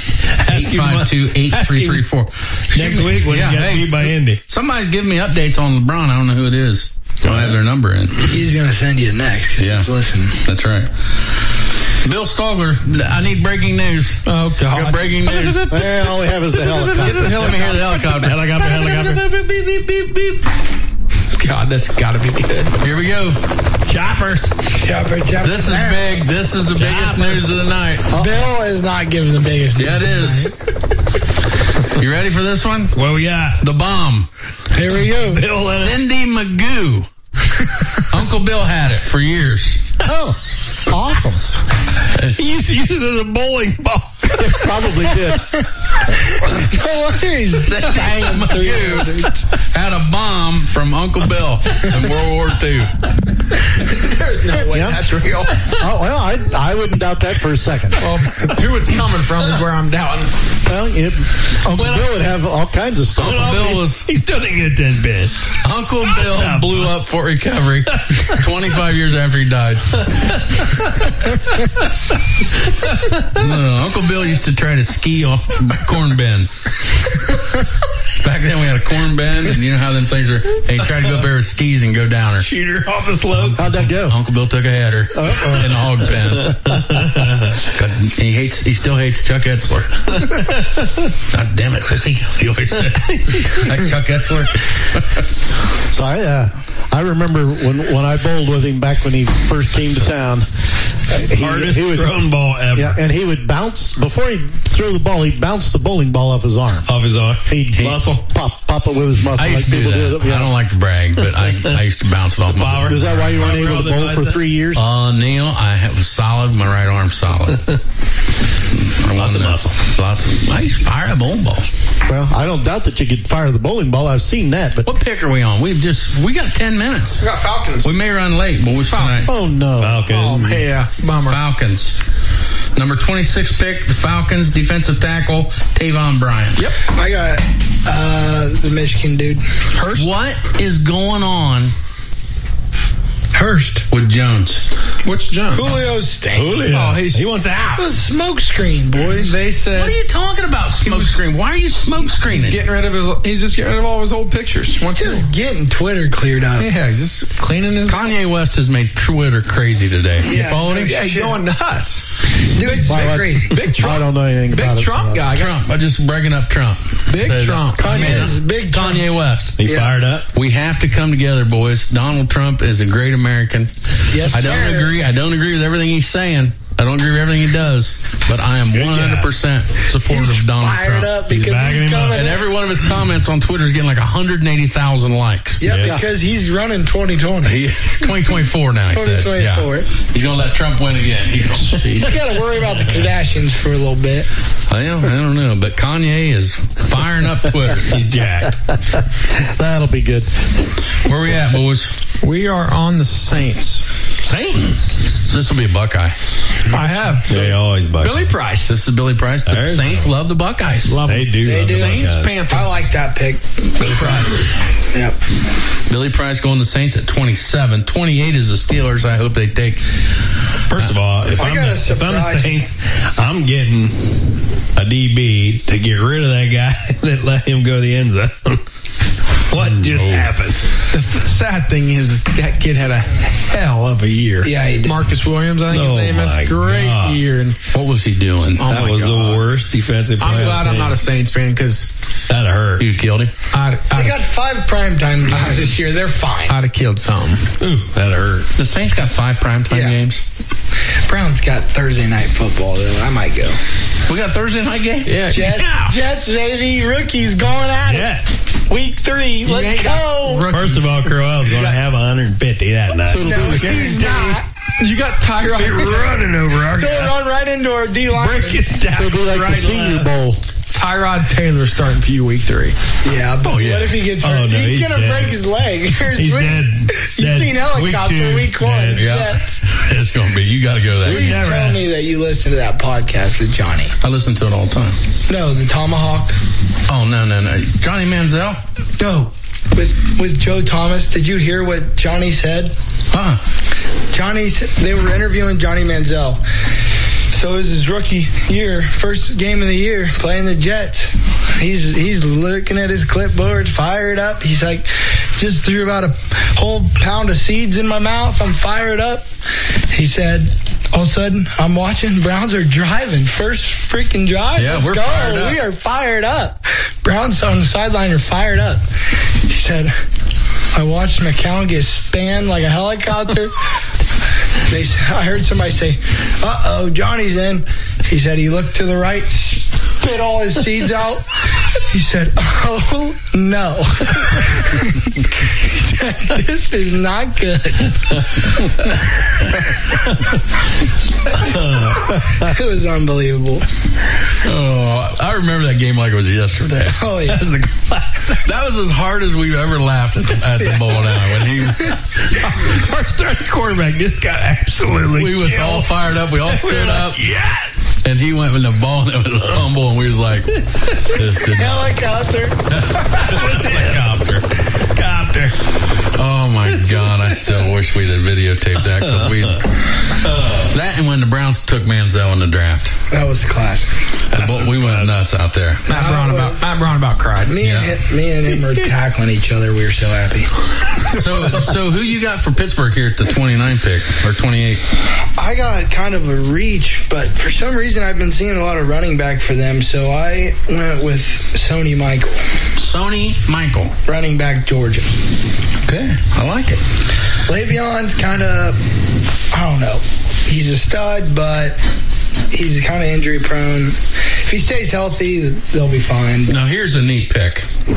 852-8334. Next week when he got beat by Indy. Somebody's giving me updates on LeBron. I don't know who it is. I don't have their number in. He's going to send you next. Yeah. Listen. That's right. Bill Stalgler, I need breaking news. Oh, God. I got breaking news. All we have is the helicopter. Let me hear the helicopter. Helicopter. Beep, beep, beep, beep. God, that's got to be good. Here we go. Choppers. Chopper. This is big. This is the biggest news of the night. Bill is not giving the biggest news. Yeah, it is. You ready for this one? What we got? The bomb. Here we go. Cindy Magoo. Uncle Bill had it for years. Oh, awesome. He used to use it as a bowling ball. Probably did. No worries. Cindy Magoo had a bomb from Uncle Bill in World War II. There's no way that's real. Oh, well, I wouldn't doubt that for a second. Well, who it's coming from is where I'm doubting. Well, Uncle Bill would have all kinds of stuff. He still didn't get 10 bid. Uncle Bill blew up Fort Recovery 25 years after he died. Uncle Bill used to try to ski off corn bend. Back then we had a corn bend, and you know how them things are. He tried to go up there with skis and go down her. Shoot her off the slope. How'd that go? Uncle Bill took a header in a hog pen. He still hates Chuck Etzler. God damn it, sissy. He always said. Like Chuck Etzler. So I remember when I bowled with him back when he first came to town. Hardest thrown ball ever. Yeah, and he would bounce before he'd throw the ball. He'd bounce the bowling ball off his arm. He'd muscle pop it with his muscle. I used to do that. I don't like to brag, but I used to bounce it off my power. Is that why you weren't able to bowl for 3 years? Neil, I was solid. My right arm's solid. I Lots of muscle. Nice fire a bowling ball. Well, I don't doubt that you could fire the bowling ball. I've seen that. But what pick are we on? We got 10 minutes. We got Falcons. We may run late, but we're tonight. Oh no, Falcons. Oh man, yeah, bummer. Falcons. Number 26 pick, the Falcons, defensive tackle, Taven Bryan. Yep. I got the Michigan dude. Hurst. What is going on? Hurst. With Jones. Which Jones? Julio's stinking. Julio. Oh, he wants out. It was smoke screen, boys. They said. What are you talking about, smoke screen? Why are you smoke screening? He's just getting rid of all his old pictures. Just getting Twitter cleared up. Yeah, he's just cleaning his. Kanye West has made Twitter crazy today. Yeah, you followed him? Yeah, he's going nuts. Dude, it's crazy. Big Trump. I don't know anything about Big it. Trump guy. Trump. I'm just breaking up Trump. Big Trump. Big Kanye West. He fired up. We have to come together, boys. Donald Trump is a great American. Yes, I don't agree. I don't agree with everything he's saying. I don't agree with everything he does, but I am 100% supportive of Donald Trump. Up because he's coming. And every one of his comments on Twitter is getting like 180,000 likes. Yeah, because he's running 2020. 2024 now, he said. 2024. Yeah. He's going to let Trump win again. He's got to worry about the Kardashians for a little bit. I don't know, but Kanye is firing up Twitter. He's jacked. That'll be good. Where we at, boys? We are on the Saints. This will be a Buckeye. I have. They always Buckeye. Billy Price. This is Billy Price. The Saints love the Buckeyes. They do. They do. Saints, Panthers. I like that pick. Billy Price. Yep. Billy Price going to Saints at 27. 28 is the Steelers. I hope they take. First of all, if I'm the Saints, I'm getting a DB to get rid of that guy that let him go to the end zone. What just happened? The sad thing is that kid had a hell of a year. Yeah, he did. Marcus Williams, I think his name is. Great God. year. And what was he doing? That was the worst defensive play. I'm glad I'm not a Saints fan because that hurt. You killed him? They got 5 primetime games this year. They're fine. I'd have killed something. Ooh, that hurt. The Saints got 5 primetime games. Browns got Thursday night football, though. I might go. We got Thursday night game? Yeah. Jets, baby. Rookies going at it. Week 3. Let's go. First of all, Crowell's going to have 150 that night. No, he's not. You got Tyrod running over our guy. He'll run right into our D-line. Break it down. It'll be like the Senior Bowl. Tyrod Taylor starting for you week 3. Yeah, but what if he gets hurt? No, he's going to break his leg. He's dead. You've seen helicopter week 1. Yeah. It's going to be. You got to go to that. Please tell me that you listen to that podcast with Johnny. I listen to it all the time. No, the Tomahawk. Oh, no. Johnny Manziel? No. With Joe Thomas. Did you hear what Johnny said? They were interviewing Johnny Manziel. So it was his rookie year, first game of the year, playing the Jets. He's looking at his clipboard, fired up. He's like, just threw about a whole pound of seeds in my mouth. I'm fired up. He said, all of a sudden, I'm watching. Browns are driving. First freaking drive. Yeah, we're fired up. We are fired up. Browns on the sideline are fired up. He said, I watched McCown get spanned like a helicopter. I heard somebody say, uh-oh, Johnny's in. He said he looked to the right, spit all his seeds out. He said, oh, no. This is not good. It was unbelievable. Oh, I remember that game like it was yesterday. Oh, yeah. That was as hard as we've ever laughed at the bowl now. When our starting quarterback just got absolutely We was all fired up. We all stood up. Yes! And he went with the ball and it was a fumble and we was like, this did helicopter. Helicopter. Oh my God. I still wish we'd have videotaped that because that and when the Browns took Manziel in the draft. That was classic. We went nuts out there. Matt Brown about cried. Me and him were tackling each other. We were so happy. So who you got for Pittsburgh here at the 29 pick or 28? I got kind of a reach, but for some reason I've been seeing a lot of running back for them, so I went with Sony Michael. Sony Michael. Running back, Georgia. Okay, I like it. Le'Veon's kind of, I don't know. He's a stud, but he's kind of injury prone. If he stays healthy, they'll be fine. Now, here's a neat pick.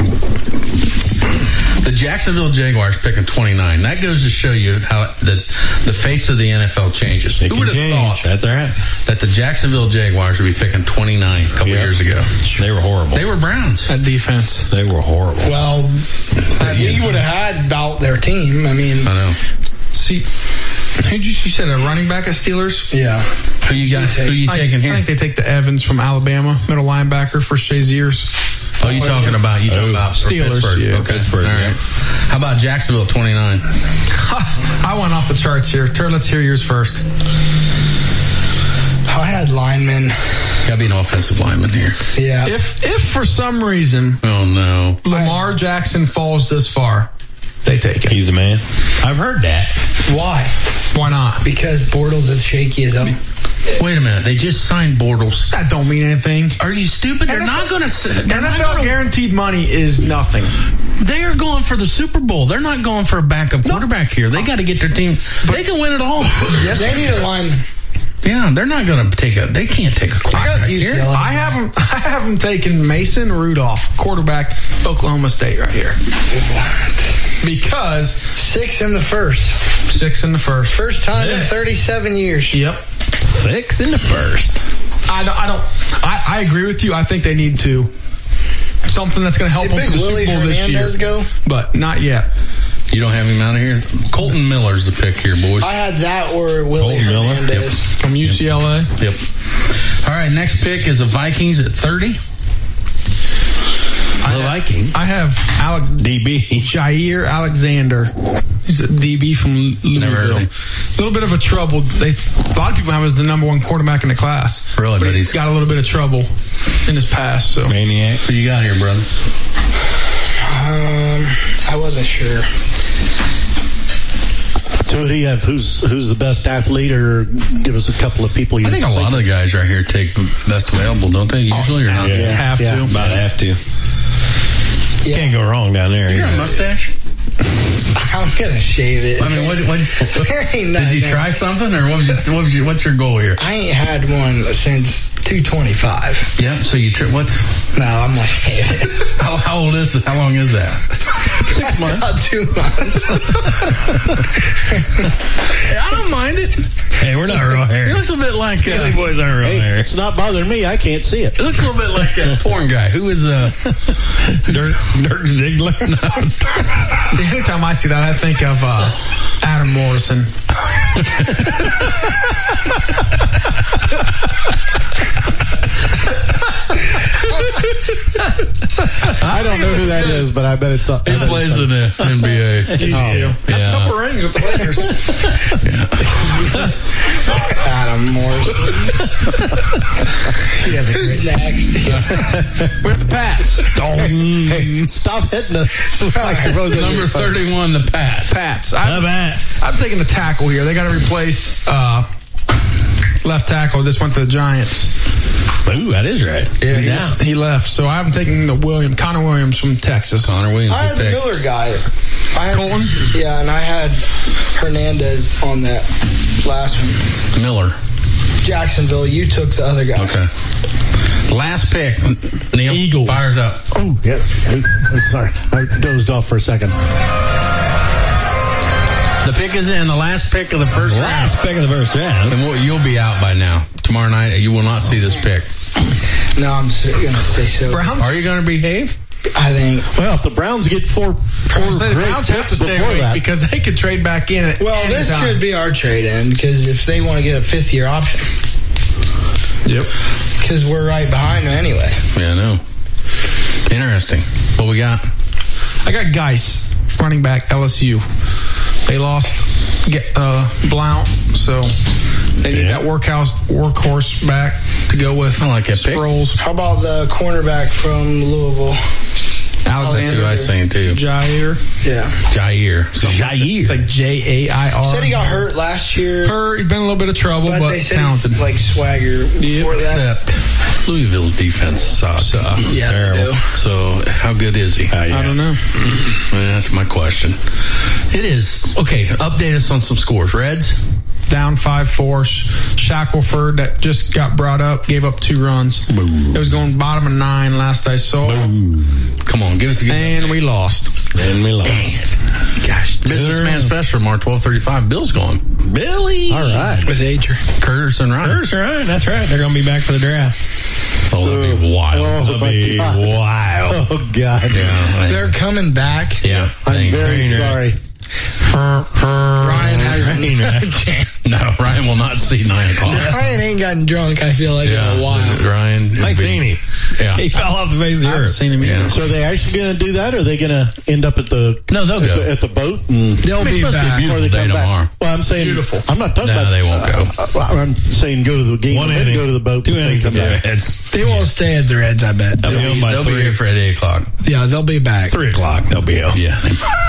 The Jacksonville Jaguars picking 29. That goes to show you how the face of the NFL changes. Who would have thought That's all right. that the Jacksonville Jaguars would be picking 29 a couple years ago? They were horrible. They were Browns. That defense. They were horrible. Well, you would have had about their team. I mean, I know. See, you said a running back at Steelers? Yeah. Who you got? Who you taking here? I think they take the Evans from Alabama, middle linebacker for Shaziers. Oh, you talking about Steelers? Pittsburgh. Yeah, Okay. Pittsburgh. All right. How about Jacksonville 29? I went off the charts here. Let's hear yours first. I had linemen. Gotta be an offensive lineman here. Yeah. If for some reason, oh no, Lamar Jackson falls this far, they take it. He's the man. I've heard that. Why? Why not? Because Bortles is shaky as hell. Wait a minute. They just signed Bortles. That don't mean anything. Are you stupid? They're not going to. NFL guaranteed money is nothing. They are going for the Super Bowl. They're not going for a backup quarterback here. They got to get their team. They can win it all. Yes, they need a lineman. Yeah, they're not going to take a. They can't take a quarterback here. I have them taking Mason Rudolph, quarterback, Oklahoma State, right here. Because 6 in the first. 6 in the first. First time in 37 years. Yep. 6 in the first. I agree with you. I think they need to something that's going to help them for the Super Bowl this year. Go? But not yet. You don't have him out of here? Colton Miller's the pick here, boys. I had that or Willie Colton Miller Hernandez. From UCLA. Yep. All right, next pick is the Vikings at 30. I have DB Jair Alexander. He's a DB from Louisville. A little bit of a trouble. A lot of people have him as the number one quarterback in the class. Really, but he's got a little bit of trouble in his past. So maniac. Who you got here, brother? I wasn't sure. So who do you have? Who's the best athlete, or give us a couple of people you I think a lot of the guys right here take the best available, don't they? Usually or not? Yeah. Have to. About have to. Yeah. Can't go wrong down there. You got a mustache? I'm gonna shave it. I mean, did you try something, or what's your goal here? I ain't had one since 225. Yeah. So you what? No, I'm gonna shave it. How old is it? How long is that? 6 months. About 2 months. I don't mind it. Hey, we're not real hairy. It looks a bit like Philly boys aren't real hairy. It's not bothering me. I can't see it. It looks a little bit like a porn guy. Who is Dirk Ziegler? No. See, anytime I see that, I think of Adam Morrison. I don't know who that is, but I bet it's something. He plays in the NBA. That's a couple rings with the Lakers. Adam Morrison. He has a great neck. With the Pats. Hey, stop hitting the microphone. Number 31, the Pats. I'm taking the tackle here. They got to replace left tackle. Just went to the Giants. Ooh, that is right. Yeah, he left. So I'm taking the Connor Williams from Texas. Connor Williams. I had the Miller guy. Colton? Yeah, and I had Hernandez on that last one. Miller. Jacksonville, you took the other guy. Okay. Last pick. Neil, Eagles. Fires up. Oh, yes. Oh, sorry. I dozed off for a second. The pick is in. The last pick of the first round. Last pick of the first round. And you'll be out by now. Tomorrow night, you will not see this pick. No, I'm going to stay so. Browns? Are you going to behave? I think. Well, if the Browns get four The great Browns have to picks stay before away that, because they could trade back in at Well, any this time. should be our trade in because if they want to get a 5th-year option. Yep. Because we're right behind them anyway. Yeah, I know. Interesting. What we got? I got Geis, running back, LSU. They lost Blount, so they need that workhorse back to go with. I like that pick. Sproles. How about the cornerback from Louisville? That's Alexander. who I was saying too. Jair. Yeah. Jair. It's like Jair. Said he got hurt last year. He's been in a little bit of trouble, but they said talented. he's like swagger before that. Except Louisville's defense sucks. Yeah, they do. So how good is he? I don't know. That's my question. It is. Okay, update us on some scores. Reds? down 5-4. Shackelford, that just got brought up, gave up 2 runs. Boom. It was going bottom of 9 last I saw. Boom. Come on, give us a game. And we lost. Dang it. Gosh. Businessman special, March 12:35. Bill's going. Billy. All right. With Adrian. Curtis and Ryan. Curtis and Ryan. That's right. They're going to be back for the draft. Oh, that'll be wild. Oh, That'll be wild. Oh, God. Yeah, They're coming back. Yeah. I'm very sorry. Ryan has No, Ryan will not see 9 o'clock. Ryan ain't gotten drunk, I feel like, in a while. Ryan. I've seen him. Yeah. He fell off the face of the I've earth. seen him. Yeah. So are they actually going to do that, or are they going to end up at the No, they'll go. at the boat? And They'll be supposed to be back. beautiful before they day come tomorrow. back? Well, I'm saying Beautiful. I'm not talking No, about. they won't go. I'm saying go to the game One and then inning. go to the boat. 2 before they innings come of back. heads. They won't stay at their heads, I bet. They'll be home by They'll be 3 here for at 8 o'clock. Yeah, they'll be back. 3 o'clock. They'll be home. Yeah.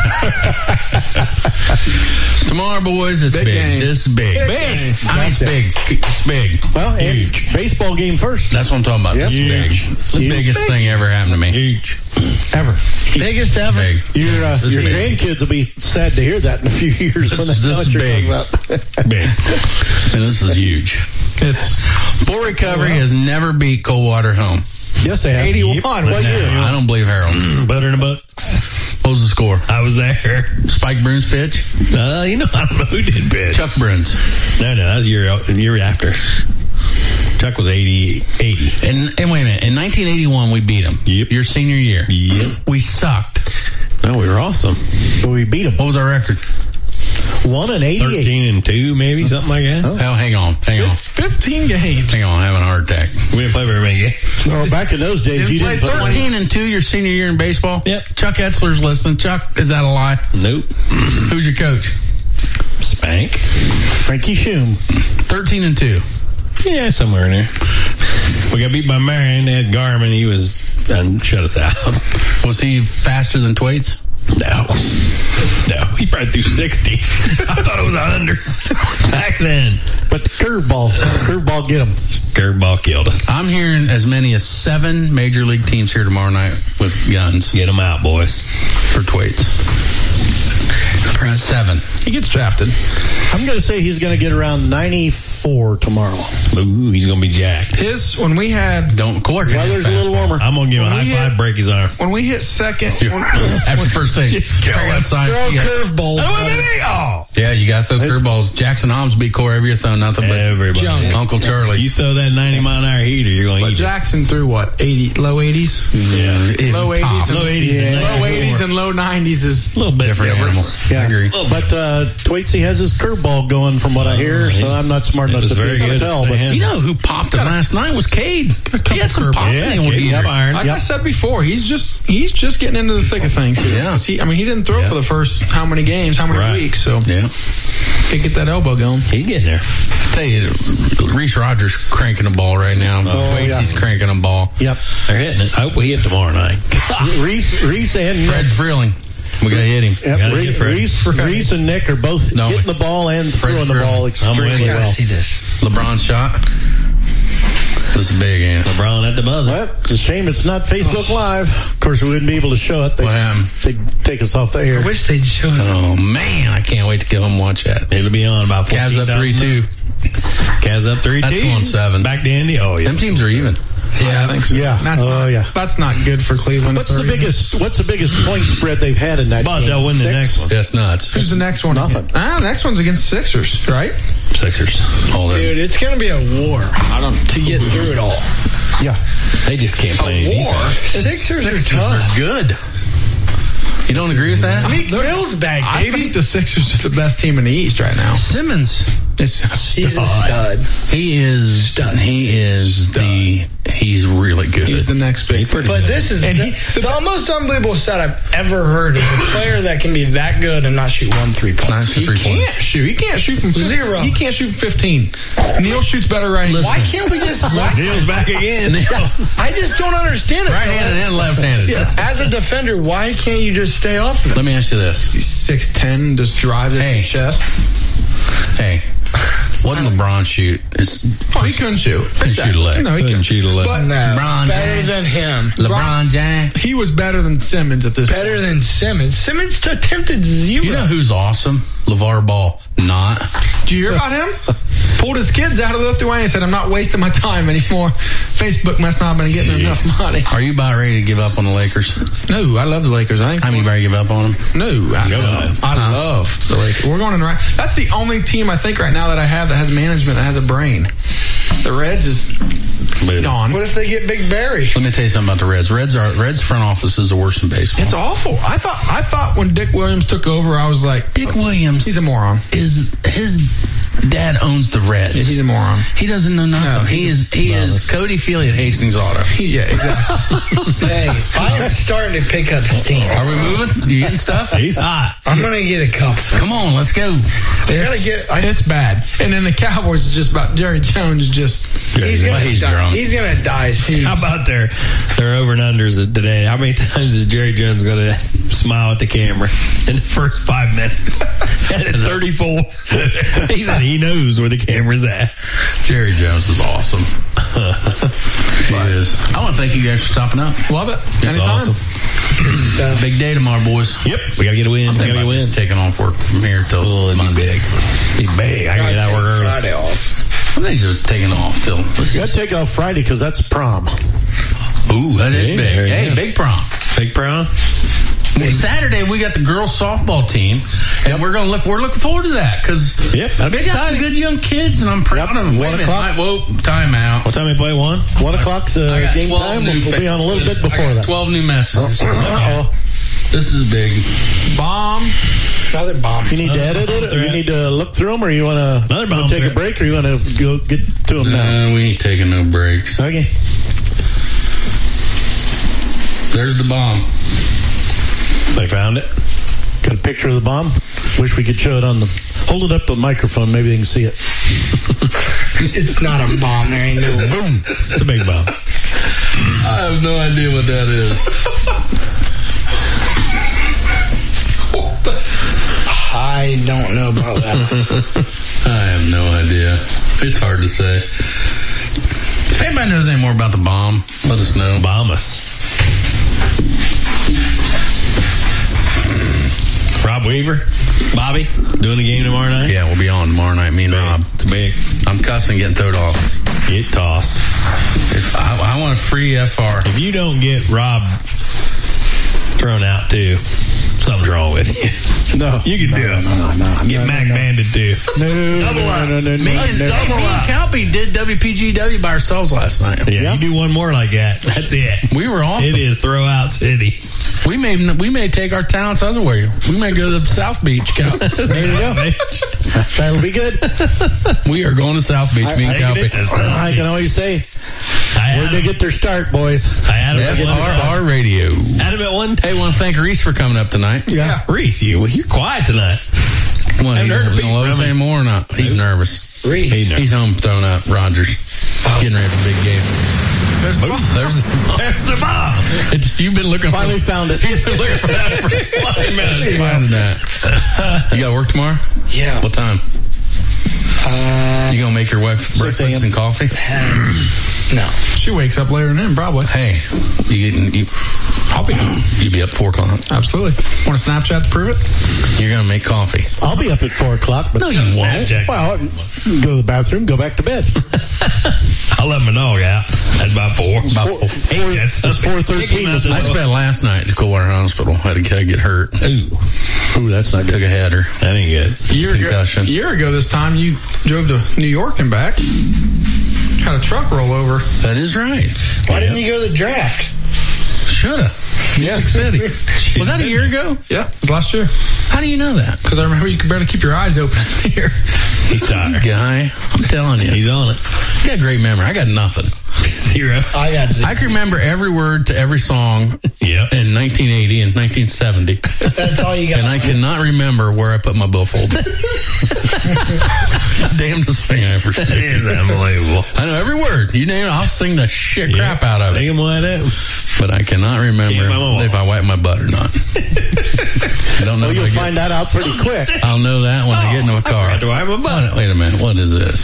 Tomorrow, boys, it's big. game. It's big. Big. I mean, it's big. It's big. Well, and Huge. baseball game first. That's what I'm talking about. Yep. It's big. Huge. It's the Huge. biggest thing ever happened to me. Huge. Ever. Biggest ever. Big. Your big. grandkids will be sad to hear that in a few years when they This know what is you're big. talking about. Big. And this is huge. It's Fort Recovery has never beat Coldwater home. Yes, they have. 81. What year? I don't believe Harold. Butter in a butt. What was the score? I was there. Spike Bruns pitch? I don't know who did pitch. Chuck Bruns. No, that was a year after. Chuck was 80. And wait a minute. In 1981, we beat him. Yep. Your senior year. Yep. We sucked. No, we were awesome. But we beat them. What was our record? 1-88. 13-2, maybe, something like that. Oh, hang on. 15 games. Hang on. I'm having a heart attack. We didn't play very many games. No, back in those days, you didn't play 13-2 your senior year in baseball? Yep. Chuck Etzler's listening. Chuck, is that a lie? Nope. Who's your coach? Spank. Frankie Shum. 13-2. Yeah, somewhere in there. We got beat by Marion. They had Garmin. He was shut us out. Was he faster than Thwaites? No, he probably threw 60. I thought it was 100 back then. But the curveball get them. Curveball killed us. I'm hearing as many as 7 major league teams here tomorrow night with guns. Get them out, boys. For Thwaites. 7. He gets drafted. I'm going to say he's going to get around 94 tomorrow. Ooh, he's going to be jacked. When we had... Don't cork it. Weather's a little warmer. I'm going to give him a high five, break his arm. When we hit second... After first thing, Throw curveballs. Yeah, you got to throw curveballs. Jackson Holmes beat Corey Everything, nothing but Everybody. Uncle Charlie. You throw that 90-mile-an-hour heater, you're going to eat Jackson threw what? 80, low 80s? Yeah. Low 80s. Low 80s. Low 80s and low 90s is a little bit different animal. Yeah. I agree. But Thwaites has his curveball going from what I hear, so I'm not smart enough to very good tell. at But saying. You know who popped him last night was Cade. He had some pop in him. Like I said before, he's just getting into the thick of things. Yeah. He didn't throw for the first how many games, how many weeks, so yeah. Could get that elbow going. He's getting there. I tell you, Reese Rogers cranking the ball right now. He's cranking a ball. Yep. They're hitting it. I hope we hit tomorrow night. Reese and Fred Freeling. We got to hit him. Yep. Reese and Nick are both hitting the ball and throwing the ball extremely well. See this. LeBron's shot. This is big, ain't it? LeBron at the buzzer. Well, it's a shame it's not Facebook Live. Of course, we wouldn't be able to show it. They'd take us off the air. I wish they'd show it. Oh, man. I can't wait to go home and watch that. It'll be on about 14. Cavs up 3-2. Cavs up 3-2. That's going 7. Back to Indy. Oh, yeah. Them teams are even. Yeah, I think so. Yeah. That's not good for Cleveland. What's the biggest point spread they've had in that But game? they'll win the next one. That's nuts. Who's the next one? Nothing. Next one's against Sixers, right? Sixers. Dude, it's going to be a war to get through it all. Yeah. They just can't play any defense. Sixers are tough. Good. You don't agree with that? Meek Mill's back, I baby. think the Sixers are the best team in the East right now. Simmons. He's a stud. He is. Stud. He is He's really good. He's the next big. But this is the most unbelievable stat I've ever heard is a player that can be that good and not shoot 1 3-point. He can't shoot. He can't shoot from 0. He can't shoot 15. Neil shoots better right now. Why can't we just... Neil's back again. I just don't understand it. Right-handed and left-handed. Yeah. As a defender, why can't you just stay off of it? Let me ask you this. He's 6'10", just drives it in the chest. Hey, what did LeBron shoot? He couldn't shoot. Couldn't shoot a leg. No, he couldn't shoot a leg. But LeBron better James. than him. LeBron James. He was better than Simmons at this point. Better than Simmons. Simmons attempted 0. You know who's awesome? LeVar Ball, not. Did you hear about him? Pulled his kids out of Lithuania and said, I'm not wasting my time anymore. Facebook must not have been getting enough money. Are you about ready to give up on the Lakers? No, I love the Lakers. I think How many ready to give up on them? No, I love the Lakers. We're going in the right. That's the only team I think right now that I have that has management that has a brain. The Reds is gone. What if they get Big Barry? Let me tell you something about the Reds. Reds front office is the worst in baseball. It's awful. I thought when Dick Williams took over, I was like, Dick Williams, he's a moron. His dad owns the Reds. Yeah, he's a moron. He doesn't know nothing. No, he is Cody Feely at Hastings Auto. Yeah, exactly. Hey, I'm starting to pick up steam. Are we moving? You getting stuff? He's hot. I'm gonna get a couple. Come on, let's go. It's bad. And then the Cowboys is just about Jerry Jones. He's drunk. He's gonna die soon. How about their over and unders today? How many times is Jerry Jones going to smile at the camera in the first 5 minutes? And at 34, he said he knows where the camera's at. Jerry Jones is awesome. He is. I want to thank you guys for stopping up. Love it. It's awesome. Big day tomorrow, boys. Yep, we gotta get a win. I'm thinking about just taking off work from here till Monday. Be big. I gotta get out of work early. Friday off. I think just taking off till. You got to take off Friday because that's prom. Ooh, that is big. Hey, big prom. Big prom. Well, Saturday we got the girls softball team, and we're looking forward to that because they got some good young kids, and I'm proud of them. 1 o'clock. Whoa, time out. What time we play? 1 o'clock's game time. We'll be on a little bit before that. 12 new messages. This is big. Bomb. Another bomb. You need to edit it, or you need to look through them, or you want to take a break, or you want to go get to them now? No, we ain't taking no breaks. Okay. There's the bomb. They found it. Got a picture of the bomb. Wish we could show it on the. Hold it up to the microphone. Maybe they can see it. It's not a bomb. There ain't no boom. It's a big bomb. I have no idea what that is. I don't know about that. I have no idea. It's hard to say. If anybody knows any more about the bomb, let us know. Bomb us. Rob Weaver, Bobby, doing the game tomorrow night? Yeah, we'll be on tomorrow night, me and Rob. It's big. I'm cussing, getting thrown off. Get tossed. I want a free FR. If you don't get Rob thrown out too, something's wrong with you. No. You can do it. No. Get Mac banded too. No. Me and Calpy did WPGW by ourselves last night. Yeah, you do one more like that. That's it. We were awesome. It is Throwout City. We may take our talents otherwhere. We may go to the South Beach, Cal. There you go. That'll be good. We are going to South Beach, me and Calpy. I can always say, where'd they get their start, boys? I had him FRR Radio. Had him at one. Hey, want to thank Reese for coming up tonight. Yeah. Reese, you're quiet tonight. Well, he's going to love us anymore or not? He's nervous. Reese. He's home throwing up Rogers. Getting ready for the big game. There's the bomb. You've been looking Finally found it. You've been looking for that for 20 minutes. Found that. You got work tomorrow? Yeah. What time? You gonna make your wife breakfast and coffee? No. She wakes up later than him, probably. Hey, I'll be home. You be up 4 o'clock. Absolutely. Want a Snapchat to prove it? You're gonna make coffee. I'll be up at 4 o'clock. But no, you won't. Well, go to the bathroom, go back to bed. I'll let my dog out. That's about 4. It's 4:13. I spent last night at the Coolwater Hospital. I had to get hurt. Ooh, that's not good. Took a header. That ain't good. Concussion. A year ago this time, you drove to New York and back. Had a truck roll over. That is right. Why didn't you go to the draft? Shoulda. Yeah. City. Was that a year ago? Yeah, it was last year. How do you know that? Because I remember you could barely keep your eyes open here. He's tired. Guy, I'm telling you. He's on it. You got a great memory. I got nothing. 0. I can remember every word to every song in 1980 and 1970. That's all you got. And I cannot remember where I put my billfold. Damnedest thing I ever seen. That is unbelievable. I know every word. You name it, I'll sing the shit crap out of it. Sing 'em like that. But I cannot remember if I wipe my butt or not. I don't know. Well, you'll find that out pretty quick. I'll know that when I get into my car. I wipe my butt. Wait a minute. What is this?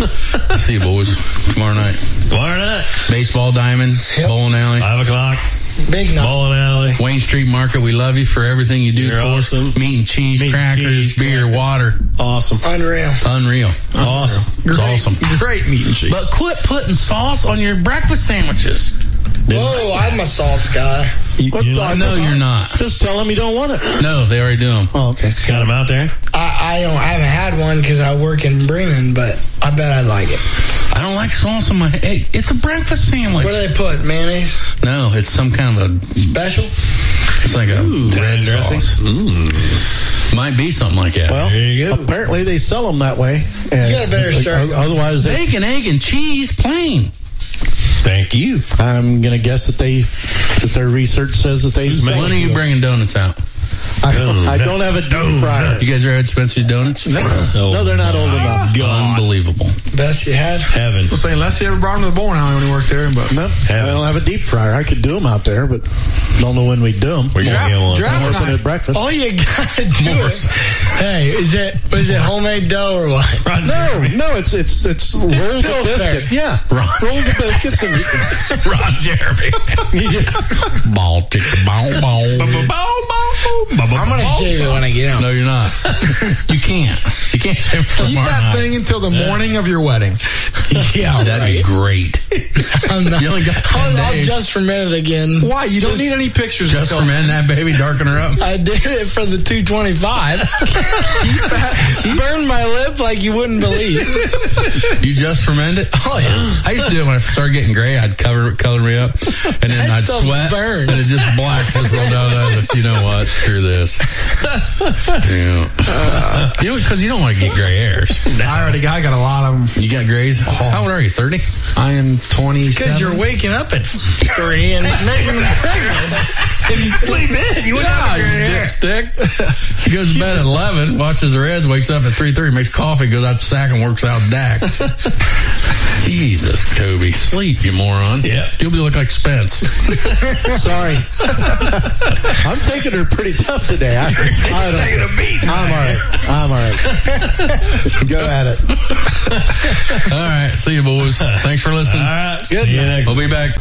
See you, boys. Tomorrow night. Tomorrow night. Baseball diamond. Bowling alley. 5 o'clock. Big night. Bowling alley. Wayne Street Market, we love you for everything you do You're for awesome. us. Meat and cheese, crackers, beer, water. Awesome. Unreal. Awesome. It's awesome. Great meat and cheese. But quit putting sauce on your breakfast sandwiches. Whoa, I'm a sauce guy. I know you're not. Just tell them you don't want it. No, they already do them. Oh, okay. Got them out there? I haven't had one because I work in Bremen, but I bet I like it. I don't like sauce on my... Hey, it's a breakfast sandwich. What do they put? Mayonnaise? No, it's some kind of a... Special? It's like a red dressing. Might be something like that. Well, there you go. Apparently they sell them that way. And You got a better start. Otherwise, Bacon, egg, and cheese, plain. Thank you. I'm going to guess that their research says that they sell When are you bringing donuts out? I don't have a deep fryer. You guys ever had Spencer's Donuts? No, they're not old enough. Unbelievable. Best you had? Heaven. Well, say, unless you ever brought him to the bowling alley when he worked there. But No, I don't have a deep fryer. I could do them out there, but don't know when we do them. We're gonna get one. I'm working at breakfast. All you gotta do is, hey, is it homemade dough or what? No, it's rolls of biscuit. Yeah, rolls of biscuits and Ron Jeremy. Ball, tick, bow, I'm gonna shave it when I get home. No, you're not. You can't. You can't shave for keep that thing until the morning of your wedding. Yeah, that'd be great. I'm not. You only got 10 I'll days. just ferment it again. Why? You don't need any pictures. Just ferment that baby, darken her up. I did it for the 225. Burned my lip like you wouldn't believe. You just ferment it? Oh yeah. I used to do it when I started getting gray. I'd color me up, and then I'd so sweat, burned. and it just black just rolled down. But you know what? Screw this. Yeah. Because you don't want to get gray hairs. I got a lot of them. You got grays? How old are you? 30? I am 27. Because you're waking up at 3 and making breakfast. And you sleep in. You wouldn't have a gray hair. Stick. He goes to bed at 11, watches the Reds, wakes up at 3:30, makes coffee, goes out to sack and works out DAX. Jesus, Kobe. Sleep, you moron. Yeah. You'll be look like Spence. Sorry. I'm taking her pretty tough today. I'm all right. Go at it. All right. See you, boys. Thanks for listening. All right. Good. See you next We'll be back.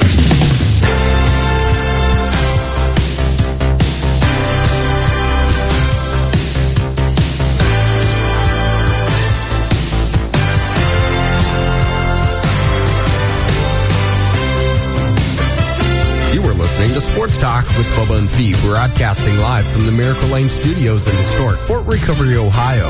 Listening to Sports Talk with Bubba and Fee, broadcasting live from the Miracle Lane Studios in historic Fort Recovery, Ohio.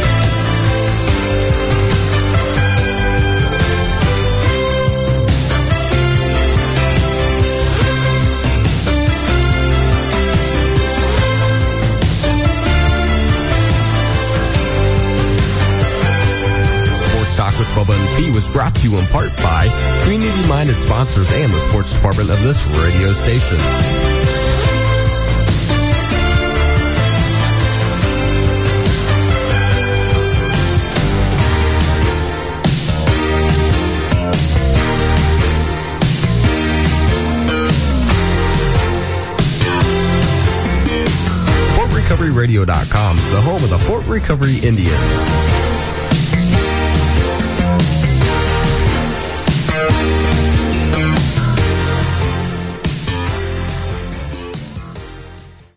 With Bubba and Fee was brought to you in part by community-minded sponsors and the sports department of this radio station. FortRecoveryRadio.com is the home of the Fort Recovery Indians.